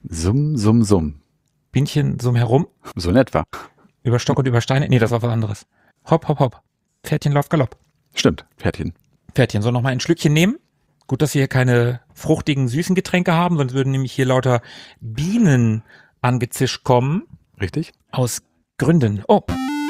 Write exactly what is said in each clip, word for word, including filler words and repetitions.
Summ, summ, summ. Bienchen summ herum. So in etwa. Über Stock und über Steine. Nee, das war was anderes. Hopp, hopp, hopp. Pferdchen, Lauf, Galopp. Stimmt, Pferdchen. Pferdchen, soll noch mal ein Schlückchen nehmen? Gut, dass wir hier keine fruchtigen, süßen Getränke haben, sonst würden nämlich hier lauter Bienen angezischt kommen. Richtig? Aus Gründen. Oh.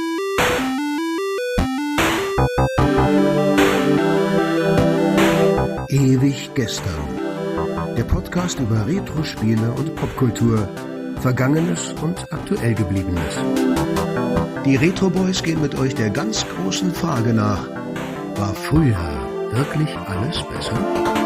Ewig gestern. Der Podcast über Retro-Spiele und Popkultur. Vergangenes und aktuell Gebliebenes. Die Retro Boys gehen mit euch der ganz großen Frage nach: War früher wirklich alles besser?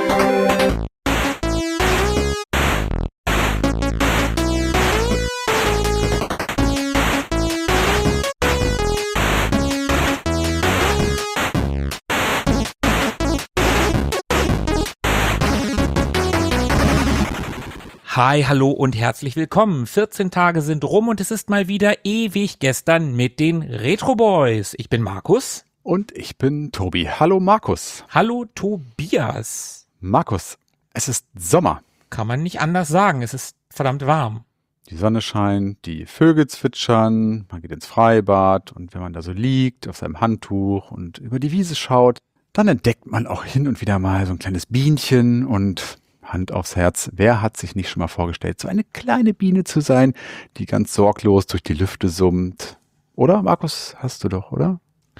Hi, hallo und herzlich willkommen. vierzehn Tage sind rum und es ist mal wieder ewig gestern mit den Retro Boys. Ich bin Markus. Und ich bin Tobi. Hallo Markus. Hallo Tobias. Markus, es ist Sommer. Kann man nicht anders sagen, es ist verdammt warm. Die Sonne scheint, die Vögel zwitschern, man geht ins Freibad und wenn man da so liegt auf seinem Handtuch und über die Wiese schaut, dann entdeckt man auch hin und wieder mal so ein kleines Bienchen und Hand aufs Herz, wer hat sich nicht schon mal vorgestellt, so eine kleine Biene zu sein, die ganz sorglos durch die Lüfte summt? Oder, Markus, hast du doch, oder?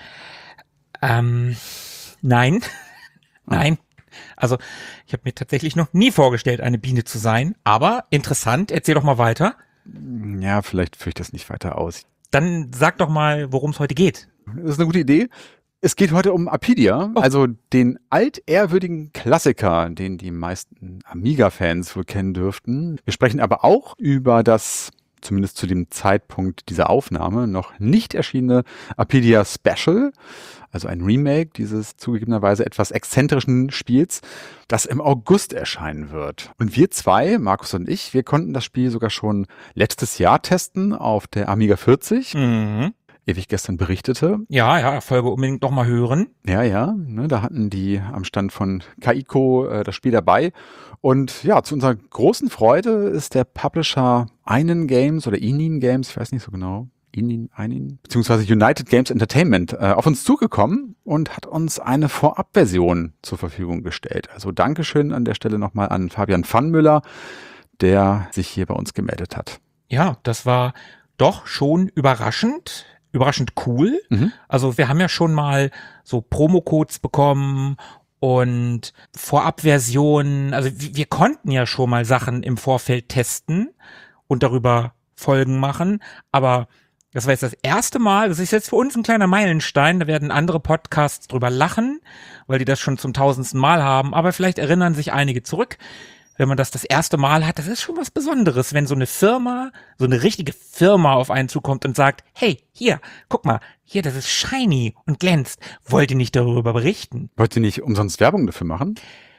Ähm, nein. Nein. Also, ich habe mir tatsächlich noch nie vorgestellt, eine Biene zu sein. Aber interessant, erzähl doch mal weiter. Ja, vielleicht führe ich das nicht weiter aus. Dann sag doch mal, worum es heute geht. Das ist eine gute Idee. Es geht heute um Apidia, oh. also den altehrwürdigen Klassiker, den die meisten Amiga-Fans wohl kennen dürften. Wir sprechen aber auch über das, zumindest zu dem Zeitpunkt dieser Aufnahme, noch nicht erschienene Apidia Special, also ein Remake dieses zugegebenerweise etwas exzentrischen Spiels, das im August erscheinen wird. Und wir zwei, Markus und ich, wir konnten das Spiel sogar schon letztes Jahr testen auf der Amiga vierzig. Mhm. Ewig gestern berichtete. Ja, ja, Folge unbedingt noch mal hören. Ja, ja, ne, da hatten die am Stand von Kaiko äh, das Spiel dabei. Und ja, zu unserer großen Freude ist der Publisher Einin Games oder Einin Games, ich weiß nicht so genau, Einin, Einin, beziehungsweise United Games Entertainment äh, auf uns zugekommen und hat uns eine Vorabversion zur Verfügung gestellt. Also Dankeschön an der Stelle nochmal an Fabian Pfannmüller, der sich hier bei uns gemeldet hat. Ja, das war doch schon überraschend. Überraschend cool. Mhm. Also wir haben ja schon mal so Promocodes bekommen und Vorabversionen. Also wir konnten ja schon mal Sachen im Vorfeld testen und darüber Folgen machen. Aber das war jetzt das erste Mal, das ist jetzt für uns ein kleiner Meilenstein. Da werden andere Podcasts drüber lachen, weil die das schon zum tausendsten Mal haben. Aber vielleicht erinnern sich einige zurück. Wenn man das das erste Mal hat, das ist schon was Besonderes, wenn so eine Firma, so eine richtige Firma auf einen zukommt und sagt, hey, hier, guck mal, hier, das ist shiny und glänzt. Wollt ihr nicht darüber berichten? Wollt ihr nicht umsonst Werbung dafür machen?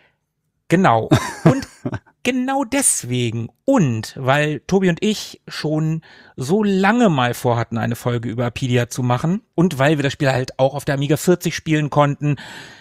Genau. Und genau deswegen und weil Tobi und ich schon so lange mal vorhatten, eine Folge über Apidia zu machen und weil wir das Spiel halt auch auf der Amiga vierzig spielen konnten,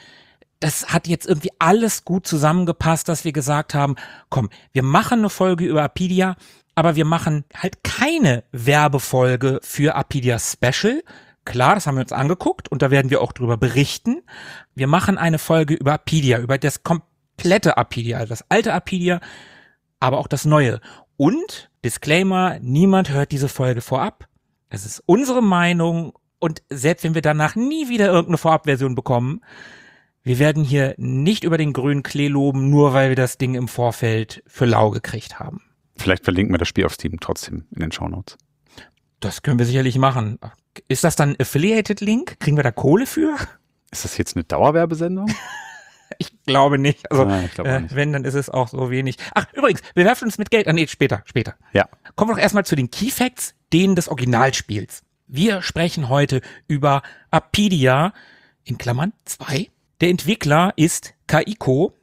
das hat jetzt irgendwie alles gut zusammengepasst, dass wir gesagt haben, komm, wir machen eine Folge über Apidia, aber wir machen halt keine Werbefolge für Apidia Special. Klar, das haben wir uns angeguckt und da werden wir auch drüber berichten. Wir machen eine Folge über Apidia, über das komplette Apidia, also das alte Apidia, aber auch das neue. Und, Disclaimer, niemand hört diese Folge vorab. Es ist unsere Meinung und selbst wenn wir danach nie wieder irgendeine Vorabversion bekommen, wir werden hier nicht über den grünen Klee loben, nur weil wir das Ding im Vorfeld für lau gekriegt haben. Vielleicht verlinken wir das Spiel auf Steam trotzdem in den Shownotes. Das können wir sicherlich machen. Ist das dann ein Affiliated-Link? Kriegen wir da Kohle für? Ist das jetzt eine Dauerwerbesendung? Ich glaube nicht. Also, Nein, ich glaube äh, nicht. wenn, dann ist es auch so wenig. Ach, übrigens, wir werfen uns mit Geld an. Nee, später, später. Ja. Kommen wir doch erstmal zu den Keyfacts, denen des Originalspiels. Wir sprechen heute über Apidia, in Klammern zwei. Der Entwickler ist Kaiko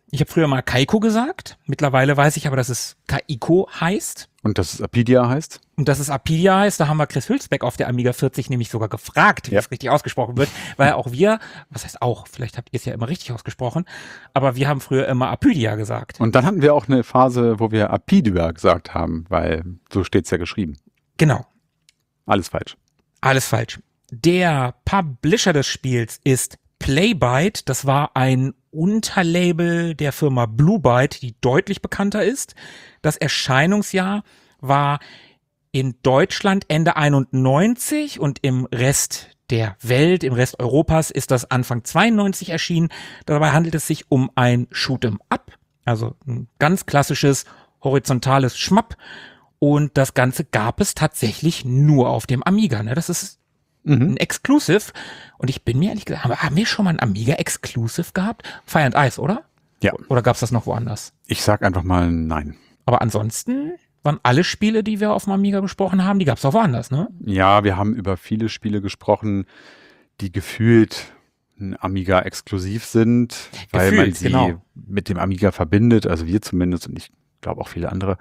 Ich habe früher mal Kaiko gesagt. Mittlerweile weiß ich aber, dass es Kaiko heißt. Und dass es Apidia heißt? Und dass es Apidia heißt, da haben wir Chris Hülsbeck auf der Amiga vierzig nämlich sogar gefragt, wie ja. es richtig ausgesprochen wird. Weil auch wir, was heißt auch, vielleicht habt ihr es ja immer richtig ausgesprochen, aber wir haben früher immer Apidia gesagt. Und dann hatten wir auch eine Phase, wo wir Apidia gesagt haben, weil so steht's ja geschrieben. Genau. Alles falsch. Alles falsch. Der Publisher des Spiels ist Playbyte. Das war ein Unterlabel der Firma Blue Byte, die deutlich bekannter ist. Das Erscheinungsjahr war in Deutschland Ende einundneunzig und im Rest der Welt, im Rest Europas ist das Anfang zweiundneunzig erschienen. Dabei handelt es sich um ein Shoot'em Up, also ein ganz klassisches horizontales Schmapp. Und das Ganze gab es tatsächlich nur auf dem Amiga. Ne? Das ist mhm. ein Exclusive. Und ich bin mir ehrlich gesagt, haben wir schon mal ein Amiga-Exclusive gehabt? Fire and Ice, oder? Ja. Oder gab es das noch woanders? Ich sag einfach mal nein. Aber ansonsten waren alle Spiele, die wir auf dem Amiga besprochen haben, die gab es auch woanders, ne? Ja, wir haben über viele Spiele gesprochen, die gefühlt ein Amiga-exklusiv sind, weil Gefühlt, man sie genau. mit dem Amiga verbindet, also wir zumindest und ich glaube auch viele andere.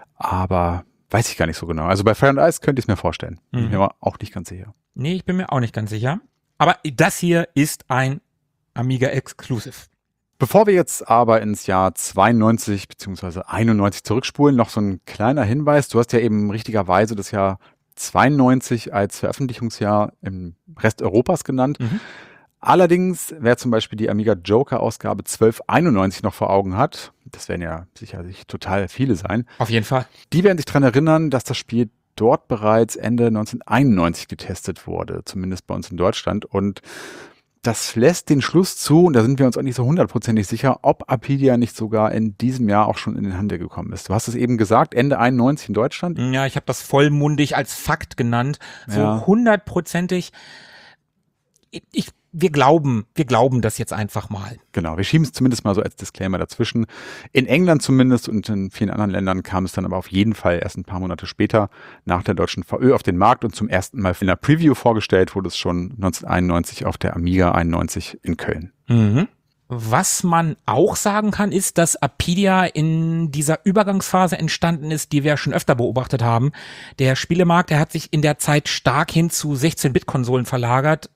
Aber weiß ich gar nicht so genau. Also bei Fire and Ice könnte ich es mir vorstellen. Mhm. Bin mir aber auch nicht ganz sicher. Nee, ich bin mir auch nicht ganz sicher. Aber das hier ist ein Amiga-Exclusive. Bevor wir jetzt aber ins Jahr zweiundneunzig bzw. einundneunzig zurückspulen, noch so ein kleiner Hinweis. Du hast ja eben richtigerweise das Jahr zweiundneunzig als Veröffentlichungsjahr im Rest Europas genannt. Mhm. Allerdings, wer zum Beispiel die Amiga Joker-Ausgabe zwölf einundneunzig noch vor Augen hat, das werden ja sicherlich total viele sein. Auf jeden Fall. Die werden sich daran erinnern, dass das Spiel dort bereits Ende neunzehnhunderteinundneunzig getestet wurde, zumindest bei uns in Deutschland. Und das lässt den Schluss zu, und da sind wir uns auch nicht so hundertprozentig sicher, ob Apidia nicht sogar in diesem Jahr auch schon in den Handel gekommen ist. Du hast es eben gesagt, Ende einundneunzig in Deutschland. Ja, ich habe das vollmundig als Fakt genannt. So ja. hundertprozentig. Ich, wir glauben, wir glauben das jetzt einfach mal. Genau, wir schieben es zumindest mal so als Disclaimer dazwischen. In England zumindest und in vielen anderen Ländern kam es dann aber auf jeden Fall erst ein paar Monate später nach der deutschen V Ö auf den Markt und zum ersten Mal in einer Preview vorgestellt wurde es schon neunzehnhunderteinundneunzig auf der Amiga einundneunzig in Köln. Mhm. Was man auch sagen kann, ist, dass Apidia in dieser Übergangsphase entstanden ist, die wir schon öfter beobachtet haben. Der Spielemarkt, der hat sich in der Zeit stark hin zu sechzehn-Bit-Konsolen verlagert.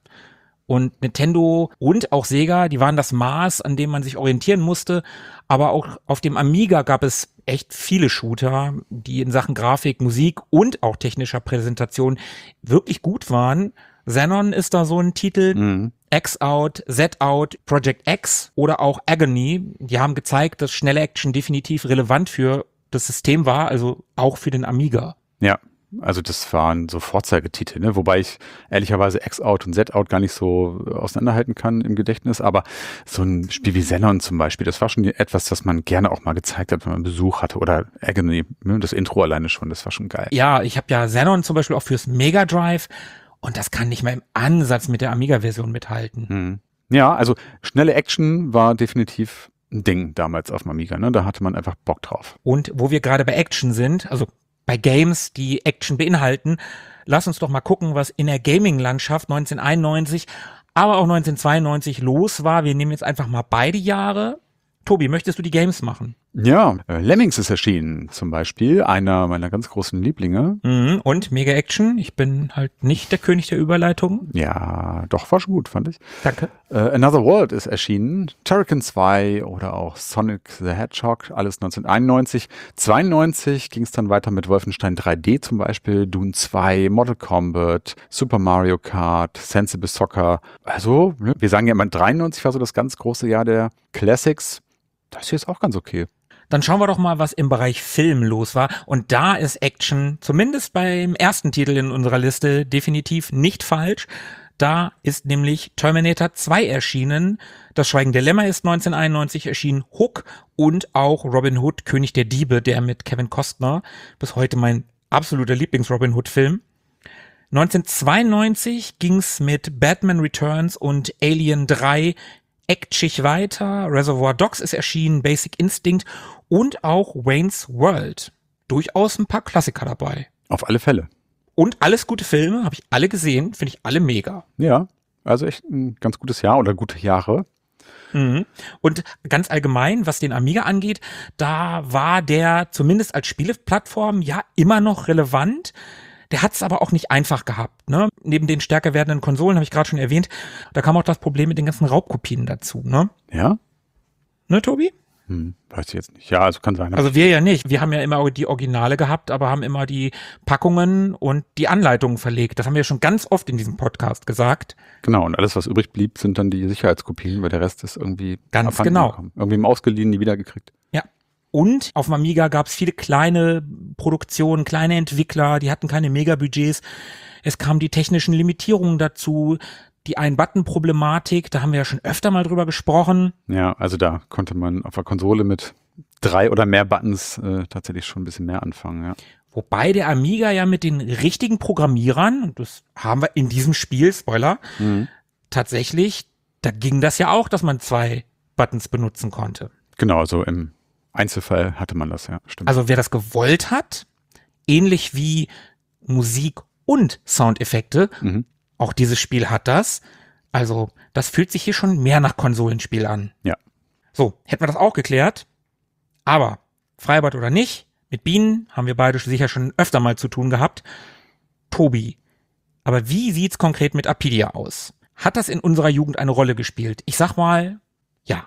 Und Nintendo und auch Sega, die waren das Maß, an dem man sich orientieren musste. Aber auch auf dem Amiga gab es echt viele Shooter, die in Sachen Grafik, Musik und auch technischer Präsentation wirklich gut waren. Xenon ist da so ein Titel, mhm. X-Out, Z-Out, Project X oder auch Agony. Die haben gezeigt, dass schnelle Action definitiv relevant für das System war, also auch für den Amiga. Ja. Also das waren so Vorzeigetitel, ne? Wobei ich ehrlicherweise X-Out und Z-Out gar nicht so auseinanderhalten kann im Gedächtnis, aber so ein Spiel wie Xenon zum Beispiel, das war schon etwas, das man gerne auch mal gezeigt hat, wenn man Besuch hatte, oder Agony, das Intro alleine schon, das war schon geil. Ja, ich habe ja Xenon zum Beispiel auch fürs Mega Drive und das kann nicht mal im Ansatz mit der Amiga-Version mithalten. Hm. Ja, also schnelle Action war definitiv ein Ding damals auf dem Amiga, ne? Da hatte man einfach Bock drauf. Und wo wir gerade bei Action sind, also bei Games, die Action beinhalten, lass uns doch mal gucken, was in der Gaming-Landschaft neunzehnhunderteinundneunzig, aber auch neunzehnhundertzweiundneunzig los war. Wir nehmen jetzt einfach mal beide Jahre. Tobi, möchtest du die Games machen? Ja, äh, Lemmings ist erschienen zum Beispiel, einer meiner ganz großen Lieblinge. Mhm, und Mega Action, ich bin halt nicht der König der Überleitung. Ja, doch, war schon gut, fand ich. Danke. Äh, Another World ist erschienen, Turrican zwei oder auch Sonic the Hedgehog, alles neunzehnhunderteinundneunzig. zweiundneunzig ging es dann weiter mit Wolfenstein drei D zum Beispiel, Dune zwei, Mortal Kombat, Super Mario Kart, Sensible Soccer. Also, ne, wir sagen ja immer, dreiundneunzig war so das ganz große Jahr der Classics. Das hier ist auch ganz okay. Dann schauen wir doch mal, was im Bereich Film los war. Und da ist Action, zumindest beim ersten Titel in unserer Liste, definitiv nicht falsch. Da ist nämlich Terminator zwei erschienen. Das Schweigen der Lämmer ist neunzehnhunderteinundneunzig erschienen. Hook und auch Robin Hood, König der Diebe, der mit Kevin Costner. Bis heute mein absoluter Lieblings-Robin Hood-Film. neunzehnhundertzweiundneunzig ging's mit Batman Returns und Alien drei Eckig weiter. Reservoir Dogs ist erschienen, Basic Instinct und auch Wayne's World. Durchaus ein paar Klassiker dabei. Auf alle Fälle. Und alles gute Filme, habe ich alle gesehen, finde ich alle mega. Ja, also echt ein ganz gutes Jahr oder gute Jahre. Mhm. Und ganz allgemein, was den Amiga angeht, da war der zumindest als Spieleplattform ja immer noch relevant. Der hat es aber auch nicht einfach gehabt. Ne? Neben den stärker werdenden Konsolen, habe ich gerade schon erwähnt, da kam auch das Problem mit den ganzen Raubkopien dazu. Ne, Ja? ne Tobi? Hm, weiß ich jetzt nicht. Ja, also kann sein. Also wir ja nicht. Wir haben ja immer die Originale gehabt, aber haben immer die Packungen und die Anleitungen verlegt. Das haben wir schon ganz oft in diesem Podcast gesagt. Genau, und alles, was übrig blieb, sind dann die Sicherheitskopien, weil der Rest ist irgendwie Ganz abhanden genau. gekommen. Irgendwie im Ausgeliehen, nie wiedergekriegt. Ja. Und auf dem Amiga gab es viele kleine Produktionen, kleine Entwickler, die hatten keine Megabudgets. Es kamen die technischen Limitierungen dazu, die Ein-Button-Problematik, da haben wir ja schon öfter mal drüber gesprochen. Ja, also da konnte man auf der Konsole mit drei oder mehr Buttons äh, tatsächlich schon ein bisschen mehr anfangen, ja. Wobei der Amiga ja mit den richtigen Programmierern, und das haben wir in diesem Spiel, Spoiler, Mhm. tatsächlich, da ging das ja auch, dass man zwei Buttons benutzen konnte. Genau, also im Einzelfall hatte man das, ja, stimmt. Also wer das gewollt hat, ähnlich wie Musik und Soundeffekte, Mhm. auch dieses Spiel hat das. Also das fühlt sich hier schon mehr nach Konsolenspiel an. Ja. So, hätten wir das auch geklärt. Aber Freibad oder nicht, mit Bienen haben wir beide sicher schon öfter mal zu tun gehabt. Tobi, aber wie sieht's konkret mit Apidia aus? Hat das in unserer Jugend eine Rolle gespielt? Ich sag mal, ja.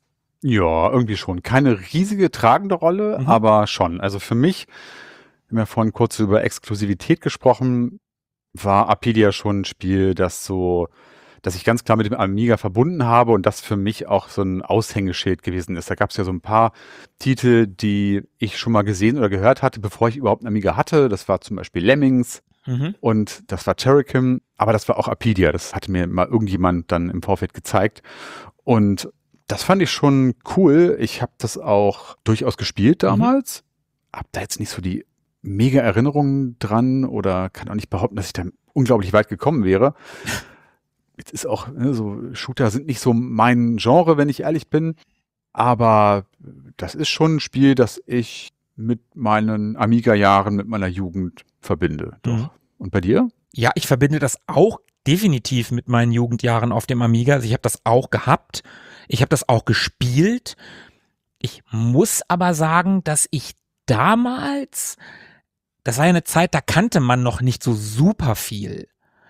Ja, irgendwie schon. Keine riesige tragende Rolle, Mhm. aber schon. Also für mich, wir haben ja vorhin kurz über Exklusivität gesprochen, war Apidia schon ein Spiel, das so, dass ich ganz klar mit dem Amiga verbunden habe und das für mich auch so ein Aushängeschild gewesen ist. Da gab es ja so ein paar Titel, die ich schon mal gesehen oder gehört hatte, bevor ich überhaupt einen Amiga hatte. Das war zum Beispiel Lemmings Mhm. und das war Terrakim, aber das war auch Apidia. Das hatte mir mal irgendjemand dann im Vorfeld gezeigt und das fand ich schon cool. Ich habe das auch durchaus gespielt damals. Mhm. Hab da jetzt nicht so die mega Erinnerungen dran oder kann auch nicht behaupten, dass ich da unglaublich weit gekommen wäre. Jetzt ist auch, ne, so Shooter sind nicht so mein Genre, wenn ich ehrlich bin. Aber das ist schon ein Spiel, das ich mit meinen Amiga-Jahren, mit meiner Jugend verbinde. Doch. Mhm. Und bei dir? Ja, ich verbinde das auch definitiv mit meinen Jugendjahren auf dem Amiga. Also ich habe das auch gehabt. Ich habe das auch gespielt. Ich muss aber sagen, dass ich damals, das war ja eine Zeit, da kannte man noch nicht so super viel.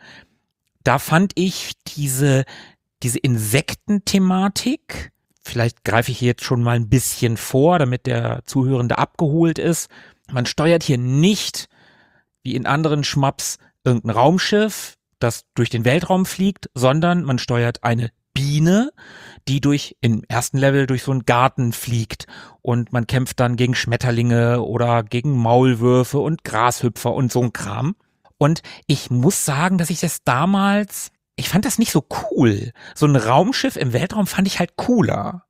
Da fand ich diese, diese Insektenthematik, vielleicht greife ich hier jetzt schon mal ein bisschen vor, damit der Zuhörende abgeholt ist. Man steuert hier nicht, wie in anderen Schmaps, irgendein Raumschiff, das durch den Weltraum fliegt, sondern man steuert eine Biene, die durch, im ersten Level durch so einen Garten fliegt und man kämpft dann gegen Schmetterlinge oder gegen Maulwürfe und Grashüpfer und so ein Kram. Und ich muss sagen, dass ich das damals, ich fand das nicht so cool. So ein Raumschiff im Weltraum fand ich halt cooler.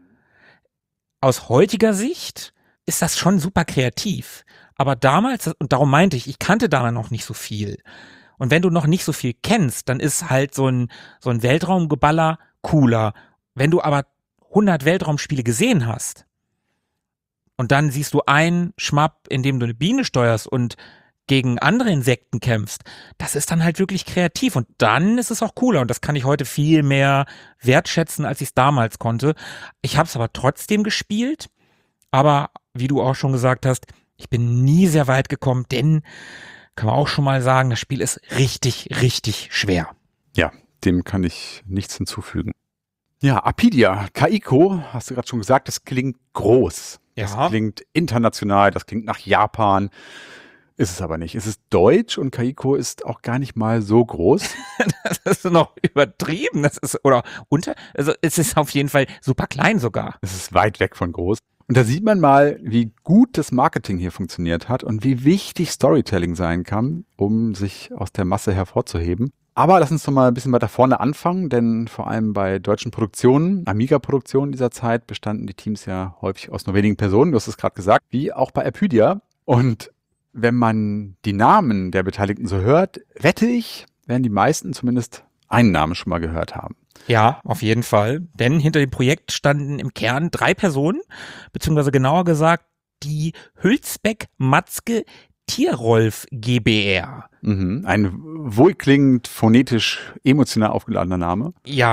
Aus heutiger Sicht ist das schon super kreativ. Aber damals, und darum meinte ich, ich kannte da noch nicht so viel. Und wenn du noch nicht so viel kennst, dann ist halt so ein, so ein Weltraumgeballer cooler. Wenn du aber hundert Weltraumspiele gesehen hast und dann siehst du einen Schmapp, in dem du eine Biene steuerst und gegen andere Insekten kämpfst, das ist dann halt wirklich kreativ und dann ist es auch cooler und das kann ich heute viel mehr wertschätzen, als ich es damals konnte. Ich habe es aber trotzdem gespielt, aber wie du auch schon gesagt hast, ich bin nie sehr weit gekommen, denn kann man auch schon mal sagen, das Spiel ist richtig, richtig schwer. Ja, dem kann ich nichts hinzufügen. Ja, Apidia, Kaiko, hast du gerade schon gesagt, das klingt groß. Ja. Das klingt international, das klingt nach Japan. Ist es aber nicht. Es ist deutsch und Kaiko ist auch gar nicht mal so groß. Das ist noch übertrieben. Das ist, oder unter, also es ist auf jeden Fall super klein sogar. Es ist weit weg von groß. Und da sieht man mal, wie gut das Marketing hier funktioniert hat und wie wichtig Storytelling sein kann, um sich aus der Masse hervorzuheben. Aber lass uns doch mal ein bisschen weiter vorne anfangen, denn vor allem bei deutschen Produktionen, Amiga-Produktionen dieser Zeit, bestanden die Teams ja häufig aus nur wenigen Personen, du hast es gerade gesagt, wie auch bei Apidia. Und wenn man die Namen der Beteiligten so hört, wette ich, werden die meisten zumindest einen Namen schon mal gehört haben. Ja, auf jeden Fall. Denn hinter dem Projekt standen im Kern drei Personen, beziehungsweise genauer gesagt die Hülsbeck-Matzke Tierolf GbR. Mhm. Ein wohlklingend, phonetisch, emotional aufgeladener Name. Ja,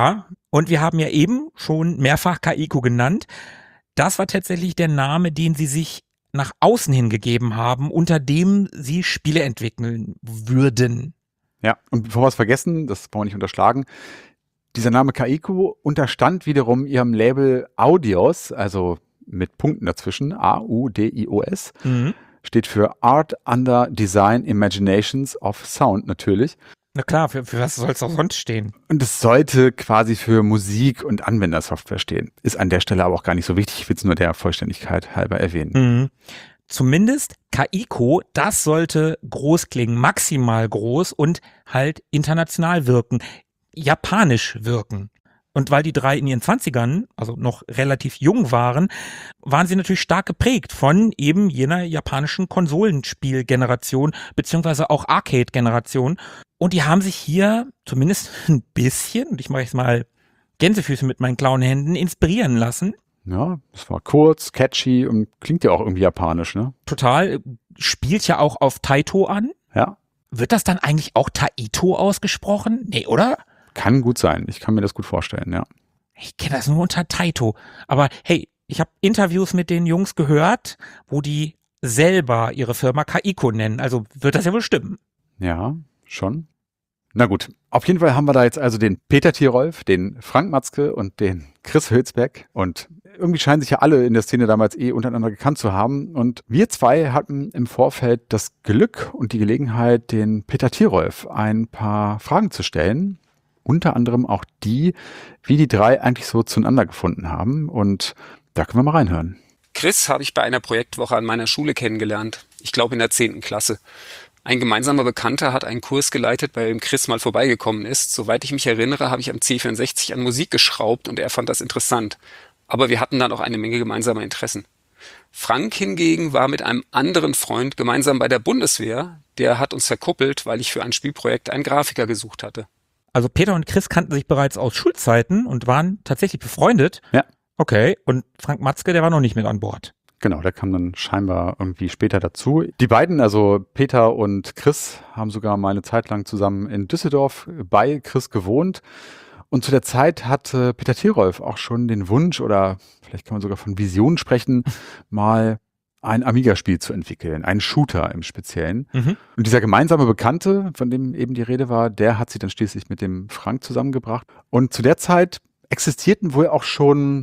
Und wir haben ja eben schon mehrfach Kaiko genannt. Das war tatsächlich der Name, den sie sich nach außen hin gegeben haben, unter dem sie Spiele entwickeln würden. Ja, und bevor wir es vergessen, das wollen wir nicht unterschlagen, dieser Name Kaiko unterstand wiederum ihrem Label Audios, also mit Punkten dazwischen, A U D I O S, Mhm. steht für Art Under Design Imaginations of Sound natürlich. Na klar, für, für was soll es auch sonst stehen? Und es sollte quasi für Musik und Anwendersoftware stehen. Ist an der Stelle aber auch gar nicht so wichtig. Ich will es nur der Vollständigkeit halber erwähnen. Mhm. Zumindest Kaiko, das sollte groß klingen, maximal groß und halt international wirken, japanisch wirken. Und weil die drei in ihren Zwanzigern, also noch relativ jung waren, waren sie natürlich stark geprägt von eben jener japanischen Konsolenspielgeneration beziehungsweise auch Arcade-Generation. Und die haben sich hier zumindest ein bisschen, und ich mache jetzt mal Gänsefüße mit meinen klauen Händen, inspirieren lassen. Ja, es war kurz, catchy und klingt ja auch irgendwie japanisch, ne? Total, spielt ja auch auf Taito an. Ja, Wird das dann eigentlich auch Taito ausgesprochen? Nee, oder? kann gut sein. Ich kann mir das gut vorstellen, ja. Ich kenne das nur unter Taito. Aber hey, ich habe Interviews mit den Jungs gehört, wo die selber ihre Firma Kaiko nennen. Also wird das ja wohl stimmen. Ja, schon. Na gut, auf jeden Fall haben wir da jetzt also den Peter Tirolf, den Frank Matzke und den Chris Hülsbeck. Und irgendwie scheinen sich ja alle in der Szene damals eh untereinander gekannt zu haben. Und wir zwei hatten im Vorfeld das Glück und die Gelegenheit, den Peter Tirolf ein paar Fragen zu stellen. Unter anderem auch die, wie die drei eigentlich so zueinander gefunden haben. Und da können wir mal reinhören. Chris habe ich bei einer Projektwoche an meiner Schule kennengelernt. Ich glaube in der zehnten Klasse. Ein gemeinsamer Bekannter hat einen Kurs geleitet, bei dem Chris mal vorbeigekommen ist. Soweit ich mich erinnere, habe ich am C vierundsechzig an Musik geschraubt und er fand das interessant. Aber wir hatten dann auch eine Menge gemeinsamer Interessen. Frank hingegen war mit einem anderen Freund gemeinsam bei der Bundeswehr. Der hat uns verkuppelt, weil ich für ein Spielprojekt einen Grafiker gesucht hatte. Also Peter und Chris kannten sich bereits aus Schulzeiten und waren tatsächlich befreundet. Ja. Okay, und Frank Matzke, der war noch nicht mit an Bord. Genau, der kam dann scheinbar irgendwie später dazu. Die beiden, also Peter und Chris, haben sogar mal eine Zeit lang zusammen in Düsseldorf bei Chris gewohnt. Und zu der Zeit hatte Peter Tirolf auch schon den Wunsch, oder vielleicht kann man sogar von Vision sprechen, mal ein Amiga-Spiel zu entwickeln, einen Shooter im Speziellen. Mhm. Und dieser gemeinsame Bekannte, von dem eben die Rede war, der hat sie dann schließlich mit dem Frank zusammengebracht. Und zu der Zeit existierten wohl auch schon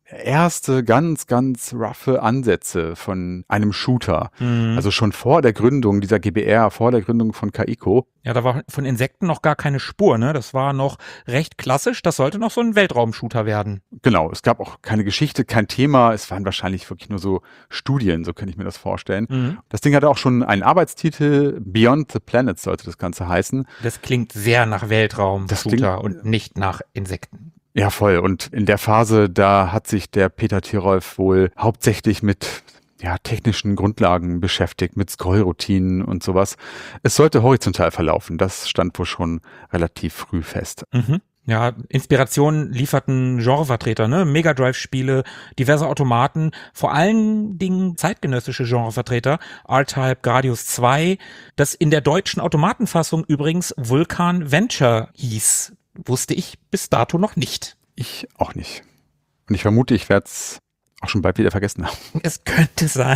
erste ganz, ganz roughe Ansätze von einem Shooter. Mhm. Also schon vor der Gründung dieser G B R, vor der Gründung von Kaiko. Ja, da war von Insekten noch gar keine Spur, ne? Das war noch recht klassisch. Das sollte noch so ein Weltraumshooter werden. Genau, es gab auch keine Geschichte, kein Thema. Es waren wahrscheinlich wirklich nur so Studien, so könnte ich mir das vorstellen. Mhm. Das Ding hatte auch schon einen Arbeitstitel. Beyond the Planets sollte das Ganze heißen. Das klingt sehr nach Das Weltraumshooter klingt- und nicht nach Insekten. Ja, voll. Und in der Phase, da hat sich der Peter Tirolf wohl hauptsächlich mit ja, technischen Grundlagen beschäftigt, mit Scrollroutinen und sowas. Es sollte horizontal verlaufen. Das stand wohl schon relativ früh fest. Mhm. Ja, Inspirationen lieferten Genrevertreter, ne? Mega Drive-Spiele, diverse Automaten, vor allen Dingen zeitgenössische Genrevertreter, R-Type, Gradius zwei, das in der deutschen Automatenfassung übrigens Vulkan Venture hieß. Wusste ich bis dato noch nicht. Ich auch nicht. Und ich vermute, ich werde es auch schon bald wieder vergessen haben. Es könnte sein.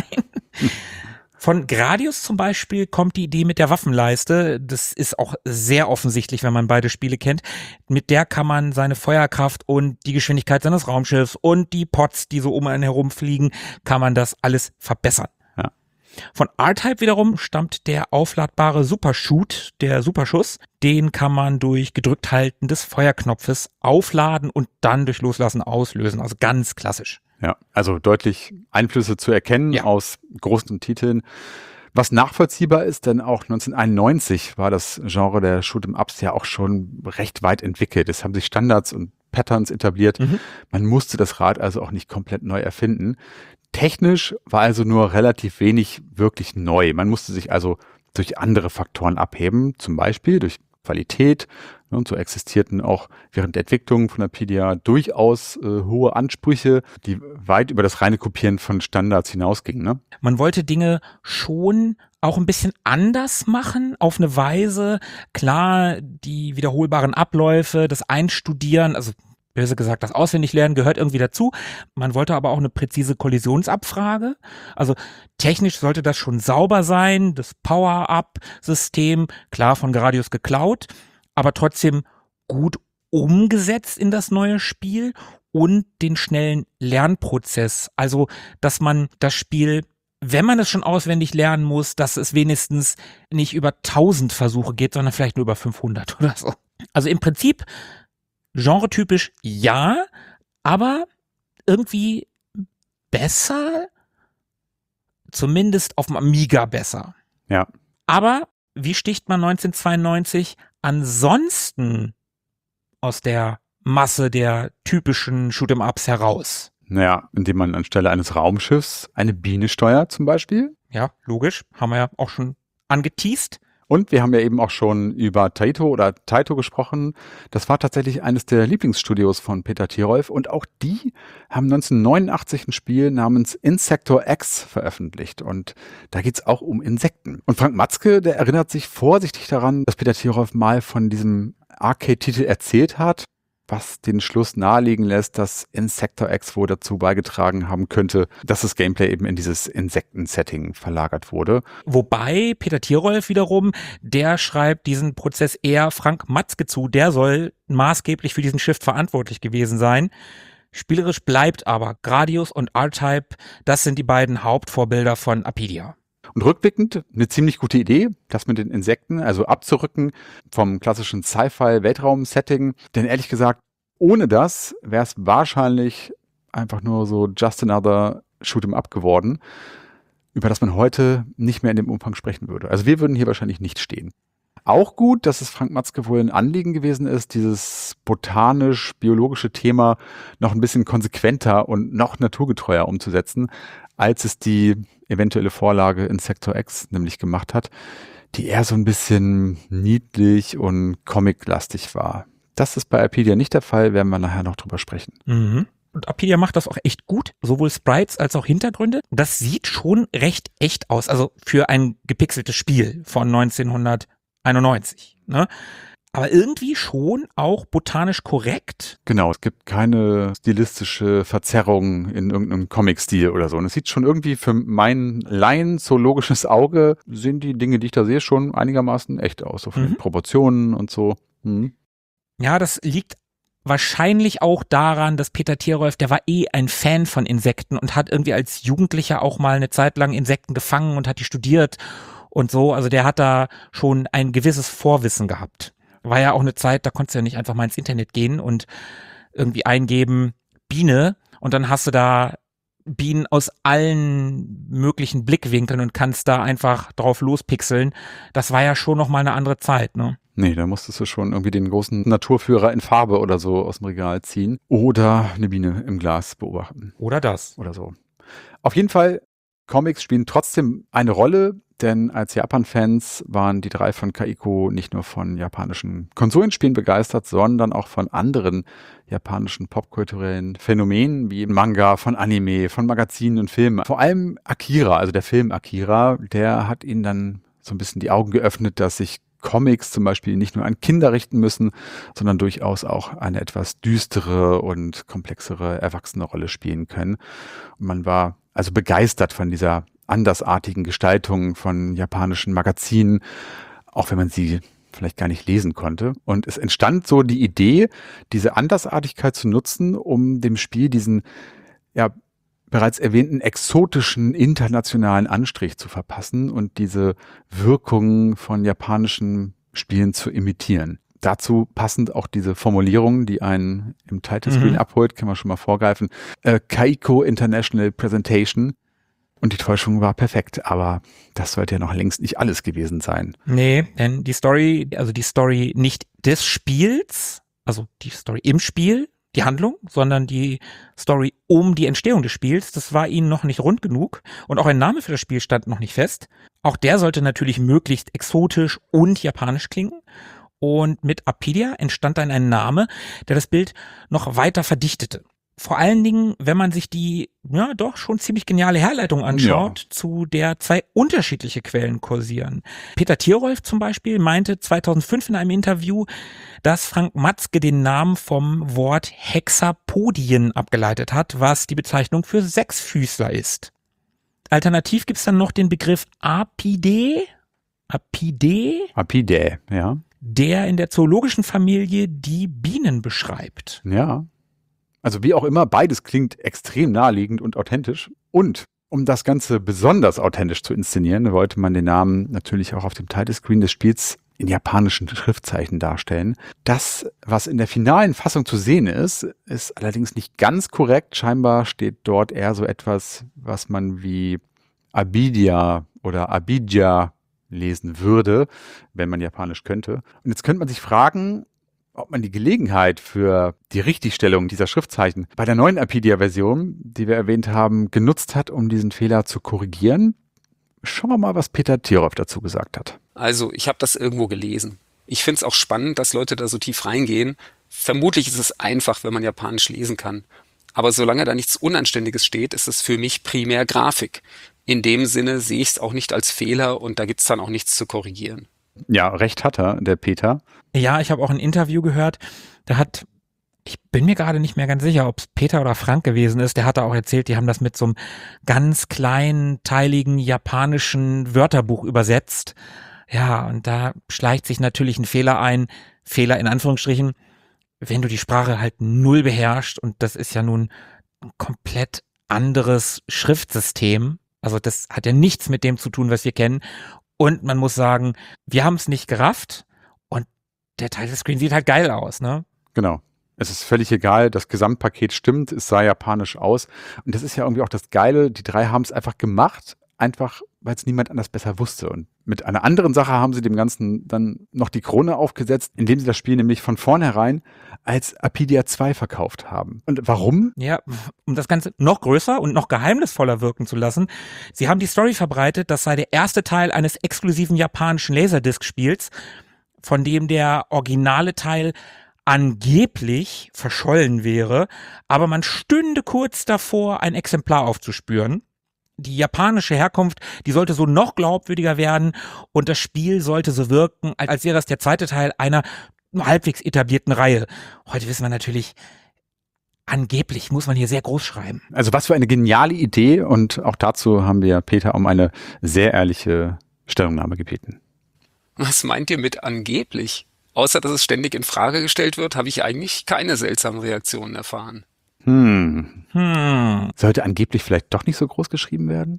Von Gradius zum Beispiel kommt die Idee mit der Waffenleiste. Das ist auch sehr offensichtlich, wenn man beide Spiele kennt. Mit der kann man seine Feuerkraft und die Geschwindigkeit seines Raumschiffs und die Pods, die so um einen herumfliegen, kann man das alles verbessern. Ja. Von R-Type wiederum stammt der aufladbare Supershoot, der Superschuss. Den kann man durch gedrückt halten des Feuerknopfes aufladen und dann durch Loslassen auslösen. Also ganz klassisch. Ja, also deutlich Einflüsse zu erkennen Ja. aus großen Titeln. Was nachvollziehbar ist, denn auch neunzehnhunderteinundneunzig war das Genre der Shoot'em-Ups ja auch schon recht weit entwickelt. Es haben sich Standards und Patterns etabliert. Mhm. Man musste das Rad also auch nicht komplett neu erfinden. Technisch war also nur relativ wenig wirklich neu. Man musste sich also durch andere Faktoren abheben, zum Beispiel durch Qualität. Und so existierten auch während der Entwicklung von Apidia durchaus äh, hohe Ansprüche, die weit über das reine Kopieren von Standards hinausgingen. Ne? Man wollte Dinge schon auch ein bisschen anders machen, auf eine Weise, klar, die wiederholbaren Abläufe, das Einstudieren, also böse gesagt, das Auswendiglernen gehört irgendwie dazu. Man wollte aber auch eine präzise Kollisionsabfrage. Also technisch sollte das schon sauber sein, das Power-Up-System, klar von Gradius geklaut, aber trotzdem gut umgesetzt in das neue Spiel und den schnellen Lernprozess. Also, dass man das Spiel, wenn man es schon auswendig lernen muss, dass es wenigstens nicht über tausend Versuche geht, sondern vielleicht nur über fünfhundert oder so. Also im Prinzip genretypisch ja, aber irgendwie besser, zumindest auf dem Amiga besser. Ja. Aber wie sticht man neunzehnhundertzweiundneunzig ansonsten aus der Masse der typischen Shoot'em-Ups heraus? Naja, indem man anstelle eines Raumschiffs eine Biene steuert zum Beispiel. Ja, logisch. Haben wir ja auch schon angeteast. Und wir haben ja eben auch schon über Taito oder Taito gesprochen. Das war tatsächlich eines der Lieblingsstudios von Peter Tirolf. Und auch die haben neunzehnhundertneunundachtzig ein Spiel namens Insector X veröffentlicht. Und da geht's auch um Insekten. Und Frank Matzke, der erinnert sich vorsichtig daran, dass Peter Tirolf mal von diesem Arcade-Titel erzählt hat, was den Schluss nahelegen lässt, dass Insector X wohl dazu beigetragen haben könnte, dass das Gameplay eben in dieses Insekten-Setting verlagert wurde. Wobei Peter Tirolf wiederum, der schreibt diesen Prozess eher Frank Matzke zu, der soll maßgeblich für diesen Shift verantwortlich gewesen sein. Spielerisch bleibt aber Gradius und R-Type, das sind die beiden Hauptvorbilder von Apidia. Und rückblickend eine ziemlich gute Idee, das mit den Insekten, also abzurücken vom klassischen Sci-Fi-Weltraum-Setting. Denn ehrlich gesagt, ohne das wäre es wahrscheinlich einfach nur so just another Shoot'em-up geworden, über das man heute nicht mehr in dem Umfang sprechen würde. Also wir würden hier wahrscheinlich nicht stehen. Auch gut, dass es Frank Matzke wohl ein Anliegen gewesen ist, dieses botanisch-biologische Thema noch ein bisschen konsequenter und noch naturgetreuer umzusetzen, als es die eventuelle Vorlage Insector X nämlich gemacht hat, die eher so ein bisschen niedlich und comiclastig war. Das ist bei Apidia nicht der Fall, werden wir nachher noch drüber sprechen. Mhm. Und Apidia macht das auch echt gut, sowohl Sprites als auch Hintergründe. Das sieht schon recht echt aus, also für ein gepixeltes Spiel von neunzehnhunderteinundneunzig. Ne? Aber irgendwie schon auch botanisch korrekt. Genau, es gibt keine stilistische Verzerrung in irgendeinem Comic-Stil oder so. Und es sieht schon irgendwie für mein laien-zoologisches Auge, sehen die Dinge, die ich da sehe, schon einigermaßen echt aus. So von Mhm. den Proportionen und so. Mhm. Ja, das liegt wahrscheinlich auch daran, dass Peter Tirolf, der war eh ein Fan von Insekten und hat irgendwie als Jugendlicher auch mal eine Zeit lang Insekten gefangen und hat die studiert und so. Also der hat da schon ein gewisses Vorwissen gehabt. War ja auch eine Zeit, da konntest du ja nicht einfach mal ins Internet gehen und irgendwie eingeben Biene und dann hast du da Bienen aus allen möglichen Blickwinkeln und kannst da einfach drauf lospixeln. Das war ja schon noch mal eine andere Zeit, ne? Nee, da musstest du schon irgendwie den großen Naturführer in Farbe oder so aus dem Regal ziehen oder eine Biene im Glas beobachten Oder das. oder so. Auf jeden Fall, Comics spielen trotzdem eine Rolle, denn als Japan-Fans waren die drei von Kaiko nicht nur von japanischen Konsolenspielen begeistert, sondern auch von anderen japanischen popkulturellen Phänomenen wie Manga, von Anime, von Magazinen und Filmen. Vor allem Akira, also der Film Akira, der hat ihnen dann so ein bisschen die Augen geöffnet, dass sich Comics zum Beispiel nicht nur an Kinder richten müssen, sondern durchaus auch eine etwas düstere und komplexere erwachsene Rolle spielen können. Und man war also begeistert von dieser andersartigen Gestaltung von japanischen Magazinen, auch wenn man sie vielleicht gar nicht lesen konnte. Und es entstand so die Idee, diese Andersartigkeit zu nutzen, um dem Spiel diesen, ja, bereits erwähnten exotischen internationalen Anstrich zu verpassen und diese Wirkung von japanischen Spielen zu imitieren. Dazu passend auch diese Formulierung, die einen im Title Screen Mhm. abholt, kann man schon mal vorgreifen. Äh, Kaiko International Presentation. Und die Täuschung war perfekt, aber das sollte ja noch längst nicht alles gewesen sein. Nee, denn die Story, also die Story nicht des Spiels, also die Story im Spiel, die Handlung, sondern die Story um die Entstehung des Spiels, das war ihnen noch nicht rund genug und auch ein Name für das Spiel stand noch nicht fest. Auch der sollte natürlich möglichst exotisch und japanisch klingen. Und mit Apidia entstand dann ein Name, der das Bild noch weiter verdichtete. vor allen Dingen, wenn man sich die, ja doch schon ziemlich geniale Herleitung anschaut, ja. zu der zwei unterschiedliche Quellen kursieren. Peter Thierolf zum Beispiel meinte zweitausendfünf in einem Interview, dass Frank Matzke den Namen vom Wort Hexapodien abgeleitet hat, was die Bezeichnung für Sechsfüßler ist. Alternativ gibt's dann noch den Begriff Apidae, Apidae, Apidae, ja, der in der zoologischen Familie die Bienen beschreibt. Ja. Also wie auch immer, beides klingt extrem naheliegend und authentisch. Und um das Ganze besonders authentisch zu inszenieren, wollte man den Namen natürlich auch auf dem Titelscreen des Spiels in japanischen Schriftzeichen darstellen. Das, was in der finalen Fassung zu sehen ist, ist allerdings nicht ganz korrekt. Scheinbar steht dort eher so etwas, was man wie Abidia oder Abidja lesen würde, wenn man Japanisch könnte. Und jetzt könnte man sich fragen, ob man die Gelegenheit für die Richtigstellung dieser Schriftzeichen bei der neuen Apidia-Version, die wir erwähnt haben, genutzt hat, um diesen Fehler zu korrigieren. Schauen wir mal, was Peter Thierolf dazu gesagt hat. Also, ich habe das irgendwo gelesen. Ich finde es auch spannend, dass Leute da so tief reingehen. Vermutlich ist es einfach, wenn man Japanisch lesen kann. Aber solange da nichts Unanständiges steht, ist es für mich primär Grafik. In dem Sinne sehe ich es auch nicht als Fehler und da gibt es dann auch nichts zu korrigieren. Ja, recht hat er, der Peter. Ja, ich habe auch ein Interview gehört, da hat, ich bin mir gerade nicht mehr ganz sicher, ob es Peter oder Frank gewesen ist, der hat da auch erzählt, die haben das mit so einem ganz kleinen, teiligen japanischen Wörterbuch übersetzt. Ja, und da schleicht sich natürlich ein Fehler ein, Fehler in Anführungsstrichen, wenn du die Sprache halt null beherrschst und das ist ja nun ein komplett anderes Schriftsystem. Also das hat ja nichts mit dem zu tun, was wir kennen. Und man muss sagen, wir haben es nicht gerafft und der Titelscreen sieht halt geil aus, ne? Genau. Es ist völlig egal, das Gesamtpaket stimmt, es sah japanisch aus. Und das ist ja irgendwie auch das Geile, die drei haben es einfach gemacht, einfach weil es niemand anders besser wusste. Und mit einer anderen Sache haben sie dem Ganzen dann noch die Krone aufgesetzt, indem sie das Spiel nämlich von vornherein als Apidia zwei verkauft haben. Und warum? Ja, um das Ganze noch größer und noch geheimnisvoller wirken zu lassen. Sie haben die Story verbreitet, das sei der erste Teil eines exklusiven japanischen Laserdisc-Spiels, von dem der originale Teil angeblich verschollen wäre, aber man stünde kurz davor, ein Exemplar aufzuspüren. Die japanische Herkunft, die sollte so noch glaubwürdiger werden und das Spiel sollte so wirken, als wäre das der zweite Teil einer halbwegs etablierten Reihe. Heute wissen wir natürlich, angeblich muss man hier sehr groß schreiben. Also was für eine geniale Idee und auch dazu haben wir Peter um eine sehr ehrliche Stellungnahme gebeten. Was meint ihr mit angeblich? Außer dass es ständig in Frage gestellt wird, habe ich eigentlich keine seltsamen Reaktionen erfahren. Hm. Hm. Sollte angeblich vielleicht doch nicht so groß geschrieben werden?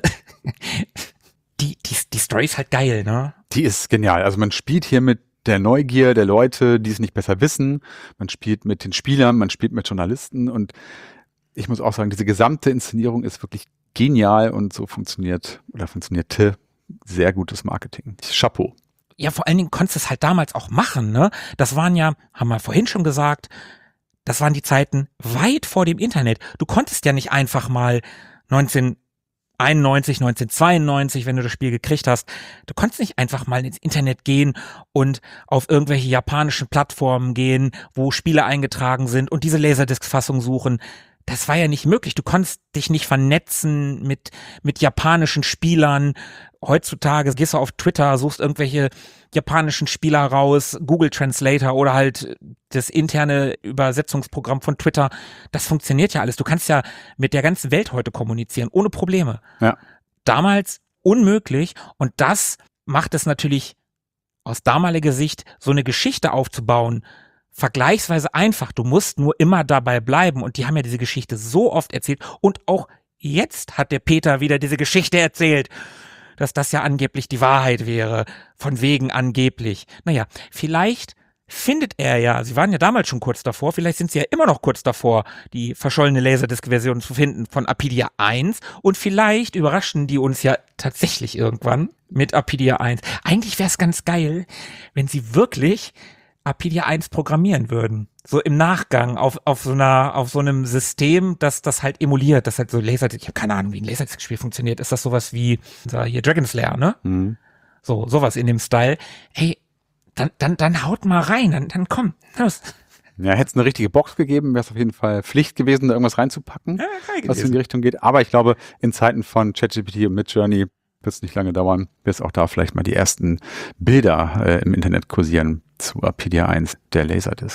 die, die, die Story ist halt geil, ne? Die ist genial. Also man spielt hier mit der Neugier der Leute, die es nicht besser wissen. Man spielt mit den Spielern, man spielt mit Journalisten und ich muss auch sagen, diese gesamte Inszenierung ist wirklich genial und so funktioniert oder funktionierte sehr gutes Marketing. Chapeau. Ja, vor allen Dingen konntest du es halt damals auch machen, ne? Das waren ja, haben wir vorhin schon gesagt, das waren die Zeiten weit vor dem Internet. Du konntest ja nicht einfach mal neunzehnhunderteinundneunzig, neunzehnhundertzweiundneunzig, wenn du das Spiel gekriegt hast, du konntest nicht einfach mal ins Internet gehen und auf irgendwelche japanischen Plattformen gehen, wo Spiele eingetragen sind und diese Laserdisc-Fassung suchen. Das war ja nicht möglich. Du konntest dich nicht vernetzen mit, mit japanischen Spielern. Heutzutage gehst du auf Twitter, suchst irgendwelche japanischen Spieler raus, Google Translator oder halt das interne Übersetzungsprogramm von Twitter. Das funktioniert ja alles. Du kannst ja mit der ganzen Welt heute kommunizieren, ohne Probleme. Ja. Damals unmöglich und das macht es natürlich aus damaliger Sicht, so eine Geschichte aufzubauen, vergleichsweise einfach. Du musst nur immer dabei bleiben und die haben ja diese Geschichte so oft erzählt und auch jetzt hat der Peter wieder diese Geschichte erzählt, dass das ja angeblich die Wahrheit wäre, von wegen angeblich. Naja, vielleicht findet er ja, sie waren ja damals schon kurz davor, vielleicht sind sie ja immer noch kurz davor, die verschollene Laserdisc-Version zu finden von Apidia eins und vielleicht überraschen die uns ja tatsächlich irgendwann mit Apidia eins. Eigentlich wäre es ganz geil, wenn sie wirklich Apidia eins programmieren würden. So im Nachgang auf, auf so einer, auf so einem System, das das halt emuliert, das halt so Laserdisc, ich habe keine Ahnung, wie ein Laserdisc-Spiel funktioniert. Ist das sowas wie, hier Dragon Slayer, ne? Mhm. So, sowas in dem Style. Hey, dann, dann, dann haut mal rein, dann, dann komm, los. Ja, hätte es eine richtige Box gegeben, wäre es auf jeden Fall Pflicht gewesen, da irgendwas reinzupacken, Ja, was in die Richtung geht. Aber ich glaube, in Zeiten von ChatGPT und Midjourney wird es nicht lange dauern, bis auch da vielleicht mal die ersten Bilder äh, im Internet kursieren zu Apedia eins, der Laserdisc.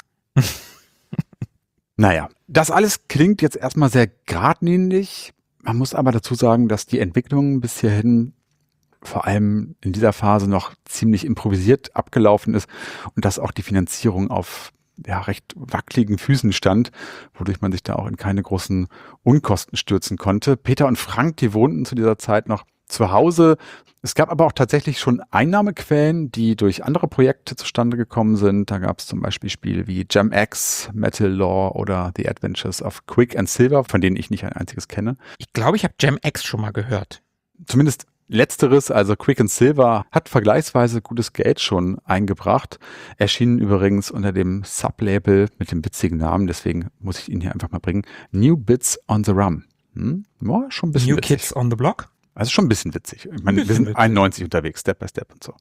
Naja, das alles klingt jetzt erstmal sehr geradlinig. Man muss aber dazu sagen, dass die Entwicklung bis hierhin vor allem in dieser Phase noch ziemlich improvisiert abgelaufen ist und dass auch die Finanzierung auf ja, recht wackeligen Füßen stand, wodurch man sich da auch in keine großen Unkosten stürzen konnte. Peter und Frank, die wohnten zu dieser Zeit noch zu Hause. Es gab aber auch tatsächlich schon Einnahmequellen, die durch andere Projekte zustande gekommen sind. Da gab es zum Beispiel Spiele wie Gem X, Metal Law oder The Adventures of Quick and Silver, von denen ich nicht ein einziges kenne. Ich glaube, ich habe Gem X schon mal gehört. Zumindest Letzteres, also Quick and Silver, hat vergleichsweise gutes Geld schon eingebracht. Erschienen übrigens unter dem Sublabel mit dem witzigen Namen, deswegen muss ich ihn hier einfach mal bringen. New Bits on the Rum. Hm? Ja, schon ein bisschen New witzig. Kids on the Block? Also schon ein bisschen witzig. Ich meine, wir sind witzig. einundneunzig unterwegs, Step by Step und so.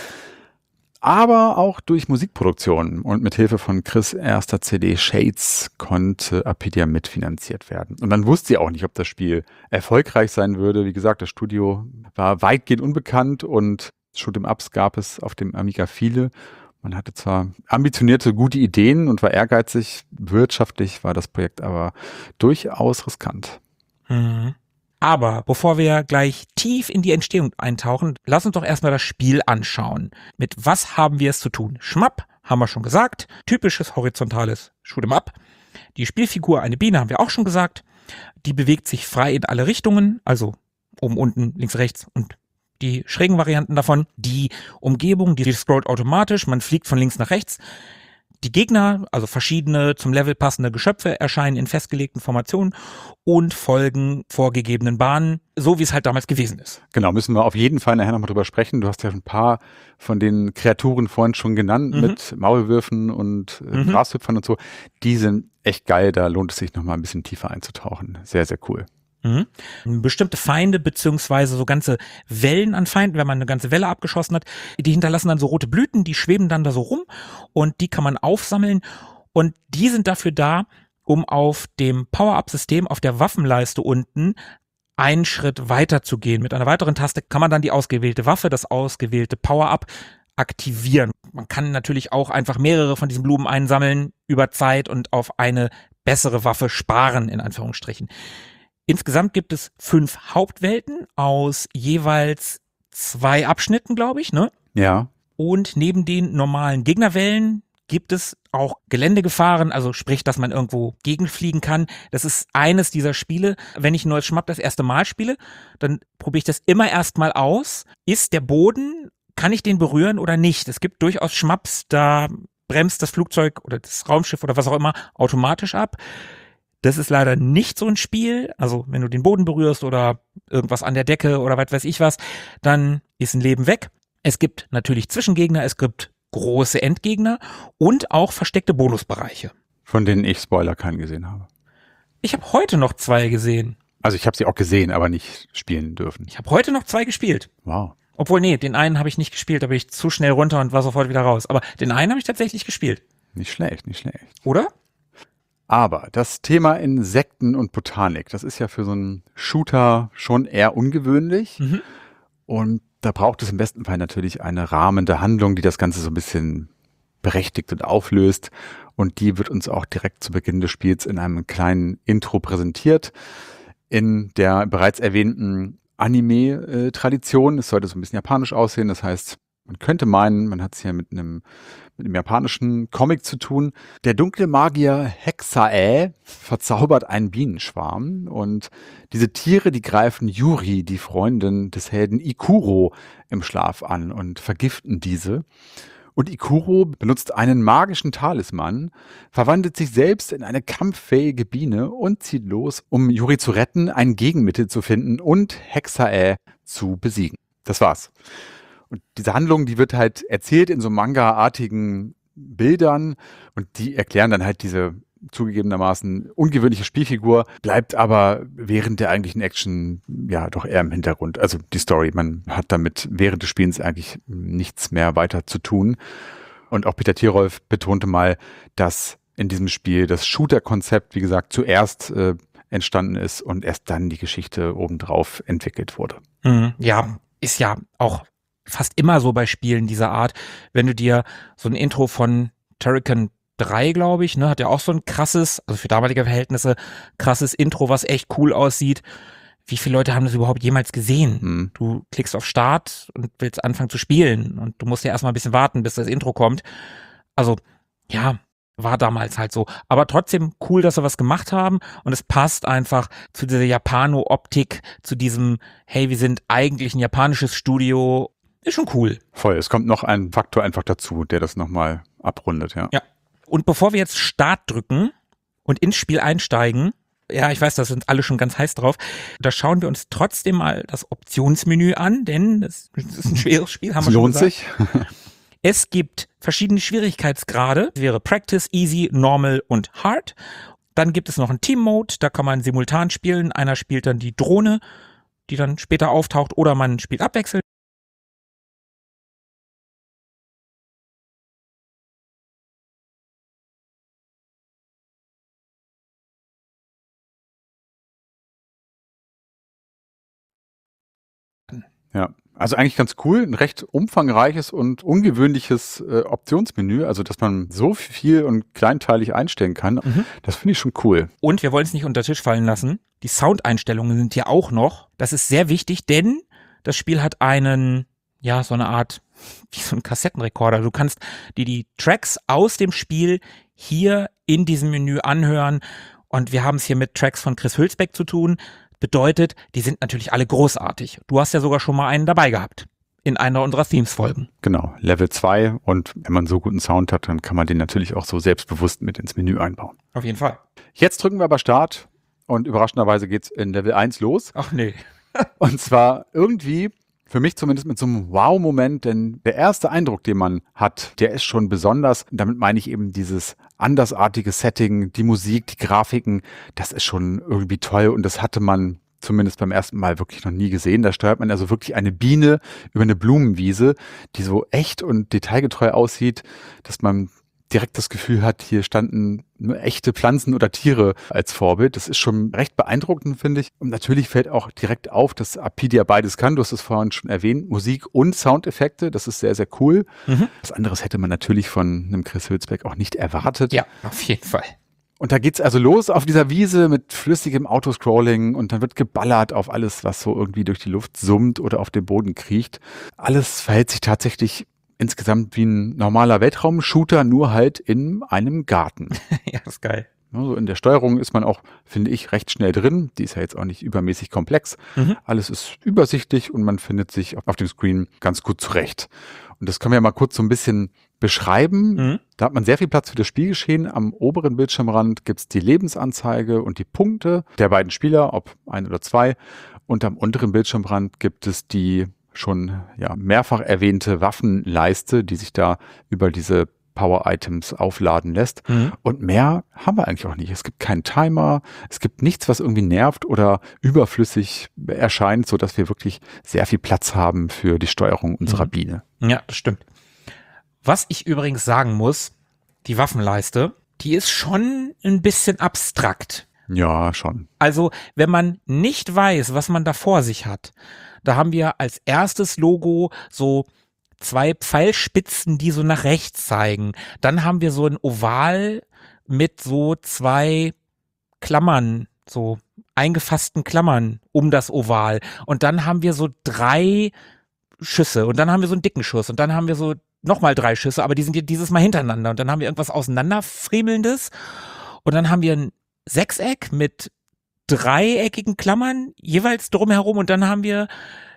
Aber auch durch Musikproduktion und mit Hilfe von Chris' erster C D Shades konnte Apedia mitfinanziert werden. Und man wusste ja auch nicht, ob das Spiel erfolgreich sein würde. Wie gesagt, das Studio war weitgehend unbekannt und Shoot'em-Ups gab es auf dem Amiga viele. Man hatte zwar ambitionierte, gute Ideen und war ehrgeizig. Wirtschaftlich war das Projekt aber durchaus riskant. Mhm. Aber bevor wir gleich tief in die Entstehung eintauchen, lass uns doch erstmal das Spiel anschauen. Mit was haben wir es zu tun? Schmapp, haben wir schon gesagt. Typisches horizontales Shoot'em-up. Die Spielfigur, eine Biene, haben wir auch schon gesagt. Die bewegt sich frei in alle Richtungen, also oben, unten, links, rechts und die schrägen Varianten davon. Die Umgebung, die scrollt automatisch, man fliegt von links nach rechts. Die Gegner, also verschiedene zum Level passende Geschöpfe, erscheinen in festgelegten Formationen und folgen vorgegebenen Bahnen, so wie es halt damals gewesen ist. Genau, müssen wir auf jeden Fall nachher nochmal drüber sprechen. Du hast ja ein paar von den Kreaturen vorhin schon genannt, mhm. mit Maulwürfen und äh, mhm. Grashüpfern und so. Die sind echt geil, da lohnt es sich nochmal ein bisschen tiefer einzutauchen. Sehr, sehr cool. Mhm. Bestimmte Feinde beziehungsweise so ganze Wellen an Feinden, wenn man eine ganze Welle abgeschossen hat, die hinterlassen dann so rote Blüten, die schweben dann da so rum und die kann man aufsammeln und die sind dafür da, um auf dem Power-Up-System auf der Waffenleiste unten einen Schritt weiter zu gehen. Mit einer weiteren Taste kann man dann die ausgewählte Waffe, das ausgewählte Power-Up aktivieren. Man kann natürlich auch einfach mehrere von diesen Blumen einsammeln über Zeit und auf eine bessere Waffe sparen, in Anführungsstrichen. Insgesamt gibt es fünf Hauptwelten aus jeweils zwei Abschnitten, glaube ich, ne? Ja. Und neben den normalen Gegnerwellen gibt es auch Geländegefahren, also sprich, dass man irgendwo gegenfliegen kann. Das ist eines dieser Spiele. Wenn ich ein neues Schmapp das erste Mal spiele, dann probiere ich das immer erstmal aus. Ist der Boden, kann ich den berühren oder nicht? Es gibt durchaus Schmapps, da bremst das Flugzeug oder das Raumschiff oder was auch immer automatisch ab. Das ist leider nicht so ein Spiel. Also wenn du den Boden berührst oder irgendwas an der Decke oder was weiß ich was, dann ist ein Leben weg. Es gibt natürlich Zwischengegner, es gibt große Endgegner und auch versteckte Bonusbereiche. Von denen ich Spoiler keinen gesehen habe. Ich habe heute noch zwei gesehen. Also ich habe sie auch gesehen, aber nicht spielen dürfen. Ich habe heute noch zwei gespielt. Wow. Obwohl, nee, den einen habe ich nicht gespielt, da bin ich zu schnell runter und war sofort wieder raus. Aber den einen habe ich tatsächlich gespielt. Nicht schlecht, nicht schlecht. Oder? Aber das Thema Insekten und Botanik, das ist ja für so einen Shooter schon eher ungewöhnlich. Mhm. Und da braucht es im besten Fall natürlich eine rahmende Handlung, die das Ganze so ein bisschen berechtigt und auflöst. Und die wird uns auch direkt zu Beginn des Spiels in einem kleinen Intro präsentiert. In der bereits erwähnten Anime-Tradition. Es sollte so ein bisschen japanisch aussehen. Das heißt, man könnte meinen, man hat es hier mit einem, mit einem japanischen Comic zu tun. Der dunkle Magier Hexae verzaubert einen Bienenschwarm und diese Tiere, die greifen Yuri, die Freundin des Helden Ikuro, im Schlaf an und vergiften diese. Und Ikuro benutzt einen magischen Talisman, verwandelt sich selbst in eine kampffähige Biene und zieht los, um Yuri zu retten, ein Gegenmittel zu finden und Hexae zu besiegen. Das war's. Und diese Handlung, die wird halt erzählt in so Manga-artigen Bildern und die erklären dann halt diese zugegebenermaßen ungewöhnliche Spielfigur, bleibt aber während der eigentlichen Action ja doch eher im Hintergrund. Also die Story, man hat damit während des Spielens eigentlich nichts mehr weiter zu tun. Und auch Peter Tirolf betonte mal, dass in diesem Spiel das Shooter-Konzept, wie gesagt, zuerst äh, entstanden ist und erst dann die Geschichte obendrauf entwickelt wurde. Mhm, ja, ist ja auch fast immer so bei Spielen dieser Art. Wenn du dir so ein Intro von Turrican drei, glaube ich, ne, hat ja auch so ein krasses, also für damalige Verhältnisse, krasses Intro, was echt cool aussieht. Wie viele Leute haben das überhaupt jemals gesehen? Hm. Du klickst auf Start und willst anfangen zu spielen und du musst ja erstmal ein bisschen warten, bis das Intro kommt. Also, ja, war damals halt so. Aber trotzdem cool, dass sie was gemacht haben und es passt einfach zu dieser Japano-Optik, zu diesem, hey, wir sind eigentlich ein japanisches Studio. Ist schon cool. Voll, es kommt noch ein Faktor einfach dazu, der das nochmal abrundet, ja. Ja. Und bevor wir jetzt Start drücken und ins Spiel einsteigen, ja, ich weiß, da sind alle schon ganz heiß drauf, da schauen wir uns trotzdem mal das Optionsmenü an, denn das ist ein schweres Spiel, haben wir Es schon lohnt gesagt. sich. Es gibt verschiedene Schwierigkeitsgrade, das wäre Practice, Easy, Normal und Hard. Dann gibt es noch einen Team-Mode, da kann man simultan spielen. Einer spielt dann die Drohne, die dann später auftaucht, oder man spielt abwechselnd. Ja, also eigentlich ganz cool, ein recht umfangreiches und ungewöhnliches äh, Optionsmenü, also dass man so viel und kleinteilig einstellen kann, Mhm. das finde ich schon cool. Und wir wollen es nicht unter den Tisch fallen lassen. Die Soundeinstellungen sind hier auch noch. Das ist sehr wichtig, denn das Spiel hat einen, ja, so eine Art, wie so ein Kassettenrekorder. Du kannst dir die Tracks aus dem Spiel hier in diesem Menü anhören. Und wir haben es hier mit Tracks von Chris Hülsbeck zu tun. Bedeutet, die sind natürlich alle großartig. Du hast ja sogar schon mal einen dabei gehabt. In einer unserer Themes-Folgen. Genau, Level zwei, und wenn man so guten Sound hat, dann kann man den natürlich auch so selbstbewusst mit ins Menü einbauen. Auf jeden Fall. Jetzt drücken wir aber Start und überraschenderweise geht's in Level eins los. Ach nee. Und zwar irgendwie, für mich zumindest mit so einem Wow-Moment, denn der erste Eindruck, den man hat, der ist schon besonders. Damit meine ich eben dieses andersartige Setting, die Musik, die Grafiken, das ist schon irgendwie toll und das hatte man zumindest beim ersten Mal wirklich noch nie gesehen. Da steuert man also wirklich eine Biene über eine Blumenwiese, die so echt und detailgetreu aussieht, dass man direkt das Gefühl hat, hier standen nur echte Pflanzen oder Tiere als Vorbild. Das ist schon recht beeindruckend, finde ich. Und natürlich fällt auch direkt auf, dass Apidia beides kann. Du hast es vorhin schon erwähnt. Musik und Soundeffekte. Das ist sehr, sehr cool. Mhm. Was anderes hätte man natürlich von einem Chris Hülsbeck auch nicht erwartet. Ja, auf jeden Fall. Und da geht's also los auf dieser Wiese mit flüssigem Autoscrolling und dann wird geballert auf alles, was so irgendwie durch die Luft summt oder auf dem Boden kriecht. Alles verhält sich tatsächlich insgesamt wie ein normaler Weltraum-Shooter, nur halt in einem Garten. Ja, das ist geil. Also in der Steuerung ist man auch, finde ich, recht schnell drin. Die ist ja jetzt auch nicht übermäßig komplex. Mhm. Alles ist übersichtlich und man findet sich auf dem Screen ganz gut zurecht. Und das können wir ja mal kurz so ein bisschen beschreiben. Mhm. Da hat man sehr viel Platz für das Spielgeschehen. Am oberen Bildschirmrand gibt's die Lebensanzeige und die Punkte der beiden Spieler, ob ein oder zwei. Und am unteren Bildschirmrand gibt es die schon ja mehrfach erwähnte Waffenleiste, die sich da über diese Power-Items aufladen lässt. Mhm. Und mehr haben wir eigentlich auch nicht. Es gibt keinen Timer, es gibt nichts, was irgendwie nervt oder überflüssig erscheint, sodass wir wirklich sehr viel Platz haben für die Steuerung unserer Mhm. Biene. Ja, das stimmt. Was ich übrigens sagen muss, die Waffenleiste, die ist schon ein bisschen abstrakt. Ja, schon. Also, wenn man nicht weiß, was man da vor sich hat, da haben wir als erstes Logo so zwei Pfeilspitzen, die so nach rechts zeigen. Dann haben wir so ein Oval mit so zwei Klammern, so eingefassten Klammern um das Oval. Und dann haben wir so drei Schüsse und dann haben wir so einen dicken Schuss und dann haben wir so nochmal drei Schüsse, aber die sind dieses Mal hintereinander. Und dann haben wir irgendwas auseinanderfriemelndes und dann haben wir ein Sechseck mit dreieckigen Klammern jeweils drumherum und dann haben wir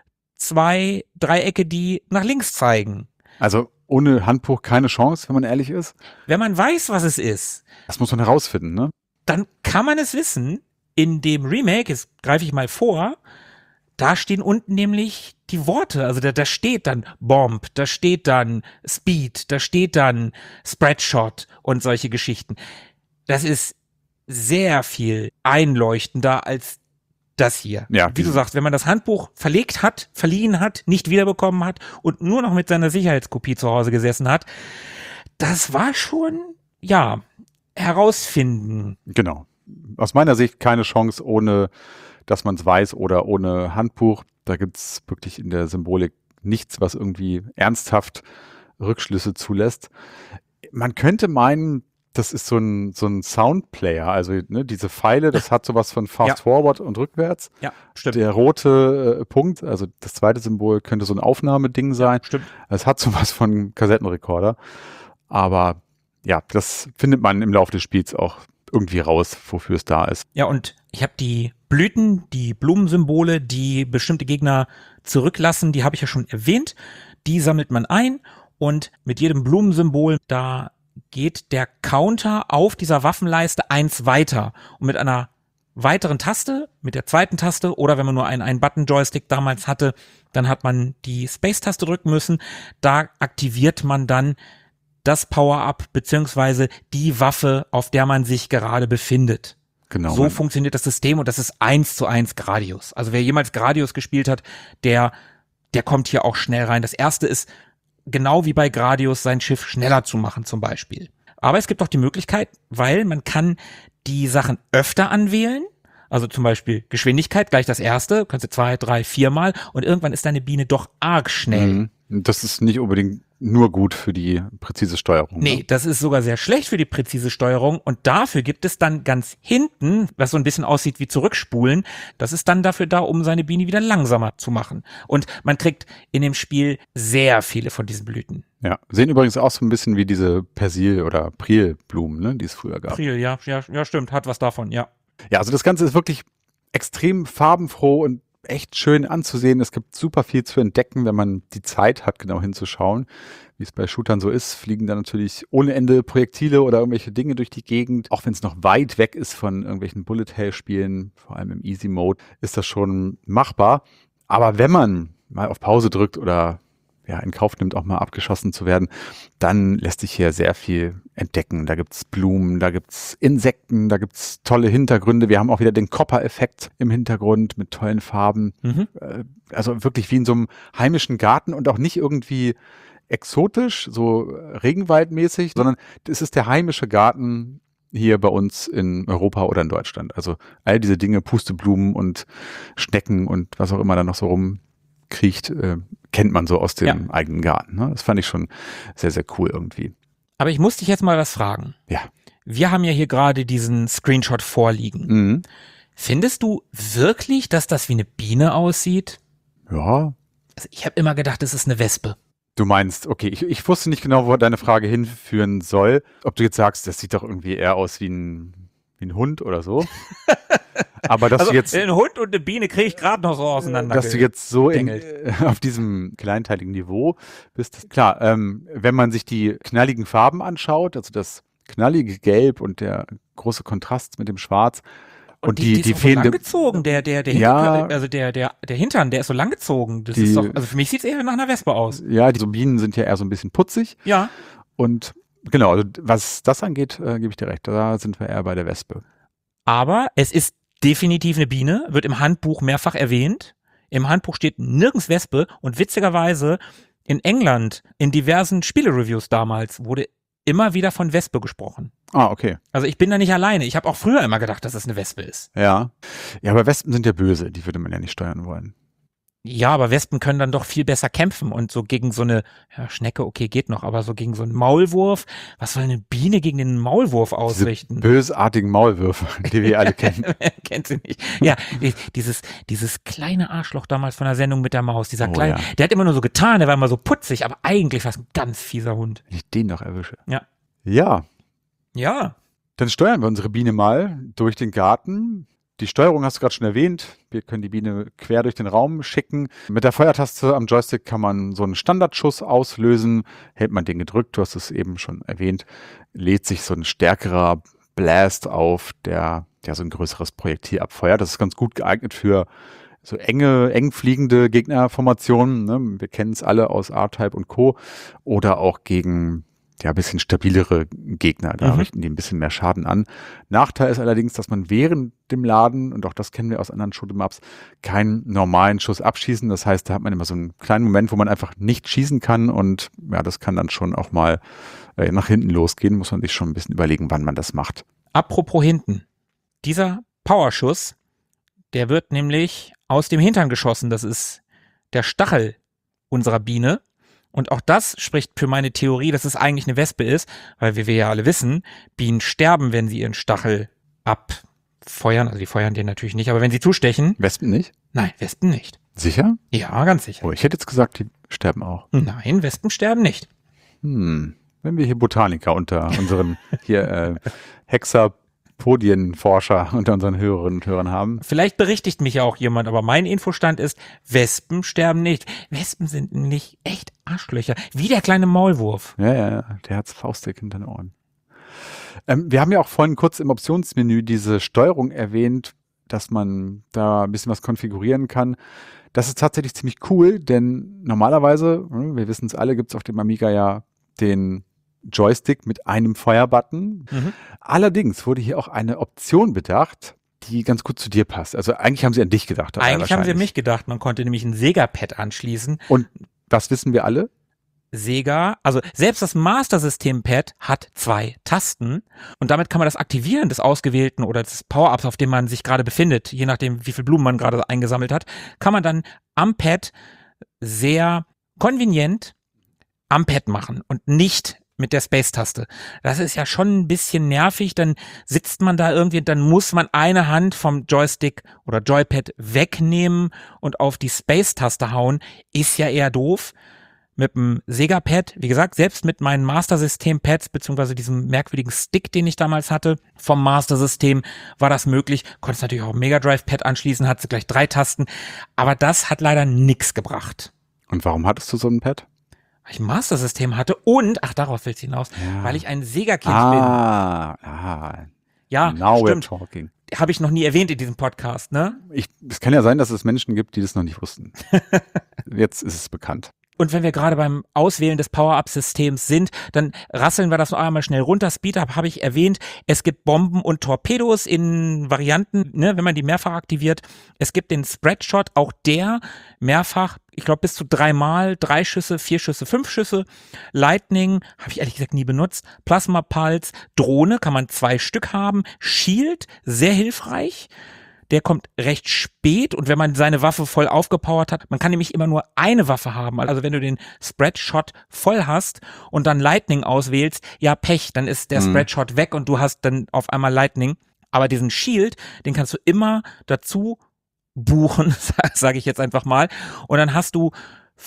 zwei Dreiecke, die nach links zeigen. Also ohne Handbuch keine Chance, wenn man ehrlich ist. Wenn man weiß, was es ist, Das muss man herausfinden, ne? dann kann man es wissen. In dem Remake, jetzt greife ich mal vor, da stehen unten nämlich die Worte, also da, da steht dann Bomb, da steht dann Speed, da steht dann Spreadshot und solche Geschichten. Das ist sehr viel einleuchtender als das hier. Ja, Wie du diese- sagst, wenn man das Handbuch verlegt hat, verliehen hat, nicht wiederbekommen hat und nur noch mit seiner Sicherheitskopie zu Hause gesessen hat, das war schon, ja, herausfinden. Genau. Aus meiner Sicht keine Chance, ohne dass man es weiß oder ohne Handbuch. Da gibt es wirklich in der Symbolik nichts, was irgendwie ernsthaft Rückschlüsse zulässt. Man könnte meinen, das ist so ein, so ein Soundplayer. Also ne, diese Pfeile, das hat sowas von Fast Ja. Forward und rückwärts. Ja, stimmt. Der rote äh, Punkt, also das zweite Symbol, könnte so ein Aufnahmeding sein. Stimmt. Es hat sowas von Kassettenrekorder. Aber ja, das findet man im Laufe des Spiels auch irgendwie raus, wofür es da ist. Ja, und ich habe die Blüten, die Blumensymbole, die bestimmte Gegner zurücklassen, die habe ich ja schon erwähnt. Die sammelt man ein und mit jedem Blumensymbol, da geht der Counter auf dieser Waffenleiste eins weiter. Und mit einer weiteren Taste, mit der zweiten Taste oder wenn man nur einen, einen Button-Joystick damals hatte, dann hat man die Space-Taste drücken müssen. Da aktiviert man dann das Power-Up beziehungsweise die Waffe, auf der man sich gerade befindet. Genau. So funktioniert das System und das ist eins zu eins Gradius. Also wer jemals Gradius gespielt hat, der, der kommt hier auch schnell rein. Das erste ist, genau wie bei Gradius, sein Schiff schneller zu machen zum Beispiel. Aber es gibt auch die Möglichkeit, weil man kann die Sachen öfter anwählen. Also zum Beispiel Geschwindigkeit, gleich das erste, kannst du zwei, drei, viermal und irgendwann ist deine Biene doch arg schnell. Mhm. Das ist nicht unbedingt nur gut für die präzise Steuerung. Nee, ne? das ist sogar sehr schlecht für die präzise Steuerung und dafür gibt es dann ganz hinten, was so ein bisschen aussieht wie zurückspulen, das ist dann dafür da, um seine Biene wieder langsamer zu machen. Und man kriegt in dem Spiel sehr viele von diesen Blüten. Ja, sehen übrigens auch so ein bisschen wie diese Persil- oder Prilblumen, ne, die es früher gab. Pril, ja, ja, ja, stimmt, hat was davon, ja. Ja, also das Ganze ist wirklich extrem farbenfroh und echt schön anzusehen. Es gibt super viel zu entdecken, wenn man die Zeit hat, genau hinzuschauen. Wie es bei Shootern so ist, fliegen da natürlich ohne Ende Projektile oder irgendwelche Dinge durch die Gegend. Auch wenn es noch weit weg ist von irgendwelchen Bullet-Hell-Spielen, vor allem im Easy-Mode, ist das schon machbar. Aber wenn man mal auf Pause drückt oder ja, in Kauf nimmt, auch mal abgeschossen zu werden, dann lässt sich hier sehr viel entdecken. Da gibt's Blumen, da gibt's Insekten, da gibt's tolle Hintergründe. Wir haben auch wieder den Copper-Effekt im Hintergrund mit tollen Farben. Mhm. Also wirklich wie in so einem heimischen Garten und auch nicht irgendwie exotisch, so regenwaldmäßig, sondern das ist der heimische Garten hier bei uns in Europa oder in Deutschland. Also all diese Dinge, Pusteblumen und Schnecken und was auch immer da noch so rumkriecht, äh, kennt man so aus dem Ja. eigenen Garten. Ne? Das fand ich schon sehr, sehr cool irgendwie. Aber ich muss dich jetzt mal was fragen. Ja. Wir haben ja hier gerade diesen Screenshot vorliegen. Mhm. Findest du wirklich, dass das wie eine Biene aussieht? Ja. Also ich habe immer gedacht, es ist eine Wespe. Du meinst, okay, ich, ich wusste nicht genau, wo deine Frage hinführen soll. Ob du jetzt sagst, das sieht doch irgendwie eher aus wie ein, wie ein Hund oder so. Aber dass Also du jetzt, ein Hund und eine Biene kriege ich gerade noch so auseinander. dass du jetzt so in, gedengelt. äh, auf diesem kleinteiligen Niveau bist. Das, klar, ähm, wenn man sich die knalligen Farben anschaut, also das knallige Gelb und der große Kontrast mit dem Schwarz und, die, die, die, ist auch so fehlende, langgezogen, der, der, der, Ja. Hinterkörper, also der, der, der Hintern, der ist so langgezogen. Das Die- ist doch, also für mich sieht es eher nach einer Wespe aus. ja, die so Bienen sind ja eher so ein bisschen putzig Ja. und genau, also was das angeht, äh, gebe ich dir recht, da sind wir eher bei der Wespe. Aber es ist definitiv eine Biene, wird im Handbuch mehrfach erwähnt. Im Handbuch steht nirgends Wespe und witzigerweise in England, in diversen Spielereviews damals, wurde immer wieder von Wespe gesprochen. Ah, okay. Also ich bin da nicht alleine. Ich habe auch früher immer gedacht, dass es eine Wespe ist. Ja. Ja, aber Wespen sind ja böse, die würde man ja nicht steuern wollen. Ja, aber Wespen können dann doch viel besser kämpfen und so gegen so eine ja, Schnecke, okay, geht noch, aber so gegen so einen Maulwurf, was soll eine Biene gegen den Maulwurf ausrichten? Bösartigen Maulwürfe, die wir alle kennen. Kennt sie nicht. Ja, die- dieses, dieses kleine Arschloch damals von der Sendung mit der Maus, dieser Oh, kleine, ja. der hat immer nur so getan, der war immer so putzig, aber eigentlich war es ein ganz fieser Hund. Wenn ich den noch erwische. Ja. Ja, Ja, dann steuern wir unsere Biene mal durch den Garten. Die Steuerung hast du gerade schon erwähnt. Wir können die Biene quer durch den Raum schicken. Mit der Feuertaste am Joystick kann man so einen Standardschuss auslösen. Hält man den gedrückt, du hast es eben schon erwähnt, lädt sich so ein stärkerer Blast auf, der ja so ein größeres Projektil abfeuert. Das ist ganz gut geeignet für so enge, eng fliegende Gegnerformationen. Ne? Wir kennen es alle aus R-Type und Co. Oder auch gegen ja, ein bisschen stabilere Gegner. Da Mhm. richten die ein bisschen mehr Schaden an. Nachteil ist allerdings, dass man während dem Laden, und auch das kennen wir aus anderen Shoot'em-Ups, keinen normalen Schuss abschießen. Das heißt, da hat man immer so einen kleinen Moment, wo man einfach nicht schießen kann und ja, das kann dann schon auch mal äh, nach hinten losgehen. Muss man sich schon ein bisschen überlegen, wann man das macht. Apropos hinten. Dieser Powerschuss, der wird nämlich aus dem Hintern geschossen. Das ist der Stachel unserer Biene. Und auch das spricht für meine Theorie, dass es eigentlich eine Wespe ist, weil wie wir ja alle wissen, Bienen sterben, wenn sie ihren Stachel abfeuern. Also die feuern den natürlich nicht, aber wenn sie zustechen, Wespen nicht? nein, Wespen nicht. Sicher? Ja, ganz sicher. Oh, ich hätte jetzt gesagt, die sterben auch. Nein, Wespen sterben nicht. Hm. Wenn wir hier Botaniker unter unseren hier äh, Hexapodienforscher unter unseren Hörerinnen und Hörern haben. Vielleicht berichtigt mich ja auch jemand, aber mein Infostand ist, Wespen sterben nicht. Wespen sind nämlich echt Arschlöcher. Wie der kleine Maulwurf. Ja, ja, ja, der hat's faustdick hinter den Ohren. Ähm, wir haben ja auch vorhin kurz im Optionsmenü diese Steuerung erwähnt, dass man da ein bisschen was konfigurieren kann. Das ist tatsächlich ziemlich cool, denn normalerweise, wir wissen es alle, gibt es auf dem Amiga ja den Joystick mit einem Feuerbutton. Mhm. Allerdings wurde hier auch eine Option bedacht, die ganz gut zu dir passt. Also eigentlich haben sie an dich gedacht. dabei Eigentlich haben sie an wahrscheinlich. mich gedacht, man konnte nämlich ein Sega-Pad anschließen. Und das wissen wir alle. Sega, also selbst das Master-System-Pad hat zwei Tasten und damit kann man das Aktivieren des ausgewählten oder des Power-Ups, auf dem man sich gerade befindet, je nachdem, wie viel Blumen man gerade eingesammelt hat, kann man dann am Pad sehr konvenient am Pad machen und nicht mit der Space-Taste. Das ist ja schon ein bisschen nervig, dann sitzt man da irgendwie, dann muss man eine Hand vom Joystick oder Joypad wegnehmen und auf die Space-Taste hauen, ist ja eher doof. Mit dem Sega-Pad, wie gesagt, selbst mit meinen Master-System-Pads, beziehungsweise diesem merkwürdigen Stick, den ich damals hatte, vom Master-System, war das möglich. Konntest natürlich auch ein Mega Drive-Pad anschließen, hatte gleich drei Tasten, aber das hat leider nichts gebracht. Und warum hattest du so ein Pad? Weil ich ein Master-System hatte und, ach, darauf willst du hinaus, Ja. weil ich ein Sega-Kind Ah, ah, bin. Ja, now we're stimmt. talking. Habe ich noch nie erwähnt in diesem Podcast, ne? Ich, es kann ja sein, dass es Menschen gibt, die das noch nicht wussten. Jetzt ist es bekannt. Und wenn wir gerade beim Auswählen des Power-Up-Systems sind, dann rasseln wir das noch einmal schnell runter. Speed-Up habe ich erwähnt. Es gibt Bomben und Torpedos in Varianten, ne, wenn man die mehrfach aktiviert. Es gibt den Spreadshot, auch der mehrfach, ich glaube bis zu dreimal, drei Schüsse, vier Schüsse, fünf Schüsse. Lightning, habe ich ehrlich gesagt nie benutzt. Plasma Pulse, Drohne, kann man zwei Stück haben. Shield, sehr hilfreich. Der kommt recht spät und wenn man seine Waffe voll aufgepowert hat, man kann nämlich immer nur eine Waffe haben. Also wenn du den Spreadshot voll hast und dann Lightning auswählst, ja Pech, dann ist der Mhm. Spreadshot weg und du hast dann auf einmal Lightning. Aber diesen Shield, den kannst du immer dazu buchen, sage ich jetzt einfach mal. Und dann hast du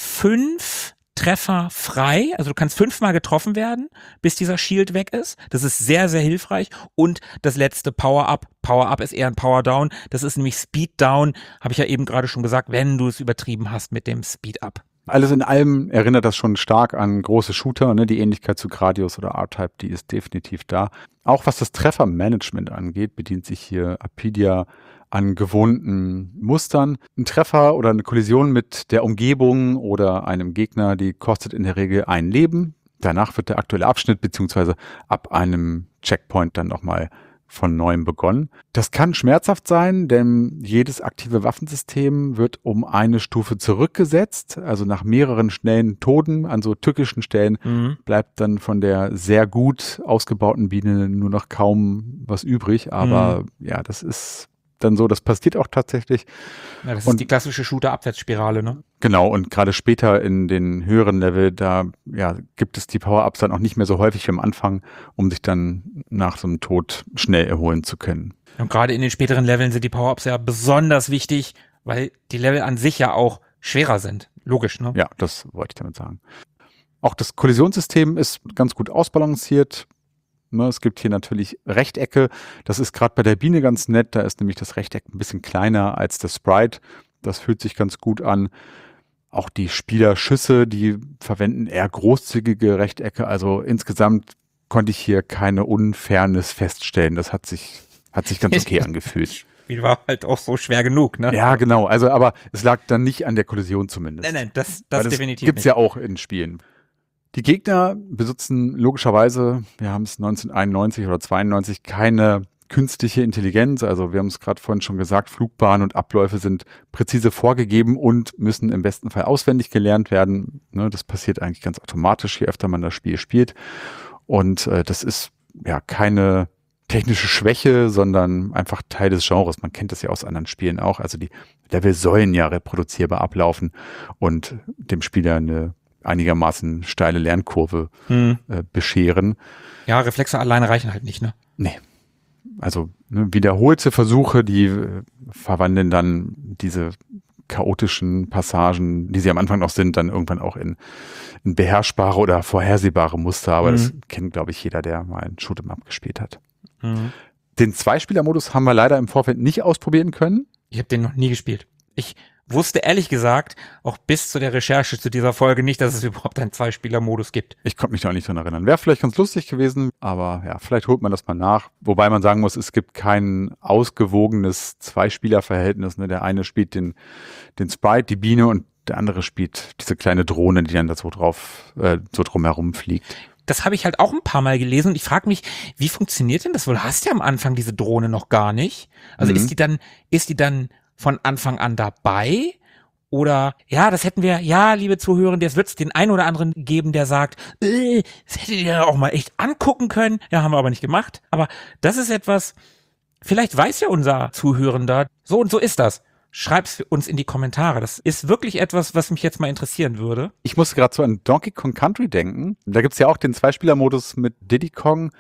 fünf Treffer frei, also du kannst fünfmal getroffen werden, bis dieser Shield weg ist. Das ist sehr, sehr hilfreich. Und das letzte Power-Up. Power-Up ist eher ein Power-Down. Das ist nämlich Speed-Down, habe ich ja eben gerade schon gesagt, wenn du es übertrieben hast mit dem Speed-Up. Alles in allem erinnert das schon stark an große Shooter, ne? Die Ähnlichkeit zu Gradius oder R-Type, die ist definitiv da. Auch was das Treffermanagement angeht, bedient sich hier Apidia an gewohnten Mustern. Ein Treffer oder eine Kollision mit der Umgebung oder einem Gegner, die kostet in der Regel ein Leben. Danach wird der aktuelle Abschnitt beziehungsweise ab einem Checkpoint dann nochmal von neuem begonnen. Das kann schmerzhaft sein, denn jedes aktive Waffensystem wird um eine Stufe zurückgesetzt. Also nach mehreren schnellen Toten an so tückischen Stellen Mhm. bleibt dann von der sehr gut ausgebauten Biene nur noch kaum was übrig. Aber ja, das ist dann so, das passiert auch tatsächlich. Ja, das Und- ist die klassische Shooter-Abwärtsspirale, ne? Genau, und gerade später in den höheren Level, da ja, gibt es die Power-Ups dann auch nicht mehr so häufig wie am Anfang, um sich dann nach so einem Tod schnell erholen zu können. Und gerade in den späteren Leveln sind die Power-Ups ja besonders wichtig, weil die Level an sich ja auch schwerer sind. Logisch, ne? Ja, das wollte ich damit sagen. Auch das Kollisionssystem ist ganz gut ausbalanciert. Ne, es gibt hier natürlich Rechtecke. Das ist gerade bei der Biene ganz nett. Da ist nämlich das Rechteck ein bisschen kleiner als das Sprite. Das fühlt sich ganz gut an. Auch die Spielerschüsse, die verwenden eher großzügige Rechtecke. Also insgesamt konnte ich hier keine Unfairness feststellen. Das hat sich, hat sich ganz okay angefühlt. Spiel war halt auch so schwer genug, ne? Ja, genau. Also, aber es lag dann nicht an der Kollision zumindest. Nein, nein, das, Weil das definitiv gibt's nicht. ja auch in Spielen. Die Gegner besitzen logischerweise, wir haben es neunzehnhunderteinundneunzig oder zweiundneunzig, keine künstliche Intelligenz. Also wir haben es gerade vorhin schon gesagt, Flugbahnen und Abläufe sind präzise vorgegeben und müssen im besten Fall auswendig gelernt werden. Ne, das passiert eigentlich ganz automatisch, je öfter man das Spiel spielt. Und äh, das ist ja keine technische Schwäche, sondern einfach Teil des Genres. Man kennt das ja aus anderen Spielen auch. Also die Level sollen ja reproduzierbar ablaufen und dem Spieler eine einigermaßen steile Lernkurve hm. äh, bescheren. Ja, Reflexe alleine reichen halt nicht, ne? Nee. Also ne, wiederholte Versuche, die äh, verwandeln dann diese chaotischen Passagen, die sie am Anfang noch sind, dann irgendwann auch in, in beherrschbare oder vorhersehbare Muster. Aber mhm. das kennt, glaube ich, jeder, der mal einen Shoot'em-up gespielt hat. Mhm. Den Zweispieler-Modus haben wir leider im Vorfeld nicht ausprobieren können. Ich habe den noch nie gespielt. Ich wusste ehrlich gesagt auch bis zu der Recherche zu dieser Folge nicht, dass es überhaupt einen Zweispieler-Modus gibt. Ich konnte mich da auch nicht dran erinnern. Wäre vielleicht ganz lustig gewesen, aber ja, vielleicht holt man das mal nach. Wobei man sagen muss, es gibt kein ausgewogenes Zweispieler-Verhältnis. Ne? Der eine spielt den, den Sprite, die Biene, und der andere spielt diese kleine Drohne, die dann da so drauf, äh, so drumherum fliegt. Das habe ich halt auch ein paar Mal gelesen. Ich frage mich, wie funktioniert denn das wohl? Du hast ja am Anfang diese Drohne noch gar nicht. Also mhm. ist die dann, ist die dann von Anfang an dabei? Oder, ja, das hätten wir, ja, liebe Zuhörende, es wird es den einen oder anderen geben, der sagt, äh, das hättet ihr ja auch mal echt angucken können. Ja, haben wir aber nicht gemacht. Aber das ist etwas, vielleicht weiß ja unser Zuhörender, so und so ist das. Schreib's uns in die Kommentare. Das ist wirklich etwas, was mich jetzt mal interessieren würde. Ich musste gerade so an Donkey Kong Country denken. Da gibt's ja auch den Zweispieler-Modus mit Diddy Kong.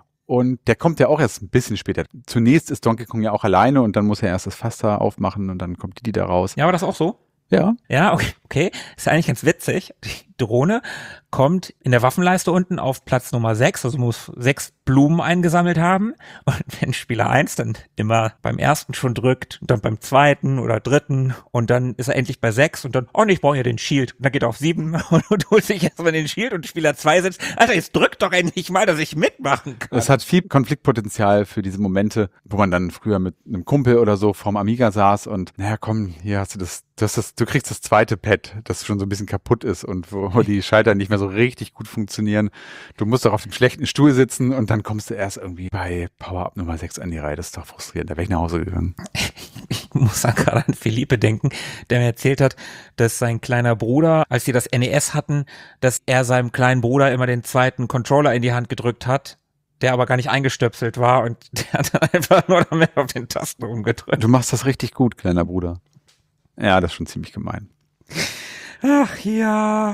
Und der kommt ja auch erst ein bisschen später. Zunächst ist Donkey Kong ja auch alleine und dann muss er erst das Fass da aufmachen und dann kommt Diddy da raus. Ja, aber das auch so? Ja. Ja, okay, okay. Ist eigentlich ganz witzig. Die Drohne kommt in der Waffenleiste unten auf Platz Nummer sechs, also muss sechs Blumen eingesammelt haben. Und wenn Spieler eins dann immer beim ersten schon drückt, und dann beim zweiten oder dritten und dann ist er endlich bei sechs und dann, oh nee, ich brauche ja den Shield. Und dann geht er auf sieben und, und holt sich erstmal den Shield und Spieler zwei sitzt, Alter, jetzt drückt doch endlich mal, dass ich mitmachen kann. Es hat viel Konfliktpotenzial für diese Momente, wo man dann früher mit einem Kumpel oder so vorm Amiga saß und, naja, komm, hier hast du das, das, das du kriegst das zweite Pad, das schon so ein bisschen kaputt ist und wo, wo die Schalter nicht mehr so richtig gut funktionieren. Du musst doch auf dem schlechten Stuhl sitzen und dann kommst du erst irgendwie bei Power-Up Nummer sechs an die Reihe. Das ist doch frustrierend. Da wäre ich nach Hause gegangen. Ich muss da gerade an Philippe denken, der mir erzählt hat, dass sein kleiner Bruder, als sie das N E S hatten, dass er seinem kleinen Bruder immer den zweiten Controller in die Hand gedrückt hat, der aber gar nicht eingestöpselt war und der hat dann einfach nur damit auf den Tasten rumgedrückt. Du machst das richtig gut, kleiner Bruder. Ja, das ist schon ziemlich gemein. Ach ja.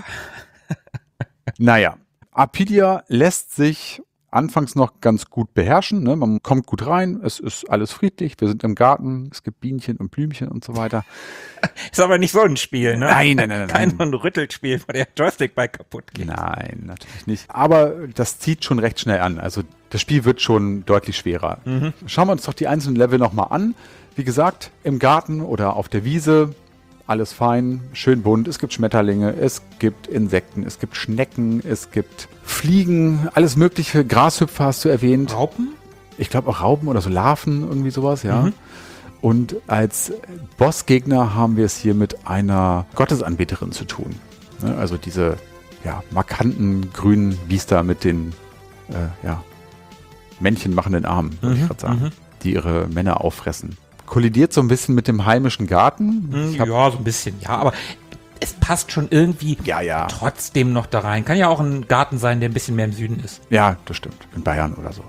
Naja, Apidia lässt sich anfangs noch ganz gut beherrschen. Ne? Man kommt gut rein, es ist alles friedlich, wir sind im Garten, es gibt Bienchen und Blümchen und so weiter. Ist aber nicht so ein Spiel, ne? Nein, nein, nein. nein. Kein so ein Rüttelspiel, wo der Joystick bei kaputt geht. Nein, natürlich nicht. Aber das zieht schon recht schnell an. Also das Spiel wird schon deutlich schwerer. Mhm. Schauen wir uns doch die einzelnen Level nochmal an. Wie gesagt, im Garten oder auf der Wiese, alles fein, schön bunt. Es gibt Schmetterlinge, es gibt Insekten, es gibt Schnecken, es gibt Fliegen, alles mögliche. Grashüpfer hast du erwähnt. Raupen? Ich glaube auch Raupen oder so Larven, irgendwie sowas, ja. Mhm. Und als Bossgegner haben wir es hier mit einer Gottesanbeterin zu tun. Also diese ja, markanten grünen Biester mit den äh, ja, männchenmachenden Armen, würde mhm. ich gerade sagen, mhm. die ihre Männer auffressen. Kollidiert so ein bisschen mit dem heimischen Garten. Ja, so ein bisschen, ja, aber es passt schon irgendwie ja, ja. trotzdem noch da rein. Kann ja auch ein Garten sein, der ein bisschen mehr im Süden ist. Ja, das stimmt. In Bayern oder so.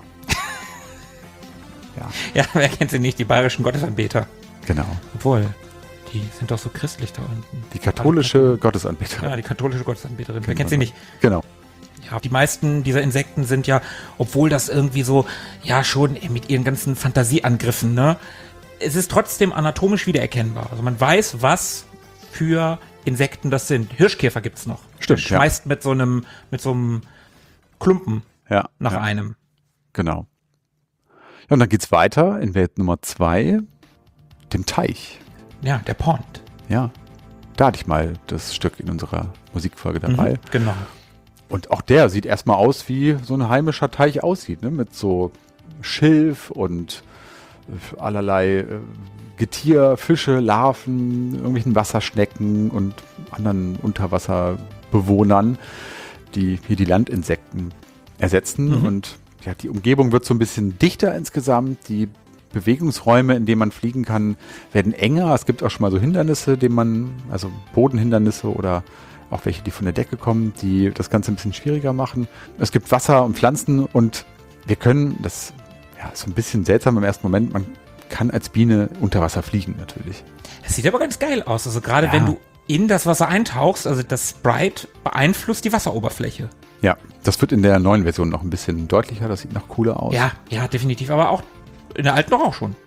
ja. ja, wer kennt sie nicht? Die bayerischen Gottesanbeter. Genau. Obwohl, die sind doch so christlich da unten. Die katholische Gottesanbeterin. Ja, die katholische Gottesanbeterin. Wer kennt sie nicht? Genau. Ja, die meisten dieser Insekten sind ja, obwohl das irgendwie so, ja, schon mit ihren ganzen Fantasieangriffen, ne? Es ist trotzdem anatomisch wiedererkennbar. Also man weiß, was für Insekten das sind. Hirschkäfer gibt's noch. Stimmt. Der schmeißt ja. mit so einem, mit so einem Klumpen ja, nach ja. einem. Genau. Ja, und dann geht's weiter in Welt Nummer zwei, dem Teich. Ja, der Pond. Ja. Da hatte ich mal das Stück in unserer Musikfolge dabei. Mhm, genau. Und auch der sieht erstmal aus, wie so ein heimischer Teich aussieht, ne? Mit so Schilf und allerlei äh, Getier, Fische, Larven, irgendwelchen Wasserschnecken und anderen Unterwasserbewohnern, die hier die Landinsekten ersetzen. Mhm. Und ja, die Umgebung wird so ein bisschen dichter insgesamt. Die Bewegungsräume, in denen man fliegen kann, werden enger. Es gibt auch schon mal so Hindernisse, denen man, also Bodenhindernisse oder auch welche, die von der Decke kommen, die das Ganze ein bisschen schwieriger machen. Es gibt Wasser und Pflanzen und wir können, das ja, ist so ein bisschen seltsam im ersten Moment, man kann als Biene unter Wasser fliegen natürlich. Es sieht aber ganz geil aus. Also gerade Ja. wenn du in das Wasser eintauchst, also das Sprite beeinflusst die Wasseroberfläche. Ja, das wird in der neuen Version noch ein bisschen deutlicher, das sieht noch cooler aus. Ja, ja, definitiv. Aber auch in der alten doch auch schon.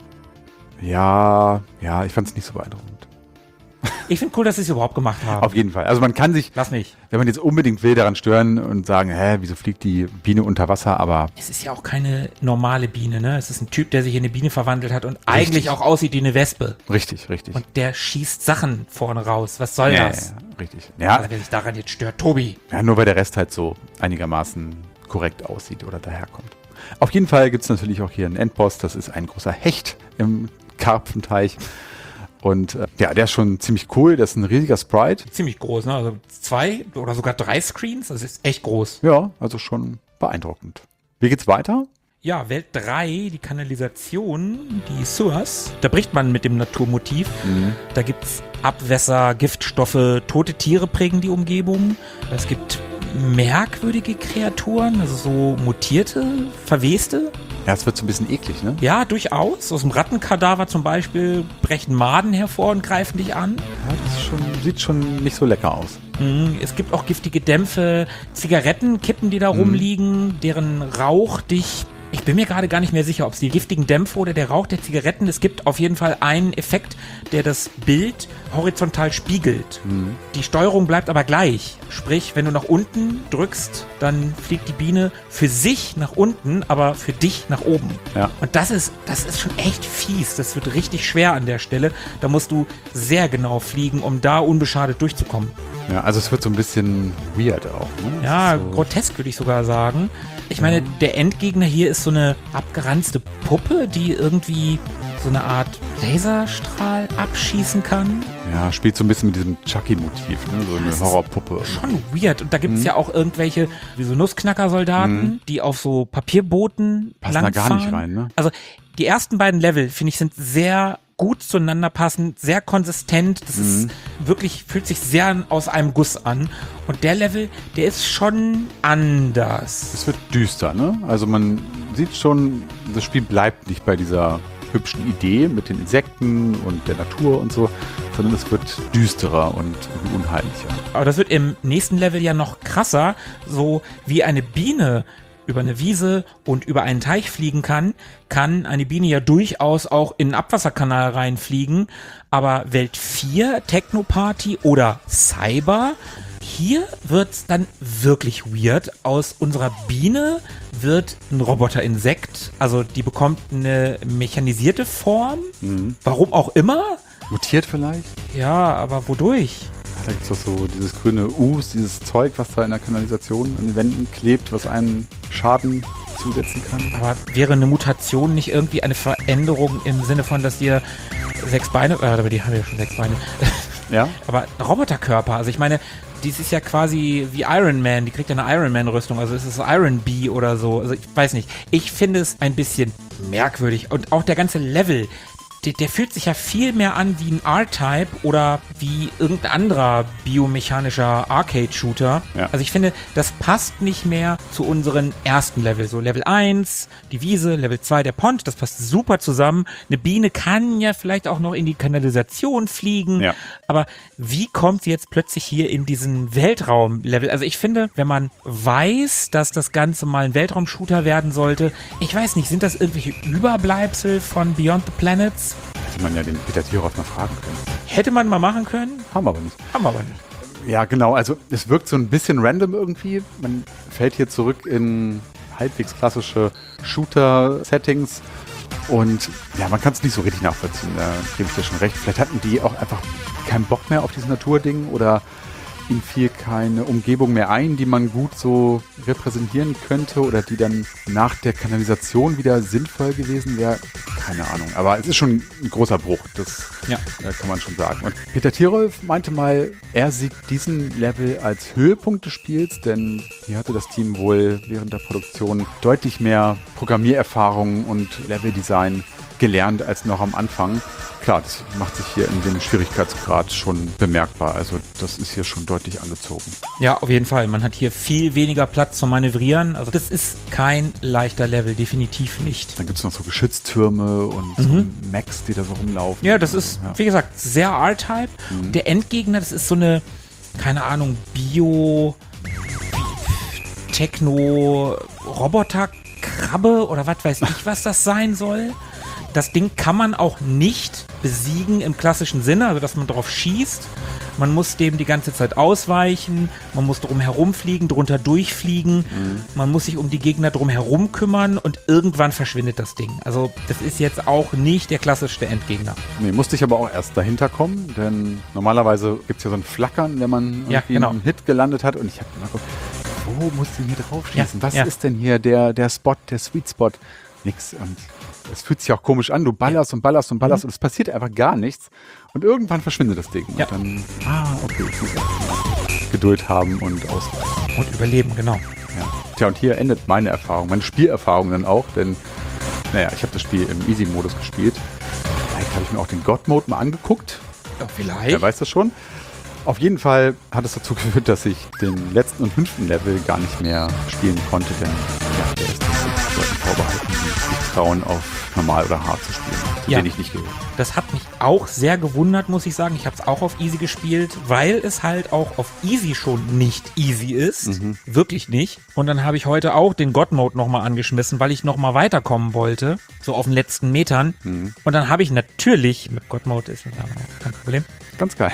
Ja, ja, ich fand es nicht so beeindruckend. Ich finde cool, dass sie es überhaupt gemacht haben. Auf jeden Fall. Also man kann sich, Lass mich. wenn man jetzt unbedingt will, daran stören und sagen, hä, wieso fliegt die Biene unter Wasser, aber Es ist ja auch keine normale Biene, ne? Es ist ein Typ, der sich in eine Biene verwandelt hat und eigentlich auch aussieht wie eine Wespe. richtig, richtig. Und der schießt Sachen vorne raus. Was soll ja, das? ja, ja, richtig. Ja, Also, wer sich daran jetzt stört, Tobi. ja, nur weil der Rest halt so einigermaßen korrekt aussieht oder daherkommt. Auf jeden Fall gibt es natürlich auch hier einen Endboss, das ist ein großer Hecht im Karpfenteich. Und äh, ja, der ist schon ziemlich cool, das ist ein riesiger Sprite. Ziemlich groß, ne? Also zwei oder sogar drei Screens. Das ist echt groß. Ja, also schon beeindruckend. Wie geht's weiter? Ja, Welt drei, die Kanalisation, die Sewers. Da bricht man mit dem Naturmotiv. Mhm. Da gibt's Abwässer, Giftstoffe, tote Tiere prägen die Umgebung. Es gibt merkwürdige Kreaturen, also so mutierte, verweste. Ja, es wird so ein bisschen eklig, ne? Ja, durchaus. Aus dem Rattenkadaver zum Beispiel brechen Maden hervor und greifen dich an. Ja, das ist schon, sieht schon nicht so lecker aus. Mhm. Es gibt auch giftige Dämpfe, Zigarettenkippen, die da rumliegen, deren Rauch dich... Ich bin mir gerade gar nicht mehr sicher, ob es die giftigen Dämpfe oder der Rauch der Zigaretten, es gibt auf jeden Fall einen Effekt, der das Bild horizontal spiegelt. Mhm. Die Steuerung bleibt aber gleich. Sprich, wenn du nach unten drückst, dann fliegt die Biene für sich nach unten, aber für dich nach oben. Ja. Und das ist, das ist schon echt fies. Das wird richtig schwer an der Stelle. Da musst du sehr genau fliegen, um da unbeschadet durchzukommen. Ja, also es wird so ein bisschen weird auch, ne? Ja, so. grotesk würde ich sogar sagen. Ich meine, der Endgegner hier ist so eine abgeranzte Puppe, die irgendwie so eine Art Laserstrahl abschießen kann. Ja, spielt so ein bisschen mit diesem Chucky-Motiv, ne? So eine Das ist Horrorpuppe. Schon weird. Und da gibt es ja auch irgendwelche, wie so Nussknacker-Soldaten, die auf so Papierbooten Passen da langfahren. gar nicht rein, ne? Also die ersten beiden Level, finde ich, sind sehr gut zueinander passend, sehr konsistent. Das ist wirklich, fühlt sich sehr aus einem Guss an. Und der Level, der ist schon anders. Es wird düster, ne? Also man sieht schon, das Spiel bleibt nicht bei dieser hübschen Idee mit den Insekten und der Natur und so, sondern es wird düsterer und unheimlicher. Aber das wird im nächsten Level ja noch krasser, so wie eine Biene über eine Wiese und über einen Teich fliegen kann, kann eine Biene ja durchaus auch in einen Abwasserkanal reinfliegen. Aber Welt vier, Technoparty oder Cyber, hier wird's dann wirklich weird. Aus unserer Biene wird ein Roboterinsekt, also die bekommt eine mechanisierte Form, Mhm. warum auch immer. Mutiert vielleicht? Ja, aber wodurch? Da gibt es doch so dieses grüne Us, dieses Zeug, was da in der Kanalisation an den Wänden klebt, was einen Schaden zusetzen kann. Aber wäre eine Mutation nicht irgendwie eine Veränderung im Sinne von, dass dir sechs Beine, äh, aber die haben ja schon sechs Beine, Ja? aber Roboterkörper, also ich meine, dies ist ja quasi wie Iron Man, die kriegt ja eine Iron Man Rüstung, also ist es Iron Bee oder so, also ich weiß nicht. Ich finde es ein bisschen merkwürdig und auch der ganze Level, Der, der fühlt sich ja viel mehr an wie ein R-Type oder wie irgendein anderer biomechanischer Arcade-Shooter. Ja. Also ich finde, das passt nicht mehr zu unseren ersten Level. So Level eins, die Wiese, Level zwei, der Pond, das passt super zusammen. Eine Biene kann ja vielleicht auch noch in die Kanalisation fliegen. Ja. Aber wie kommt sie jetzt plötzlich hier in diesen Weltraum-Level? Also ich finde, wenn man weiß, dass das Ganze mal ein Weltraum-Shooter werden sollte, ich weiß nicht, sind das irgendwelche Überbleibsel von Beyond the Planets? Hätte man ja den Peter Thiroff mal fragen können. Hätte man mal machen können, Haben wir aber nicht. haben wir aber nicht. Ja, genau. Also es wirkt so ein bisschen random irgendwie. Man fällt hier zurück in halbwegs klassische Shooter-Settings. Und ja, man kann es nicht so richtig nachvollziehen. Da gebe ich dir schon recht. Vielleicht hatten die auch einfach keinen Bock mehr auf dieses Naturding oder ihm fiel keine Umgebung mehr ein, die man gut so repräsentieren könnte oder die dann nach der Kanalisation wieder sinnvoll gewesen wäre. Keine Ahnung, aber es ist schon ein großer Bruch, das ja. äh, kann man schon sagen. Und Peter Tirolf meinte mal, er sieht diesen Level als Höhepunkt des Spiels, denn hier hatte das Team wohl während der Produktion deutlich mehr Programmiererfahrung und Leveldesign gelernt als noch am Anfang. Klar, das macht sich hier in dem Schwierigkeitsgrad schon bemerkbar. Also das ist hier schon deutlich angezogen. Ja, auf jeden Fall. Man hat hier viel weniger Platz zum Manövrieren. Also das ist kein leichter Level, definitiv nicht. Dann gibt es noch so Geschütztürme und mhm. so Mechs, die da so rumlaufen. Ja, das ist, ja. wie gesagt, sehr R-Type. Mhm. Der Endgegner, das ist so eine, keine Ahnung, Bio, Techno, Roboter-Krabbe oder was weiß ich, was das sein soll. Das Ding kann man auch nicht besiegen im klassischen Sinne, also dass man drauf schießt. Man muss dem die ganze Zeit ausweichen, man muss drum herumfliegen, drunter durchfliegen, mhm. man muss sich um die Gegner drum herum kümmern und irgendwann verschwindet das Ding. Also das ist jetzt auch nicht der klassischste Endgegner. Nee, musste ich aber auch erst dahinter kommen, denn normalerweise gibt es ja so ein Flackern, wenn man irgendwie ja, genau. einen Hit gelandet hat und ich habe immer geguckt, wo muss ich denn hier drauf schießen? Ja, Was ja. ist denn hier der, der Spot, der Sweet Spot? Nix und es fühlt sich auch komisch an, du ballerst ja. und ballerst und ballerst mhm. und es passiert einfach gar nichts und irgendwann verschwindet das Ding. Ja. Und dann, ah, okay, ich muss auch Geduld haben und ausweichen. Und überleben, genau. Ja. Tja, und hier endet meine Erfahrung, meine Spielerfahrung dann auch, denn, naja, ich habe das Spiel im Easy-Modus gespielt. Vielleicht habe ich mir auch den God-Mode mal angeguckt. Ja, vielleicht. Wer weiß das schon. Auf jeden Fall hat es dazu geführt, dass ich den letzten und fünften Level gar nicht mehr spielen konnte, denn ja, der ist das Leuten vorbehalten, die sich trauen, auf normal oder hart zu spielen, zu ja, denen ich nicht gehöre. Das hat mich auch sehr gewundert, muss ich sagen. Ich habe es auch auf Easy gespielt, weil es halt auch auf Easy schon nicht easy ist. Mhm. Wirklich nicht. Und dann habe ich heute auch den God-Mode nochmal angeschmissen, weil ich nochmal weiterkommen wollte, so auf den letzten Metern. Mhm. Und dann habe ich natürlich, mit God-Mode ist das kein Problem. Ganz geil.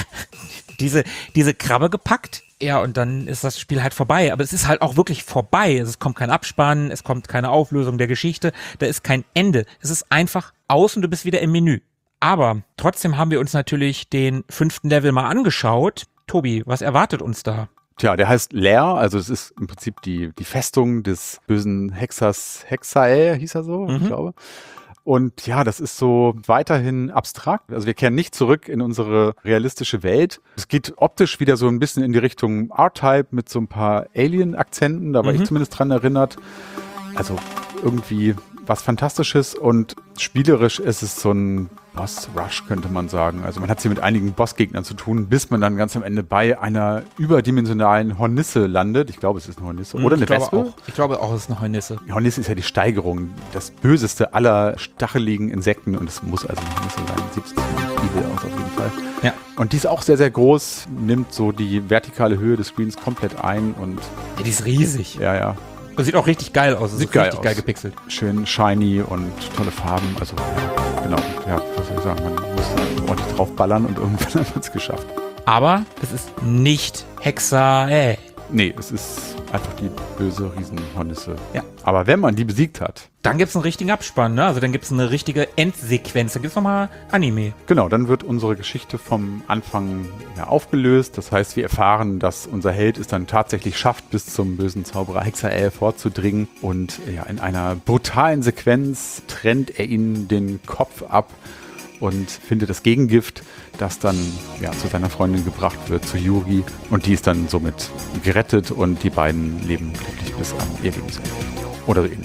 diese, diese Krabbe gepackt. Ja, und dann ist das Spiel halt vorbei. Aber es ist halt auch wirklich vorbei. Es kommt kein Abspann, es kommt keine Auflösung der Geschichte. Da ist kein Ende. Es ist einfach aus und du bist wieder im Menü. Aber trotzdem haben wir uns natürlich den fünften Level mal angeschaut. Tobi, was erwartet uns da? Tja, der heißt Lair, also es ist im Prinzip die, die Festung des bösen Hexers, Hexael hieß er so, mhm. ich glaube. Und ja, das ist so weiterhin abstrakt. Also wir kehren nicht zurück in unsere realistische Welt. Es geht optisch wieder so ein bisschen in die Richtung R-Type mit so ein paar Alien-Akzenten. Da war mhm. ich zumindest dran erinnert. Also irgendwie was Fantastisches und spielerisch ist es so ein Boss-Rush, könnte man sagen. Also man hat es hier mit einigen Bossgegnern zu tun, bis man dann ganz am Ende bei einer überdimensionalen Hornisse landet. Ich glaube, es ist eine Hornisse. Oder eine ich glaube Wespe. Auch. Ich glaube auch, es ist eine Hornisse. Die Hornisse ist ja die Steigerung, das böseste aller stacheligen Insekten und es muss also eine Hornisse sein. Sieht übel aus auf jeden Fall. Ja. Und die ist auch sehr, sehr groß, nimmt so die vertikale Höhe des Screens komplett ein und... Ja, die ist riesig. Ja, ja. Das sieht auch richtig geil aus. Sieht geil richtig aus. geil gepixelt. Schön shiny und tolle Farben. Also, genau. Ja, was soll ich sagen? Man muss ordentlich draufballern und irgendwann wird es geschafft. Aber es ist nicht Hexa, ey. Nee, es ist einfach die böse Riesenhornisse. Ja. Aber wenn man die besiegt hat... Dann gibt es einen richtigen Abspann, ne? Also dann gibt es eine richtige Endsequenz. Dann gibt es nochmal Anime. Genau, dann wird unsere Geschichte vom Anfang ja, aufgelöst. Das heißt, wir erfahren, dass unser Held es dann tatsächlich schafft, bis zum bösen Zauberer Hexael vorzudringen. Und ja, in einer brutalen Sequenz trennt er ihnen den Kopf ab und findet das Gegengift, das dann ja, zu seiner Freundin gebracht wird, zu Yuri. Und die ist dann somit gerettet und die beiden leben glücklich bis am Lebensende. Oder so ähnlich.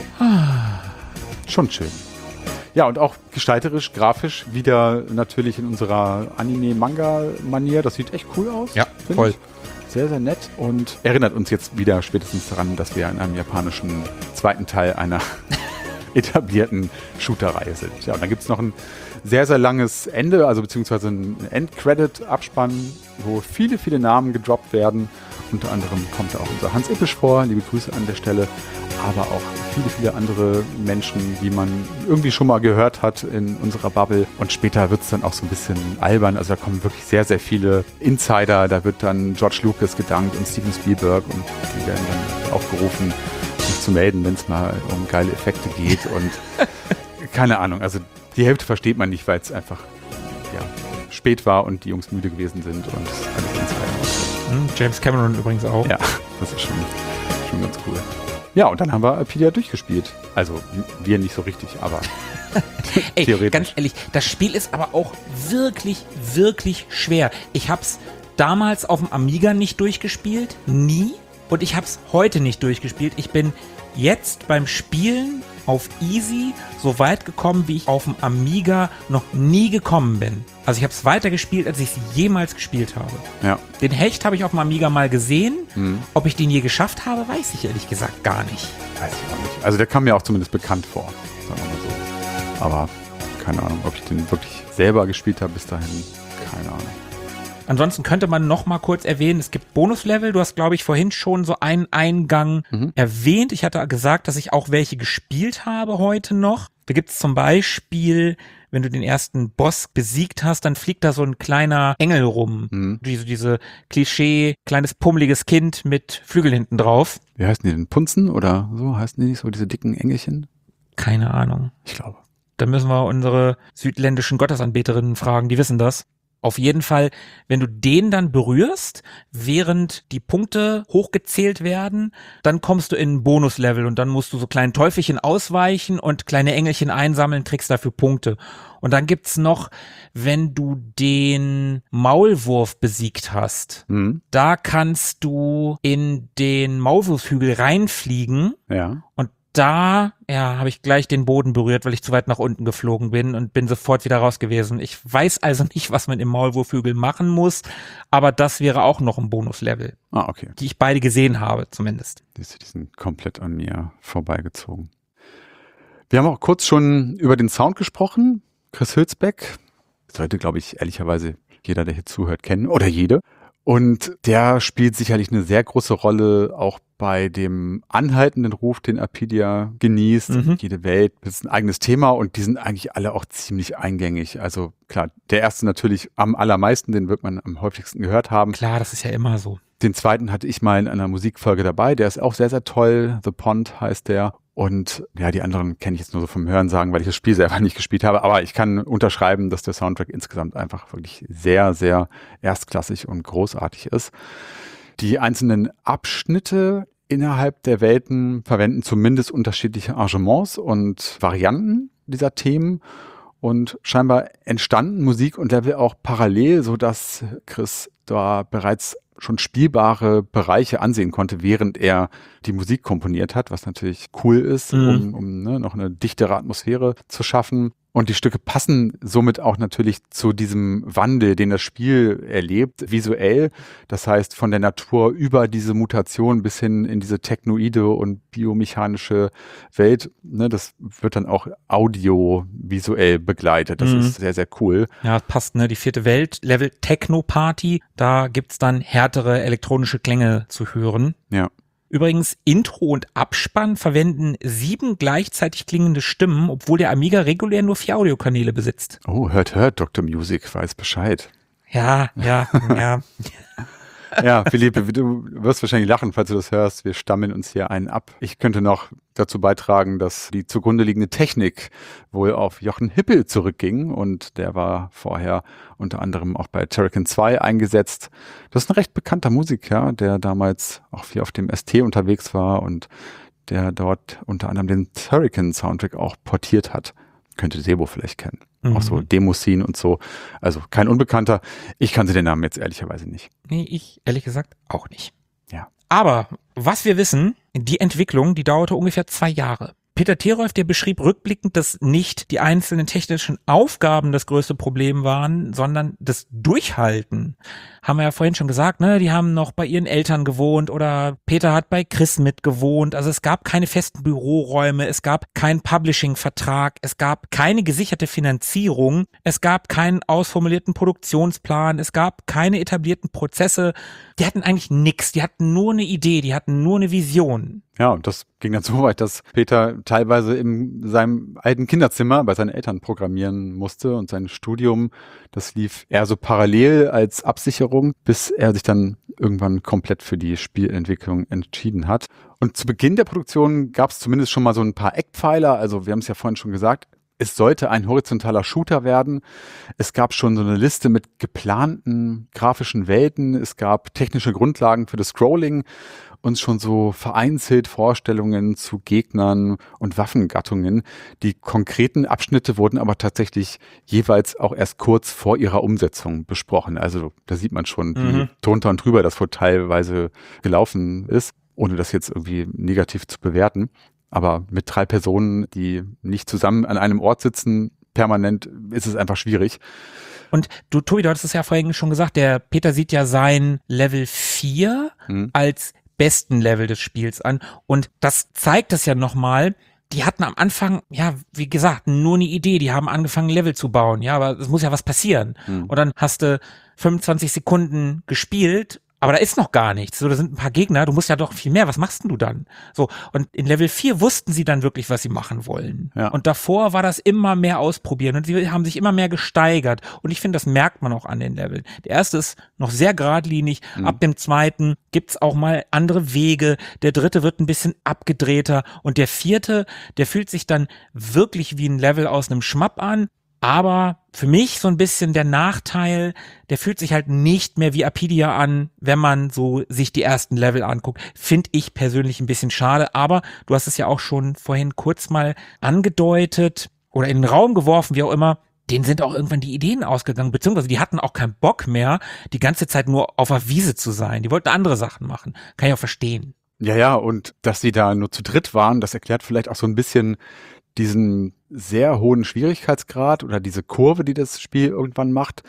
Ah. Schon schön. Ja, und auch gestalterisch, grafisch wieder natürlich in unserer Anime-Manga-Manier. Das sieht echt cool aus. Ja, voll. Ich. Sehr, sehr nett und erinnert uns jetzt wieder spätestens daran, dass wir in einem japanischen zweiten Teil einer etablierten Shooter-Reihe sind. Ja, und dann gibt es noch ein sehr, sehr langes Ende, also beziehungsweise ein End-Credit-Abspann, wo viele, viele Namen gedroppt werden. Unter anderem kommt da auch unser Hans Ippisch vor, liebe Grüße an der Stelle, aber auch viele, viele andere Menschen, die man irgendwie schon mal gehört hat in unserer Bubble. Und später wird es dann auch so ein bisschen albern, also da kommen wirklich sehr, sehr viele Insider, da wird dann George Lucas gedankt und Steven Spielberg und die werden dann aufgerufen, sich zu melden, wenn es mal um geile Effekte geht und keine Ahnung, also die Hälfte versteht man nicht, weil es einfach ja, spät war und die Jungs müde gewesen sind und alles Insider. Hm, James Cameron übrigens auch. Ja, das ist schon, schon ganz cool. Ja, und dann haben wir Apidia durchgespielt. Also wir nicht so richtig, aber Ey, theoretisch. Ganz ehrlich, das Spiel ist aber auch wirklich, wirklich schwer. Ich hab's damals auf dem Amiga nicht durchgespielt, nie. Und ich hab's heute nicht durchgespielt. Ich bin jetzt beim Spielen auf Easy so weit gekommen, wie ich auf dem Amiga noch nie gekommen bin. Also ich habe es weiter gespielt, als ich es jemals gespielt habe. Ja. Den Hecht habe ich auf dem Amiga mal gesehen. Hm. Ob ich den je geschafft habe, weiß ich ehrlich gesagt gar nicht. Weiß ich auch nicht. Also der kam mir auch zumindest bekannt vor, sagen wir mal so. Aber keine Ahnung, ob ich den wirklich selber gespielt habe bis dahin, keine Ahnung. Ansonsten könnte man noch mal kurz erwähnen, es gibt Bonuslevel. Du hast, glaube ich, vorhin schon so einen Eingang mhm. erwähnt. Ich hatte gesagt, dass ich auch welche gespielt habe heute noch. Da gibt es zum Beispiel, wenn du den ersten Boss besiegt hast, dann fliegt da so ein kleiner Engel rum. Mhm. Diese, diese Klischee, kleines pummeliges Kind mit Flügeln hinten drauf. Wie heißen die denn? Punzen oder so? Heißen die nicht so, diese dicken Engelchen? Keine Ahnung. Ich glaube. Da müssen wir unsere südländischen Gottesanbeterinnen fragen, die wissen das. Auf jeden Fall, wenn du den dann berührst, während die Punkte hochgezählt werden, dann kommst du in ein Bonuslevel und dann musst du so kleine Teufelchen ausweichen und kleine Engelchen einsammeln, kriegst dafür Punkte. Und dann gibt's noch, wenn du den Maulwurf besiegt hast, mhm. da kannst du in den Maulwurfshügel reinfliegen ja. und da, ja, habe ich gleich den Boden berührt, weil ich zu weit nach unten geflogen bin und bin sofort wieder raus gewesen. Ich weiß also nicht, was man im Maulwurfhügel machen muss, aber das wäre auch noch ein Bonuslevel. Ah, okay. Die ich beide gesehen habe, zumindest. Die sind komplett an mir vorbeigezogen. Wir haben auch kurz schon über den Sound gesprochen. Chris Hülsbeck sollte, glaube ich, ehrlicherweise jeder, der hier zuhört, kennen oder jede. Und der spielt sicherlich eine sehr große Rolle auch bei dem anhaltenden Ruf, den Apidia genießt. Mhm. Jede Welt ist ein eigenes Thema und die sind eigentlich alle auch ziemlich eingängig. Also klar, der erste natürlich am allermeisten, den wird man am häufigsten gehört haben. Klar, das ist ja immer so. Den zweiten hatte ich mal in einer Musikfolge dabei. Der ist auch sehr, sehr toll. The Pond heißt der. Und ja, die anderen kenne ich jetzt nur so vom Hörensagen, weil ich das Spiel selber nicht gespielt habe. Aber ich kann unterschreiben, dass der Soundtrack insgesamt einfach wirklich sehr, sehr erstklassig und großartig ist. Die einzelnen Abschnitte innerhalb der Welten verwenden zumindest unterschiedliche Arrangements und Varianten dieser Themen. Und scheinbar entstanden Musik und Level auch parallel, sodass Chris da bereits schon spielbare Bereiche ansehen konnte, während er die Musik komponiert hat, was natürlich cool ist, mhm. um, um ne, noch eine dichtere Atmosphäre zu schaffen. Und die Stücke passen somit auch natürlich zu diesem Wandel, den das Spiel erlebt, visuell. Das heißt, von der Natur über diese Mutation bis hin in diese technoide und biomechanische Welt. Ne, das wird dann auch audiovisuell begleitet. Das mhm. ist sehr, sehr cool. Ja, passt, ne? Die vierte Welt, Level Techno-Party. Da gibt's dann härtere elektronische Klänge zu hören. Ja. Übrigens, Intro und Abspann verwenden sieben gleichzeitig klingende Stimmen, obwohl der Amiga regulär nur vier Audiokanäle besitzt. Oh, hört, hört, Doktor Music weiß Bescheid. Ja, ja, ja. Ja, Philippe, du wirst wahrscheinlich lachen, falls du das hörst. Wir stammeln uns hier einen ab. Ich könnte noch dazu beitragen, dass die zugrunde liegende Technik wohl auf Jochen Hippel zurückging und der war vorher unter anderem auch bei Turrican zwei eingesetzt. Das ist ein recht bekannter Musiker, der damals auch viel auf dem S T unterwegs war und der dort unter anderem den Turrican-Soundtrack auch portiert hat. Könnte Sebo vielleicht kennen. Mhm. Auch so Demoscene und so. Also kein Unbekannter. Ich kannte den Namen jetzt ehrlicherweise nicht. Nee, ich ehrlich gesagt auch nicht. Ja. Aber was wir wissen, die Entwicklung, die dauerte ungefähr zwei Jahre. Peter Terolf, der beschrieb rückblickend, dass nicht die einzelnen technischen Aufgaben das größte Problem waren, sondern das Durchhalten. Haben wir ja vorhin schon gesagt, ne? Die haben noch bei ihren Eltern gewohnt oder Peter hat bei Chris mitgewohnt. Also es gab keine festen Büroräume, es gab keinen Publishing-Vertrag, es gab keine gesicherte Finanzierung, es gab keinen ausformulierten Produktionsplan, es gab keine etablierten Prozesse. Die hatten eigentlich nichts, die hatten nur eine Idee, die hatten nur eine Vision. Ja, und das ging dann so weit, dass Peter teilweise in seinem alten Kinderzimmer bei seinen Eltern programmieren musste und sein Studium, das lief eher so parallel als Absicherung, bis er sich dann irgendwann komplett für die Spielentwicklung entschieden hat. Und zu Beginn der Produktion gab es zumindest schon mal so ein paar Eckpfeiler, also wir haben es ja vorhin schon gesagt, Es sollte ein horizontaler Shooter werden. Es gab schon so eine Liste mit geplanten grafischen Welten. Es gab technische Grundlagen für das Scrolling und schon so vereinzelt Vorstellungen zu Gegnern und Waffengattungen. Die konkreten Abschnitte wurden aber tatsächlich jeweils auch erst kurz vor ihrer Umsetzung besprochen. Also da sieht man schon, wie mhm. drunter und drüber das wohl teilweise gelaufen ist, ohne das jetzt irgendwie negativ zu bewerten. Aber mit drei Personen, die nicht zusammen an einem Ort sitzen, permanent, ist es einfach schwierig. Und du, Tobi, du hattest es ja vorhin schon gesagt, der Peter sieht ja sein Level vier hm. als besten Level des Spiels an. Und das zeigt es ja nochmal. Die hatten am Anfang, ja, wie gesagt, nur eine Idee. Die haben angefangen, Level zu bauen. Ja, aber es muss ja was passieren. Hm. Und dann hast du fünfundzwanzig Sekunden gespielt, aber da ist noch gar nichts. So, da sind ein paar Gegner, du musst ja doch viel mehr. Was machst denn du dann? So, und in Level vier wussten sie dann wirklich, was sie machen wollen. Ja. Und davor war das immer mehr ausprobieren und sie haben sich immer mehr gesteigert. Und ich finde, das merkt man auch an den Leveln. Der erste ist noch sehr geradlinig. Mhm. Ab dem zweiten gibt's auch mal andere Wege. Der dritte wird ein bisschen abgedrehter. Und der vierte, der fühlt sich dann wirklich wie ein Level aus einem Schmapp an. Aber für mich so ein bisschen der Nachteil, der fühlt sich halt nicht mehr wie Apidia an, wenn man so sich die ersten Level anguckt. Finde ich persönlich ein bisschen schade, aber du hast es ja auch schon vorhin kurz mal angedeutet oder in den Raum geworfen, wie auch immer. Denen sind auch irgendwann die Ideen ausgegangen, beziehungsweise die hatten auch keinen Bock mehr, die ganze Zeit nur auf der Wiese zu sein. Die wollten andere Sachen machen. Kann ich auch verstehen. Ja, ja, und dass sie da nur zu dritt waren, das erklärt vielleicht auch so ein bisschen diesen sehr hohen Schwierigkeitsgrad oder diese Kurve, die das Spiel irgendwann macht.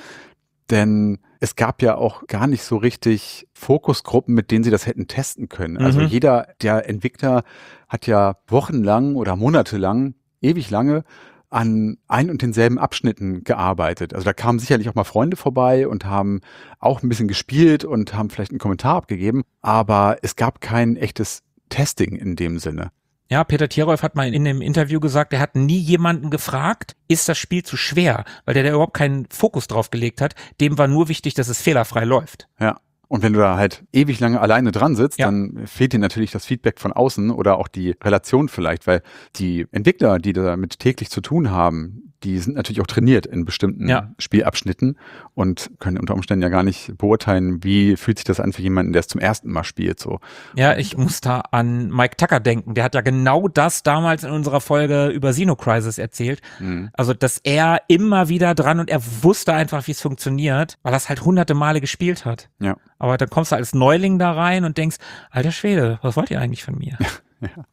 Denn es gab ja auch gar nicht so richtig Fokusgruppen, mit denen sie das hätten testen können. Mhm. Also jeder der Entwickler hat ja wochenlang oder monatelang, ewig lange, an ein und denselben Abschnitten gearbeitet. Also da kamen sicherlich auch mal Freunde vorbei und haben auch ein bisschen gespielt und haben vielleicht einen Kommentar abgegeben. Aber es gab kein echtes Testing in dem Sinne. Ja, Peter Tierolf hat mal in dem Interview gesagt, er hat nie jemanden gefragt, ist das Spiel zu schwer? Weil der da überhaupt keinen Fokus drauf gelegt hat. Dem war nur wichtig, dass es fehlerfrei läuft. Ja. Und wenn du da halt ewig lange alleine dran sitzt, ja. dann fehlt dir natürlich das Feedback von außen oder auch die Relation vielleicht, weil die Entwickler, die damit täglich zu tun haben, die sind natürlich auch trainiert in bestimmten ja. Spielabschnitten und können unter Umständen ja gar nicht beurteilen, wie fühlt sich das an für jemanden, der es zum ersten Mal spielt. So. Ja, ich muss da an Mike Tucker denken. Der hat ja genau das damals in unserer Folge über Xenocrisis erzählt. Mhm. Also, dass er immer wieder dran und er wusste einfach, wie es funktioniert, weil er es halt hunderte Male gespielt hat. Ja. Aber dann kommst du als Neuling da rein und denkst, alter Schwede, was wollt ihr eigentlich von mir? ja.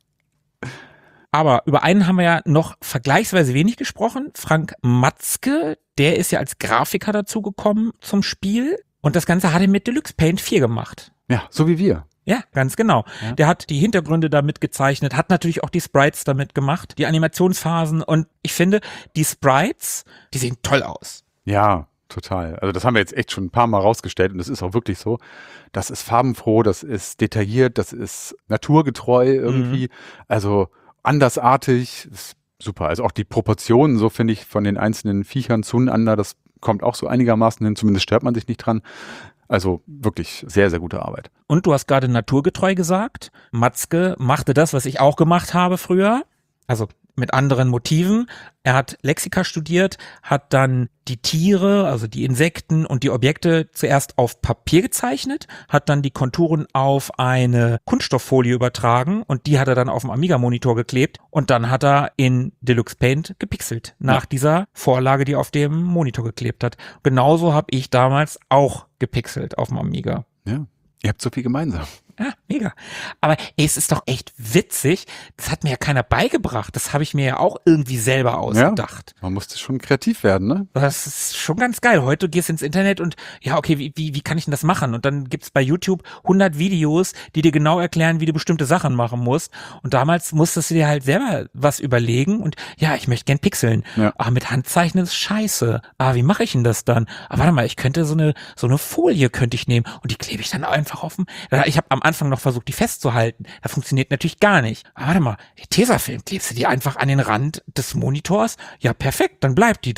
Aber über einen haben wir ja noch vergleichsweise wenig gesprochen. Frank Matzke, der ist ja als Grafiker dazugekommen zum Spiel. Und das Ganze hat er mit Deluxe Paint vier gemacht. Ja, so wie wir. Ja, ganz genau. Ja. Der hat die Hintergründe damit gezeichnet, hat natürlich auch die Sprites damit gemacht, die Animationsphasen. Und ich finde, die Sprites, die sehen toll aus. Ja, total. Also das haben wir jetzt echt schon ein paar Mal rausgestellt und das ist auch wirklich so. Das ist farbenfroh, das ist detailliert, das ist naturgetreu irgendwie. Mhm. Also andersartig, ist super. Also auch die Proportionen, so finde ich, von den einzelnen Viechern zueinander, das kommt auch so einigermaßen hin, zumindest stört man sich nicht dran. Also wirklich sehr, sehr gute Arbeit. Und du hast gerade naturgetreu gesagt, Matzke machte das, was ich auch gemacht habe früher, also mit anderen Motiven. Er hat Lexika studiert, hat dann die Tiere, also die Insekten und die Objekte zuerst auf Papier gezeichnet, hat dann die Konturen auf eine Kunststofffolie übertragen und die hat er dann auf dem Amiga-Monitor geklebt und dann hat er in Deluxe Paint gepixelt nach ja. dieser Vorlage, die er auf dem Monitor geklebt hat. Genauso habe ich damals auch gepixelt auf dem Amiga. Ja, ihr habt so viel gemeinsam. Ja, mega. Aber ey, es ist doch echt witzig. Das hat mir ja keiner beigebracht. Das habe ich mir ja auch irgendwie selber ausgedacht. Ja, man musste schon kreativ werden, ne? Das ist schon ganz geil. Heute gehst du ins Internet und ja, okay, wie, wie, wie kann ich denn das machen? Und dann gibt's bei YouTube hundert Videos, die dir genau erklären, wie du bestimmte Sachen machen musst. Und damals musstest du dir halt selber was überlegen und ja, ich möchte gern pixeln. Ja. Aber mit Handzeichnen ist scheiße. Ah, wie mache ich denn das dann? Aber warte mal, ich könnte so eine so eine Folie könnte ich nehmen und die klebe ich dann einfach auf dem. Ich habe am Anfang noch versucht, die festzuhalten. Das funktioniert natürlich gar nicht. Aber warte mal, die Tesafilm klebst du die einfach an den Rand des Monitors? Ja, perfekt, dann bleibt die da.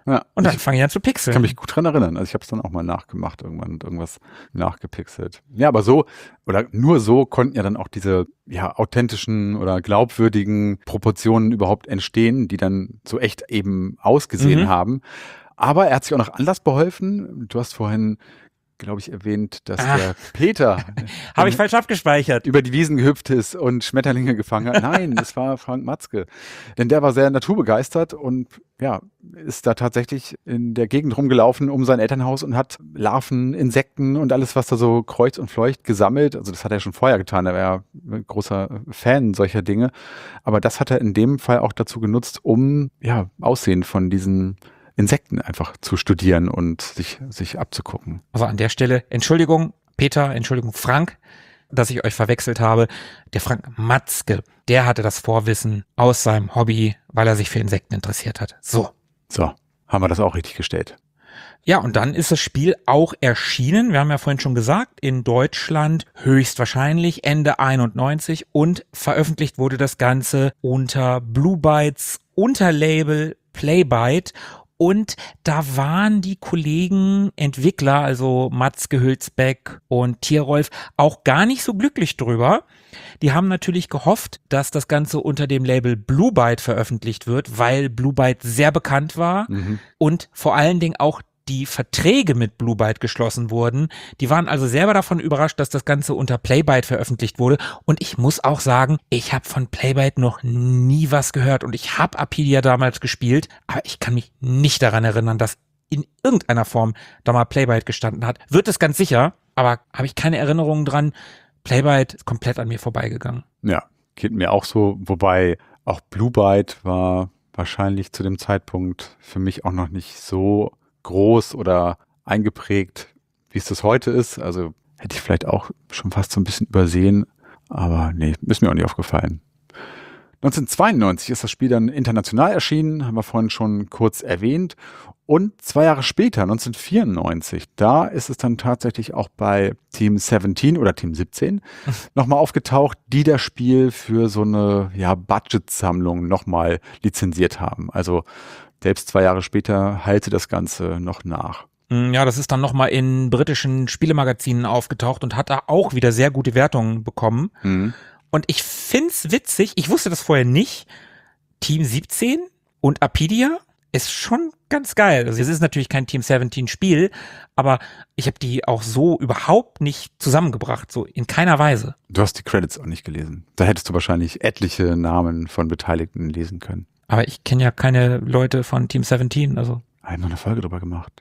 Ja, Und dann ich fange ich an zu pixeln. kann mich gut dran erinnern. Also ich habe es dann auch mal nachgemacht irgendwann und irgendwas nachgepixelt. Ja, aber so oder nur so konnten ja dann auch diese ja authentischen oder glaubwürdigen Proportionen überhaupt entstehen, die dann so echt eben ausgesehen Mhm. haben. Aber er hat sich auch noch anders beholfen. Du hast vorhin, glaube ich, erwähnt, dass Ah. der Peter Habe ich falsch abgespeichert. über die Wiesen gehüpft ist und Schmetterlinge gefangen hat. Nein, es war Frank Matzke. Denn der war sehr naturbegeistert und ja, ist da tatsächlich in der Gegend rumgelaufen um sein Elternhaus und hat Larven, Insekten und alles, was da so kreucht und fleucht, gesammelt. Also das hat er schon vorher getan. Er war ja ein großer Fan solcher Dinge. Aber das hat er in dem Fall auch dazu genutzt, um ja Aussehen von diesen Insekten einfach zu studieren und sich, sich abzugucken. Also an der Stelle, Entschuldigung, Peter, Entschuldigung, Frank, dass ich euch verwechselt habe. Der Frank Matzke, der hatte das Vorwissen aus seinem Hobby, weil er sich für Insekten interessiert hat. So. So, haben wir das auch richtig gestellt. Ja, und dann ist das Spiel auch erschienen, wir haben ja vorhin schon gesagt, in Deutschland höchstwahrscheinlich Ende einundneunzig und veröffentlicht wurde das Ganze unter Blue Bytes Unterlabel Playbyte. Und da waren die Kollegen Entwickler, also Matzke, Hülsbeck und Tierolf, auch gar nicht so glücklich drüber. Die haben natürlich gehofft, dass das Ganze unter dem Label Blue Byte veröffentlicht wird, weil Blue Byte sehr bekannt war Mhm. und vor allen Dingen auch die Verträge mit Blue Byte geschlossen wurden. Die waren also selber davon überrascht, dass das Ganze unter Playbyte veröffentlicht wurde. Und ich muss auch sagen, ich habe von Playbyte noch nie was gehört. Und ich habe Apidia damals gespielt, aber ich kann mich nicht daran erinnern, dass in irgendeiner Form da mal Playbyte gestanden hat. Wird es ganz sicher, aber habe ich keine Erinnerungen dran. Playbyte ist komplett an mir vorbeigegangen. Ja, geht mir auch so, wobei auch Blue Byte war wahrscheinlich zu dem Zeitpunkt für mich auch noch nicht so groß oder eingeprägt, wie es das heute ist. Also hätte ich vielleicht auch schon fast so ein bisschen übersehen, aber nee, ist mir auch nicht aufgefallen. neunzehnhundertzweiundneunzig ist das Spiel dann international erschienen, haben wir vorhin schon kurz erwähnt. Und zwei Jahre später, neunzehnhundertvierundneunzig, da ist es dann tatsächlich auch bei Team siebzehn oder Team siebzehn nochmal aufgetaucht, die das Spiel für so eine ja, Budgetsammlung nochmal lizenziert haben. Also selbst zwei Jahre später halte das Ganze noch nach. Ja, das ist dann nochmal in britischen Spielemagazinen aufgetaucht und hat da auch wieder sehr gute Wertungen bekommen. Mhm. Und ich find's witzig, ich wusste das vorher nicht, Team siebzehn und Apidia ist schon ganz geil. Also es ist natürlich kein Team siebzehn Spiel, aber ich habe die auch so überhaupt nicht zusammengebracht, so in keiner Weise. Du hast die Credits auch nicht gelesen. Da hättest du wahrscheinlich etliche Namen von Beteiligten lesen können. Aber ich kenne ja keine Leute von Team siebzehn, also Wir haben noch eine Folge drüber gemacht.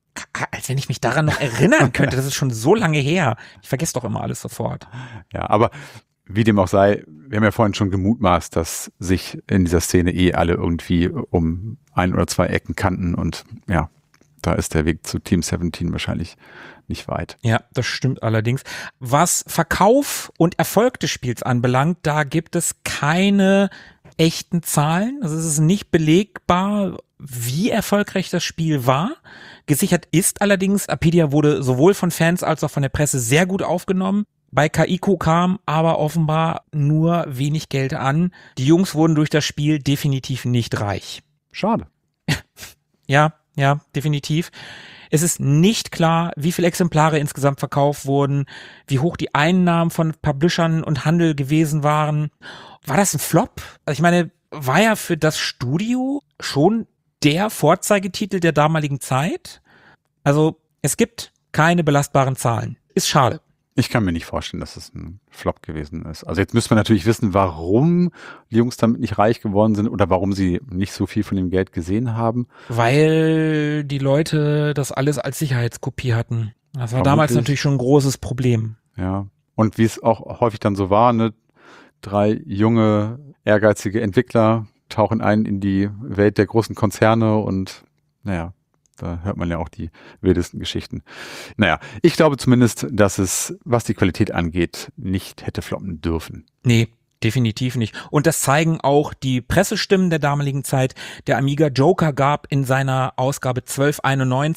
als wenn ich mich daran noch erinnern könnte, das ist schon so lange her. Ich vergesse doch immer alles sofort. Ja, aber wie dem auch sei, wir haben ja vorhin schon gemutmaßt, dass sich in dieser Szene eh alle irgendwie um ein oder zwei Ecken kannten und ja, da ist der Weg zu Team siebzehn wahrscheinlich nicht weit. Ja, das stimmt allerdings. Was Verkauf und Erfolg des Spiels anbelangt, da gibt es keine echten Zahlen. Also es ist nicht belegbar, wie erfolgreich das Spiel war. Gesichert ist allerdings, Apidia wurde sowohl von Fans als auch von der Presse sehr gut aufgenommen. Bei Kaiko kam aber offenbar nur wenig Geld an. Die Jungs wurden durch das Spiel definitiv nicht reich. Schade. Ja, ja, definitiv. Es ist nicht klar, wie viele Exemplare insgesamt verkauft wurden, wie hoch die Einnahmen von Publishern und Handel gewesen waren. War das ein Flop? Also ich meine, war ja für das Studio schon der Vorzeigetitel der damaligen Zeit? Also es gibt keine belastbaren Zahlen. Ist schade. Ich kann mir nicht vorstellen, dass es ein Flop gewesen ist. Also jetzt müsste man natürlich wissen, warum die Jungs damit nicht reich geworden sind oder warum sie nicht so viel von dem Geld gesehen haben. Weil die Leute das alles als Sicherheitskopie hatten. Das war Vermutlich. damals natürlich schon ein großes Problem. Ja. Und wie es auch häufig dann so war, ne, drei junge, ehrgeizige Entwickler tauchen ein in die Welt der großen Konzerne und naja, da hört man ja auch die wildesten Geschichten. Naja, ich glaube zumindest, dass es, was die Qualität angeht, nicht hätte floppen dürfen. Nee, definitiv nicht. Und das zeigen auch die Pressestimmen der damaligen Zeit. Der Amiga Joker gab in seiner Ausgabe zwölf einundneunzig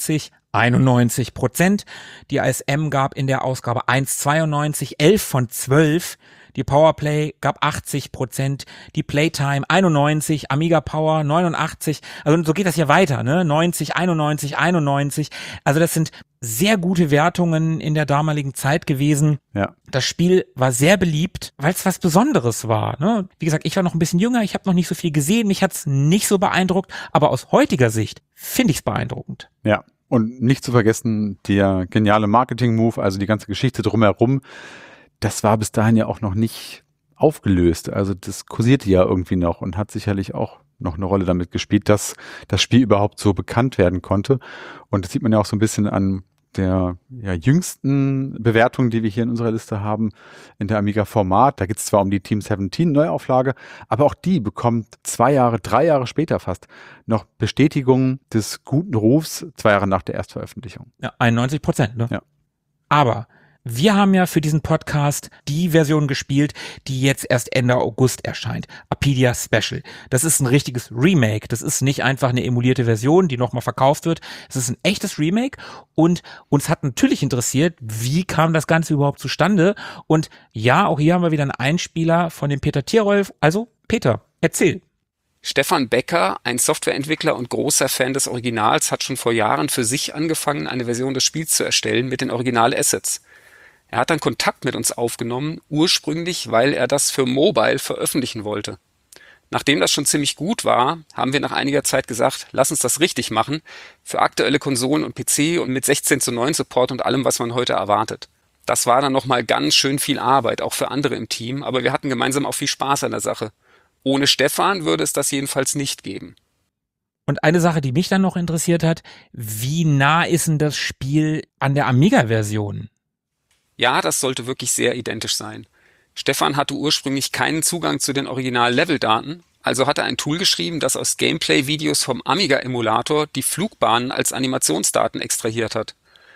einundneunzig Prozent. Die A S M gab in der Ausgabe eins Komma zweiundneunzig, elf von zwölf. Die Powerplay gab achtzig Prozent, die Playtime einundneunzig, Amiga Power neunundachtzig, also so geht das hier weiter, ne? neunzig, einundneunzig, einundneunzig. Also das sind sehr gute Wertungen in der damaligen Zeit gewesen. Ja. Das Spiel war sehr beliebt, weil es was Besonderes war, ne? Wie gesagt, ich war noch ein bisschen jünger, ich habe noch nicht so viel gesehen, mich hat's nicht so beeindruckt, aber aus heutiger Sicht finde ich es beeindruckend. Ja. Und nicht zu vergessen, der geniale Marketing-Move, also die ganze Geschichte drumherum, das war bis dahin ja auch noch nicht aufgelöst. Also das kursierte ja irgendwie noch und hat sicherlich auch noch eine Rolle damit gespielt, dass das Spiel überhaupt so bekannt werden konnte. Und das sieht man ja auch so ein bisschen an der ja, jüngsten Bewertung, die wir hier in unserer Liste haben, in der Amiga-Format. Da geht es zwar um die Team siebzehn Neuauflage, aber auch die bekommt zwei Jahre, drei Jahre später fast noch Bestätigung des guten Rufs, zwei Jahre nach der Erstveröffentlichung. Ja, einundneunzig Prozent, ne? Ja. Aber wir haben ja für diesen Podcast die Version gespielt, die jetzt erst Ende August erscheint. Apedia Special. Das ist ein richtiges Remake. Das ist nicht einfach eine emulierte Version, die nochmal verkauft wird. Es ist ein echtes Remake und uns hat natürlich interessiert, wie kam das Ganze überhaupt zustande? Und ja, auch hier haben wir wieder einen Einspieler von dem Peter Tierolf. Also, Peter, erzähl. Stefan Becker, ein Softwareentwickler und großer Fan des Originals, hat schon vor Jahren für sich angefangen, eine Version des Spiels zu erstellen mit den Original-Assets. Er hat dann Kontakt mit uns aufgenommen, ursprünglich, weil er das für Mobile veröffentlichen wollte. Nachdem das schon ziemlich gut war, haben wir nach einiger Zeit gesagt, lass uns das richtig machen, für aktuelle Konsolen und P C und mit sechzehn zu neun Support und allem, was man heute erwartet. Das war dann nochmal ganz schön viel Arbeit, auch für andere im Team, aber wir hatten gemeinsam auch viel Spaß an der Sache. Ohne Stefan würde es das jedenfalls nicht geben. Und eine Sache, die mich dann noch interessiert hat, wie nah ist denn das Spiel an der Amiga-Version? Ja, das sollte wirklich sehr identisch sein. Stefan hatte ursprünglich keinen Zugang zu den Original-Level-Daten, also hat er ein Tool geschrieben, das aus Gameplay-Videos vom Amiga-Emulator die Flugbahnen als Animationsdaten extrahiert hat.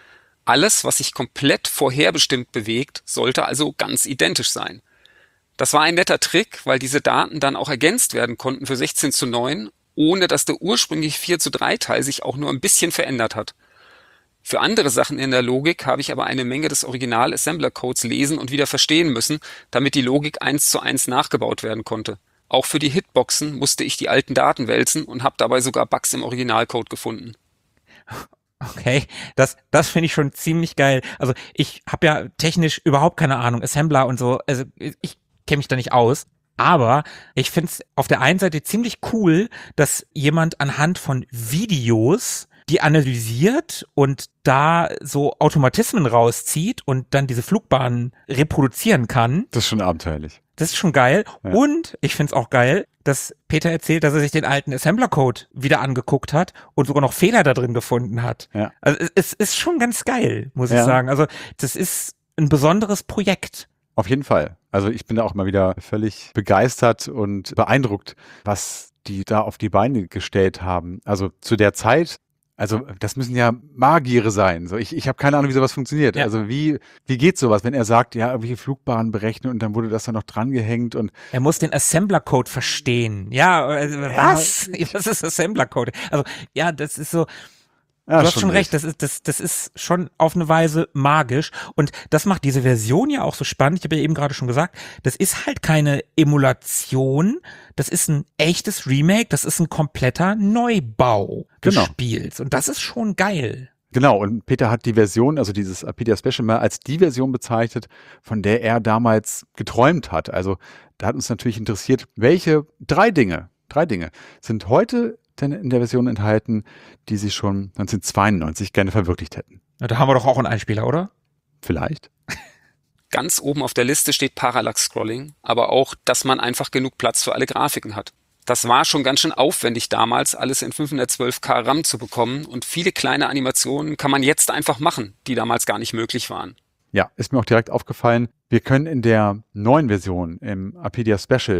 Alles, was sich komplett vorherbestimmt bewegt, sollte also ganz identisch sein. Das war ein netter Trick, weil diese Daten dann auch ergänzt werden konnten für sechzehn zu neun, ohne dass der ursprüngliche vier zu drei Teil sich auch nur ein bisschen verändert hat. Für andere Sachen in der Logik habe ich aber eine Menge des Original-Assembler-Codes lesen und wieder verstehen müssen, damit die Logik eins zu eins nachgebaut werden konnte. Auch für die Hitboxen musste ich die alten Daten wälzen und habe dabei sogar Bugs im Originalcode gefunden. Okay, das das finde ich schon ziemlich geil. Also ich habe ja technisch überhaupt keine Ahnung, Assembler und so, also ich kenne mich da nicht aus. Aber ich finde es auf der einen Seite ziemlich cool, dass jemand anhand von Videos die analysiert und da so Automatismen rauszieht und dann diese Flugbahnen reproduzieren kann. Das ist schon abenteuerlich. Das ist schon geil. Ja. Und ich finde es auch geil, dass Peter erzählt, dass er sich den alten Assembler-Code wieder angeguckt hat und sogar noch Fehler da drin gefunden hat. Ja. Also es, es ist schon ganz geil, muss Ja. ich sagen. Also das ist ein besonderes Projekt. Auf jeden Fall. Also ich bin da auch mal wieder völlig begeistert und beeindruckt, was die da auf die Beine gestellt haben. Also zu der Zeit, also das müssen ja Magiere sein. So, ich ich habe keine Ahnung, wie sowas funktioniert. Ja. Also wie wie geht sowas, wenn er sagt, ja, irgendwelche Flugbahnen berechnen und dann wurde das dann noch dran gehängt und Er muss den Assembler-Code verstehen. Ja, also, was? Was ist Assembler-Code? Also ja, das ist so. ja, Du hast schon recht, das ist, das, das ist schon auf eine Weise magisch und das macht diese Version ja auch so spannend. Ich habe ja eben gerade schon gesagt, das ist halt keine Emulation, das ist ein echtes Remake, das ist ein kompletter Neubau des Genau. Spiels und das ist schon geil. Genau, und Peter hat die Version, also dieses Apedia Special mal als die Version bezeichnet, von der er damals geträumt hat. Also da hat uns natürlich interessiert, welche drei Dinge, drei Dinge sind heute denn in der Version enthalten, die sie schon neunzehnhundertzweiundneunzig gerne verwirklicht hätten. Ja, da haben wir doch auch einen Einspieler, oder? Vielleicht. Ganz oben auf der Liste steht Parallax-Scrolling, aber auch, dass man einfach genug Platz für alle Grafiken hat. Das war schon ganz schön aufwendig damals, alles in fünfhundertzwölf K RAM zu bekommen und viele kleine Animationen kann man jetzt einfach machen, die damals gar nicht möglich waren. Ja, ist mir auch direkt aufgefallen. Wir können in der neuen Version, im Apedia Special,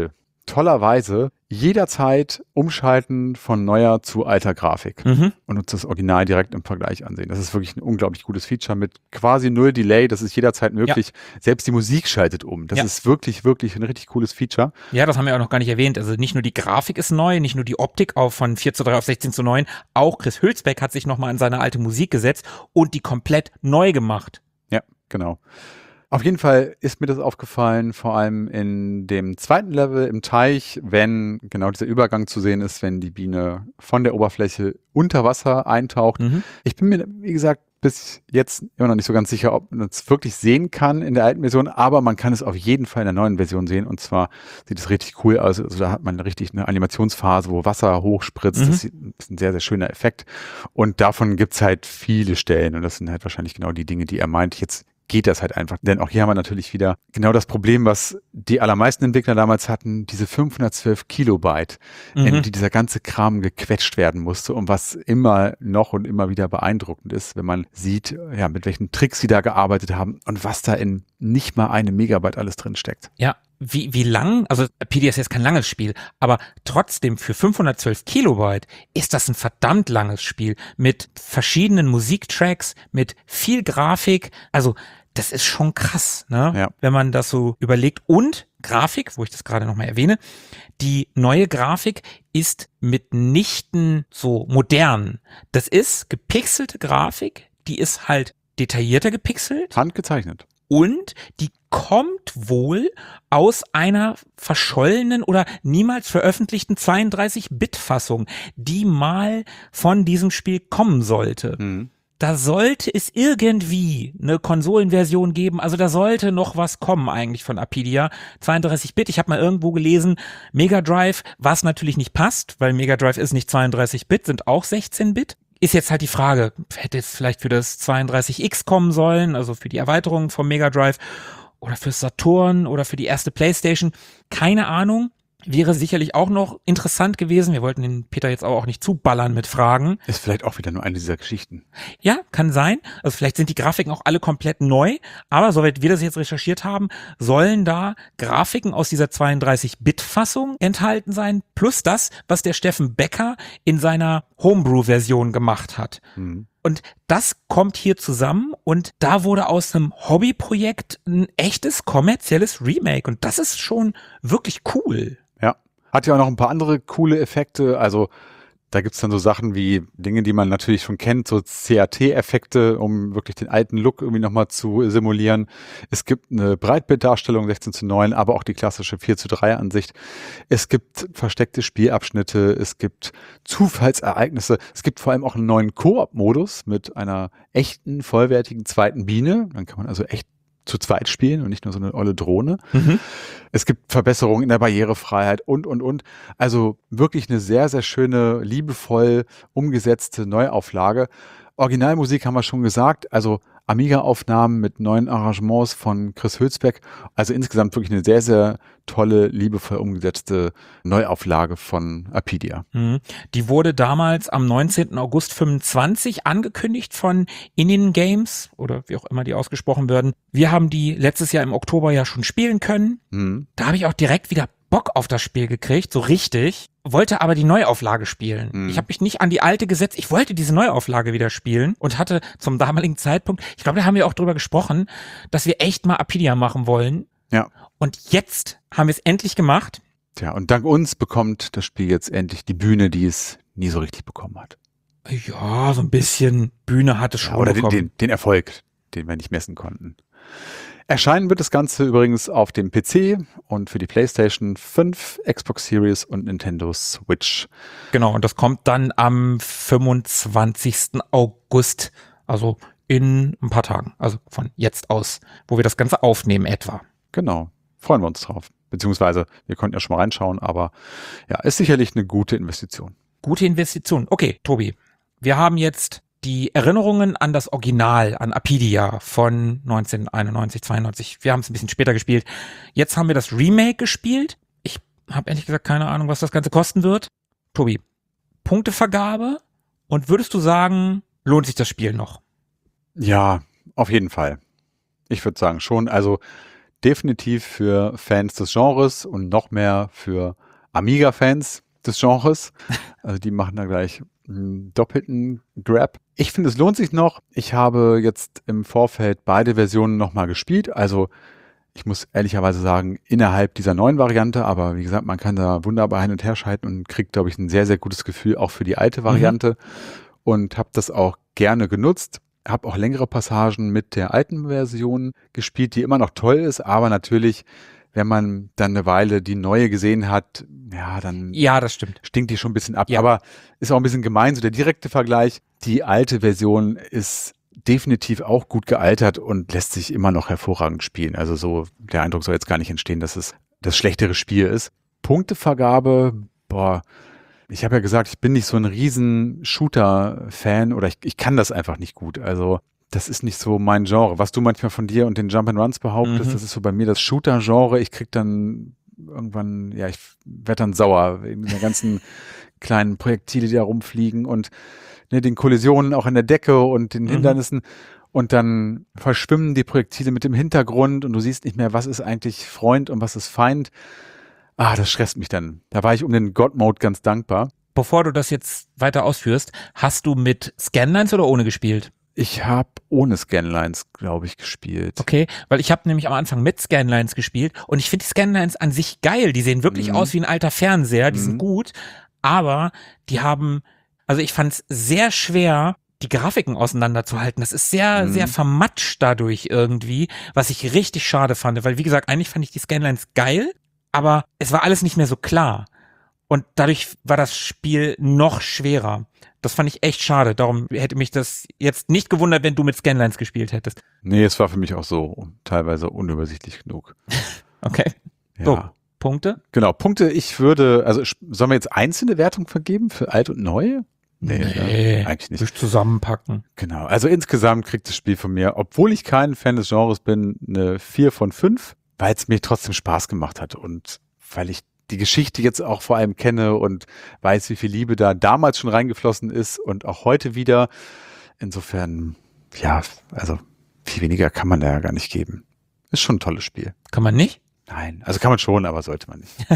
tollerweise jederzeit umschalten von neuer zu alter Grafik Mhm. und uns das Original direkt im Vergleich ansehen. Das ist wirklich ein unglaublich gutes Feature mit quasi null Delay. Das ist jederzeit möglich. Selbst die Musik schaltet um. Das Ja. ist wirklich, wirklich ein richtig cooles Feature. Ja, das haben wir auch noch gar nicht erwähnt. Also nicht nur die Grafik ist neu, nicht nur die Optik auf von vier zu drei auf sechzehn zu neun, auch Chris Hülsbeck hat sich nochmal an seine alte Musik gesetzt und die komplett neu gemacht. Ja, genau. Auf jeden Fall ist mir das aufgefallen, vor allem in dem zweiten Level im Teich, wenn genau dieser Übergang zu sehen ist, wenn die Biene von der Oberfläche unter Wasser eintaucht. Mhm. Ich bin mir, wie gesagt, bis jetzt immer noch nicht so ganz sicher, ob man es wirklich sehen kann in der alten Version, aber man kann es auf jeden Fall in der neuen Version sehen und zwar sieht es richtig cool aus. Also da hat man richtig eine Animationsphase, wo Wasser hochspritzt. Mhm. Das sieht- ist ein sehr, sehr schöner Effekt und davon gibt's halt viele Stellen und das sind halt wahrscheinlich genau die Dinge, die er meint. Jetzt geht das halt einfach. Denn auch hier haben wir natürlich wieder genau das Problem, was die allermeisten Entwickler damals hatten, diese fünfhundertzwölf Kilobyte, Mhm. in die dieser ganze Kram gequetscht werden musste und was immer noch und immer wieder beeindruckend ist, wenn man sieht, ja, mit welchen Tricks sie da gearbeitet haben und was da in nicht mal einem Megabyte alles drin steckt. Ja, wie, wie lang, also P D ist jetzt kein langes Spiel, aber trotzdem für fünfhundertzwölf Kilobyte ist das ein verdammt langes Spiel mit verschiedenen Musiktracks, mit viel Grafik, also das ist schon krass, ne? Ja. Wenn man das so überlegt. Und Grafik, wo ich das gerade nochmal erwähne, die neue Grafik ist mitnichten so modern. Das ist gepixelte Grafik, die ist halt detaillierter gepixelt. Handgezeichnet. Und die kommt wohl aus einer verschollenen oder niemals veröffentlichten zweiunddreißig-Bit-Fassung, die mal von diesem Spiel kommen sollte. Mhm. Da sollte es irgendwie eine Konsolenversion geben, also da sollte noch was kommen eigentlich von Apidia. zweiunddreißig-Bit, ich habe mal irgendwo gelesen, Mega Drive, was natürlich nicht passt, weil Mega Drive ist nicht zweiunddreißig-Bit, sind auch sechzehn-Bit. Ist jetzt halt die Frage, hätte es vielleicht für das zweiunddreißig X kommen sollen, also für die Erweiterung vom Mega Drive oder fürs Saturn oder für die erste PlayStation, keine Ahnung. Wäre sicherlich auch noch interessant gewesen. Wir wollten den Peter jetzt aber auch nicht zuballern mit Fragen. Ist vielleicht auch wieder nur eine dieser Geschichten. Ja, kann sein. Also vielleicht sind die Grafiken auch alle komplett neu. Aber soweit wir das jetzt recherchiert haben, sollen da Grafiken aus dieser zweiunddreißig-Bit-Fassung enthalten sein. Plus das, was der Steffen Becker in seiner Homebrew-Version gemacht hat. Mhm. Und das kommt hier zusammen und da wurde aus einem Hobbyprojekt ein echtes kommerzielles Remake. Und das ist schon wirklich cool. Ja. Hat ja auch noch ein paar andere coole Effekte. Also da gibt's dann so Sachen wie Dinge, die man natürlich schon kennt, so C A T-Effekte, um wirklich den alten Look irgendwie nochmal zu simulieren. Es gibt eine Breitbilddarstellung sechzehn zu neun, aber auch die klassische vier zu drei Ansicht. Es gibt versteckte Spielabschnitte, es gibt Zufallsereignisse, es gibt vor allem auch einen neuen Koop-Modus mit einer echten, vollwertigen zweiten Biene. Dann kann man also echt zu zweit spielen und nicht nur so eine olle Drohne. Mhm. Es gibt Verbesserungen in der Barrierefreiheit und, und, und. Also wirklich eine sehr, sehr schöne, liebevoll umgesetzte Neuauflage. Originalmusik haben wir schon gesagt, also Amiga-Aufnahmen mit neuen Arrangements von Chris Hülsbeck. Also insgesamt wirklich eine sehr, sehr tolle, liebevoll umgesetzte Neuauflage von Apidia. Mhm. Die wurde damals am neunzehnten August fünfundzwanzig angekündigt von Inin Games oder wie auch immer die ausgesprochen werden. Wir haben die letztes Jahr im Oktober ja schon spielen können. Mhm. Da habe ich auch direkt wieder Bock auf das Spiel gekriegt, so richtig. Wollte aber die Neuauflage spielen. Mhm. Ich habe mich nicht an die alte gesetzt. Ich wollte diese Neuauflage wieder spielen und hatte zum damaligen Zeitpunkt, ich glaube, da haben wir auch drüber gesprochen, dass wir echt mal Apidia machen wollen. Ja. Und jetzt haben wir es endlich gemacht. Tja, und dank uns bekommt das Spiel jetzt endlich die Bühne, die es nie so richtig bekommen hat. Ja, so ein bisschen Bühne hatte schon Ja, oder den, bekommen. den, den Erfolg, den wir nicht messen konnten. Erscheinen wird das Ganze übrigens auf dem P C und für die PlayStation fünf, Xbox Series und Nintendo Switch. Genau, und das kommt dann am fünfundzwanzigsten August, also in ein paar Tagen, also von jetzt aus, wo wir das Ganze aufnehmen etwa. Genau, freuen wir uns drauf. Beziehungsweise, wir konnten ja schon mal reinschauen, aber ja, ist sicherlich eine gute Investition. Gute Investition. Okay, Tobi, wir haben jetzt die Erinnerungen an das Original, an Apidia von neunzehnhunderteinundneunzig, zweiundneunzig. Wir haben es ein bisschen später gespielt. Jetzt haben wir das Remake gespielt. Ich habe ehrlich gesagt keine Ahnung, was das Ganze kosten wird. Tobi, Punktevergabe. Und würdest du sagen, lohnt sich das Spiel noch? Ja, auf jeden Fall. Ich würde sagen schon. Also definitiv für Fans des Genres und noch mehr für Amiga-Fans des Genres. Also die machen da gleich einen doppelten Grab. Ich finde, es lohnt sich noch. Ich habe jetzt im Vorfeld beide Versionen nochmal gespielt. Also ich muss ehrlicherweise sagen, innerhalb dieser neuen Variante, aber wie gesagt, man kann da wunderbar hin und her schalten und kriegt, glaube ich, ein sehr, sehr gutes Gefühl auch für die alte Variante mhm. und habe das auch gerne genutzt. Habe auch längere Passagen mit der alten Version gespielt, die immer noch toll ist, aber natürlich, wenn man dann eine Weile die neue gesehen hat, ja, dann ja, das stimmt. stinkt die schon ein bisschen ab. Ja. Aber ist auch ein bisschen gemein, so der direkte Vergleich. Die alte Version ist definitiv auch gut gealtert und lässt sich immer noch hervorragend spielen. Also so, der Eindruck soll jetzt gar nicht entstehen, dass es das schlechtere Spiel ist. Punktevergabe, boah, ich habe ja gesagt, ich bin nicht so ein riesen Shooter-Fan oder ich, ich kann das einfach nicht gut. Also das ist nicht so mein Genre. Was du manchmal von dir und den Jump'n'Runs behauptest, mhm. das ist so bei mir das Shooter-Genre. Ich krieg dann irgendwann, ja, ich werde dann sauer wegen der ganzen kleinen Projektile, die da rumfliegen und ne, den Kollisionen auch in der Decke und den mhm. Hindernissen. Und dann verschwimmen die Projektile mit dem Hintergrund und du siehst nicht mehr, was ist eigentlich Freund und was ist Feind. Ah, das stresst mich dann. Da war ich um den God-Mode ganz dankbar. Bevor du das jetzt weiter ausführst, hast du mit Scanlines oder ohne gespielt? Ich habe ohne Scanlines, glaube ich, gespielt. Okay, weil ich habe nämlich am Anfang mit Scanlines gespielt und ich finde die Scanlines an sich geil. Die sehen wirklich mhm. aus wie ein alter Fernseher, die mhm. sind gut, aber die haben, also ich fand es sehr schwer, die Grafiken auseinanderzuhalten. Das ist sehr, mhm. sehr vermatscht dadurch irgendwie, was ich richtig schade fand, weil wie gesagt, eigentlich fand ich die Scanlines geil, aber es war alles nicht mehr so klar. Und dadurch war das Spiel noch schwerer. Das fand ich echt schade. Darum hätte mich das jetzt nicht gewundert, wenn du mit Scanlines gespielt hättest. Nee, es war für mich auch so teilweise unübersichtlich genug. Okay. Ja. So, Punkte? Genau, Punkte. Ich würde, also sollen wir jetzt einzelne Wertungen vergeben für alt und neu? Nee, nee ja, eigentlich nicht. Will ich zusammenpacken. Genau, also insgesamt kriegt das Spiel von mir, obwohl ich kein Fan des Genres bin, eine vier von fünf, weil es mir trotzdem Spaß gemacht hat und weil ich die Geschichte jetzt auch vor allem kenne und weiß, wie viel Liebe da damals schon reingeflossen ist und auch heute wieder. Insofern, ja, also viel weniger kann man da ja gar nicht geben. Ist schon ein tolles Spiel. Kann man nicht? Nein, also kann man schon, aber sollte man nicht.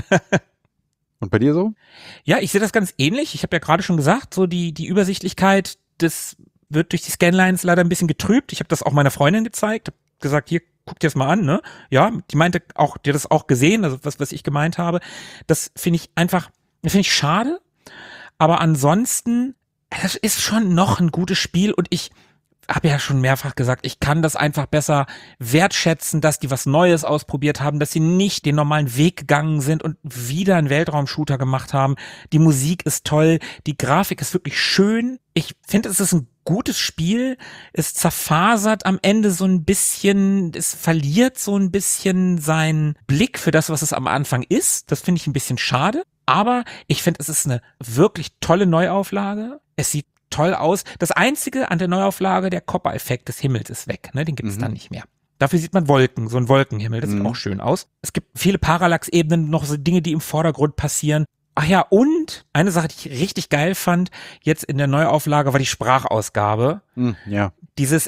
Und bei dir so? Ja, ich sehe das ganz ähnlich. Ich habe ja gerade schon gesagt, so die die Übersichtlichkeit, das wird durch die Scanlines leider ein bisschen getrübt. Ich habe das auch meiner Freundin gezeigt, habe gesagt, hier, guck dir das mal an, ne? Ja, die meinte auch, die hat das auch gesehen, also was, was ich gemeint habe. Das finde ich einfach, finde ich schade. Aber ansonsten, das ist schon noch ein gutes Spiel und ich habe ja schon mehrfach gesagt, ich kann das einfach besser wertschätzen, dass die was Neues ausprobiert haben, dass sie nicht den normalen Weg gegangen sind und wieder einen Weltraumshooter gemacht haben. Die Musik ist toll, die Grafik ist wirklich schön. Ich finde, es ist ein gutes Spiel. Es zerfasert am Ende so ein bisschen, es verliert so ein bisschen seinen Blick für das, was es am Anfang ist. Das finde ich ein bisschen schade. Aber ich finde, es ist eine wirklich tolle Neuauflage. Es sieht toll aus. Das Einzige an der Neuauflage, der Copper-Effekt des Himmels ist weg. Ne? Den gibt es mhm. dann nicht mehr. Dafür sieht man Wolken, so ein Wolkenhimmel. Das mhm. sieht auch schön aus. Es gibt viele Parallax-Ebenen, noch so Dinge, die im Vordergrund passieren. Ach ja, und eine Sache, die ich richtig geil fand, jetzt in der Neuauflage, war die Sprachausgabe. Mhm, ja. Dieses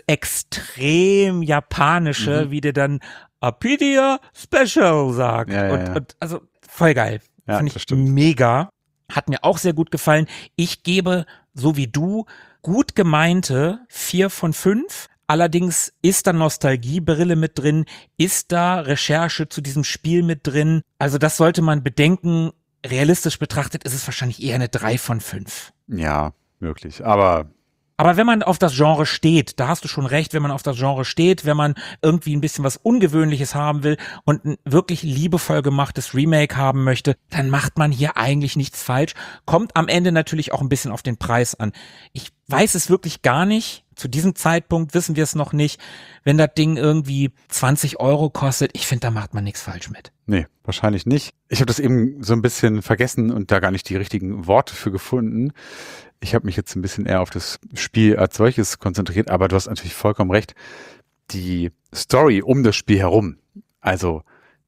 extrem japanische, mhm. wie der dann Apidia Special sagt. Ja, ja, und, ja. und also voll geil. Ja, Fand ich das stimmt. mega. Hat mir auch sehr gut gefallen. Ich gebe, so wie du, gut gemeinte vier von fünf. Allerdings ist da Nostalgiebrille mit drin, ist da Recherche zu diesem Spiel mit drin. Also das sollte man bedenken. Realistisch betrachtet ist es wahrscheinlich eher eine drei von fünf. Ja, möglich. Aber Aber wenn man auf das Genre steht, da hast du schon recht, wenn man auf das Genre steht, wenn man irgendwie ein bisschen was Ungewöhnliches haben will und ein wirklich liebevoll gemachtes Remake haben möchte, dann macht man hier eigentlich nichts falsch. Kommt am Ende natürlich auch ein bisschen auf den Preis an. Ich weiß es wirklich gar nicht. Zu diesem Zeitpunkt wissen wir es noch nicht. Wenn das Ding irgendwie zwanzig Euro kostet, ich finde, da macht man nichts falsch mit. Nee, wahrscheinlich nicht. Ich habe das eben so ein bisschen vergessen und da gar nicht die richtigen Worte für gefunden. Ich habe mich jetzt ein bisschen eher auf das Spiel als solches konzentriert, aber du hast natürlich vollkommen recht. Die Story um das Spiel herum, also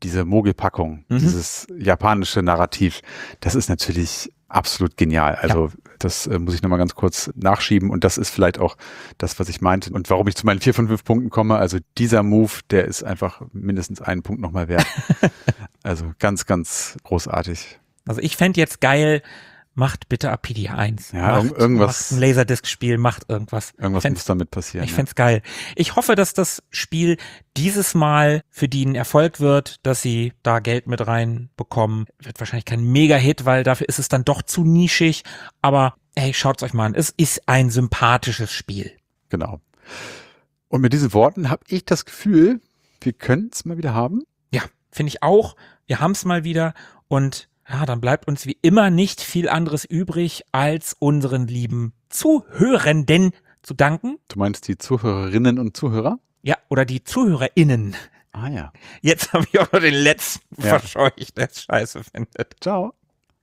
diese Mogelpackung, Mhm. dieses japanische Narrativ, das ist natürlich absolut genial. Also Ja. das äh, muss ich nochmal ganz kurz nachschieben und das ist vielleicht auch das, was ich meinte und warum ich zu meinen vier von fünf Punkten komme. Also dieser Move, der ist einfach mindestens einen Punkt nochmal wert. Also ganz, ganz großartig. Also ich fände jetzt geil, macht bitte Apidia eins. Ja, macht, irg- irgendwas- Macht ein Laserdisc-Spiel, macht irgendwas. Irgendwas Fänd's- muss damit passieren. Ich ja. fänd's geil. Ich hoffe, dass das Spiel dieses Mal für die ein Erfolg wird, dass sie da Geld mit reinbekommen. Wird wahrscheinlich kein Mega-Hit, weil dafür ist es dann doch zu nischig. Aber hey, schaut's euch mal an. Es ist ein sympathisches Spiel. Genau. Und mit diesen Worten habe ich das Gefühl, wir können es mal wieder haben. Ja, finde ich auch. Wir haben's mal wieder und ja, dann bleibt uns wie immer nicht viel anderes übrig, als unseren lieben Zuhörenden zu danken. Du meinst die Zuhörerinnen und Zuhörer? Ja, oder die ZuhörerInnen. Ah ja. Jetzt habe ich auch noch den letzten Ja. verscheucht, der es scheiße findet. Ciao.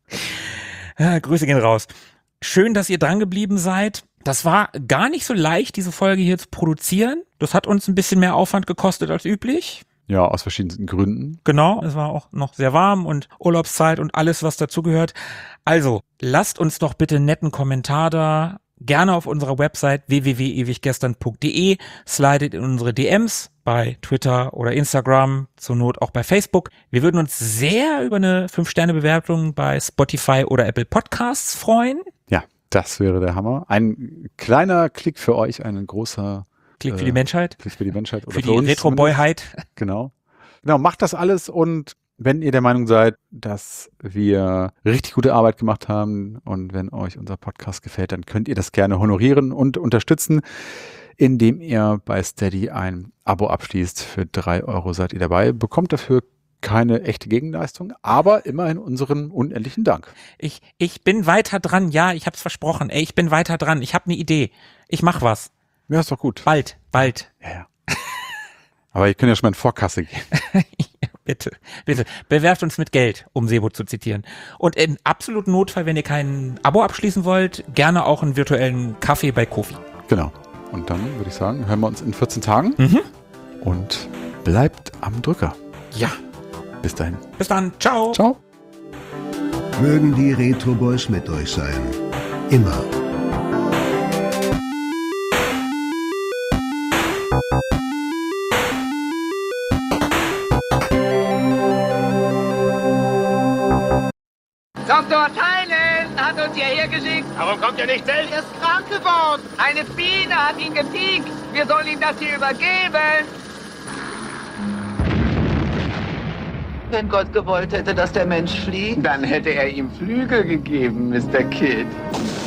Ja, Grüße gehen raus. Schön, dass ihr dran geblieben seid. Das war gar nicht so leicht, diese Folge hier zu produzieren. Das hat uns ein bisschen mehr Aufwand gekostet als üblich. Ja, aus verschiedensten Gründen. Genau, es war auch noch sehr warm und Urlaubszeit und alles, was dazugehört. Also, lasst uns doch bitte einen netten Kommentar da. Gerne auf unserer Website w w w punkt ewiggestern punkt d e. Slidet in unsere D Ms bei Twitter oder Instagram, zur Not auch bei Facebook. Wir würden uns sehr über eine fünf Sterne Bewertung bei Spotify oder Apple Podcasts freuen. Ja, das wäre der Hammer. Ein kleiner Klick für euch, ein großer Klick für Äh, die Menschheit, Klick für die Menschheit oder für für, die uns Retro-Boyheit. zumindest. Genau. Genau, macht das alles und wenn ihr der Meinung seid, dass wir richtig gute Arbeit gemacht haben und wenn euch unser Podcast gefällt, dann könnt ihr das gerne honorieren und unterstützen, indem ihr bei Steady ein Abo abschließt. Für drei Euro seid ihr dabei, bekommt dafür keine echte Gegenleistung, aber immerhin unseren unendlichen Dank. Ich, ich bin weiter dran, ja, ich hab's versprochen. Ey, ich bin weiter dran, ich habe eine Idee. Ich mach was. Ja, ist doch gut. Bald, bald. Ja, ja. Aber ihr könnt ja schon mal in Vorkasse gehen. Ja, bitte, bitte. Bewerft uns mit Geld, um Sebo zu zitieren. Und im absoluten Notfall, wenn ihr kein Abo abschließen wollt, gerne auch einen virtuellen Kaffee bei Kofi. Genau. Und dann würde ich sagen, hören wir uns in vierzehn Tagen Mhm. und bleibt am Drücker. Ja, Bis dahin. bis dann. Ciao. Ciao. Mögen die Retro Boys mit euch sein. Immer. Doktor Tylen hat uns hierher geschickt. Warum kommt ihr nicht selbst? Er ist krank geworden. Eine Biene hat ihn gepiekt. Wir sollen ihm das hier übergeben. Wenn Gott gewollt hätte, dass der Mensch fliegt. Dann hätte er ihm Flügel gegeben, Mister Kidd.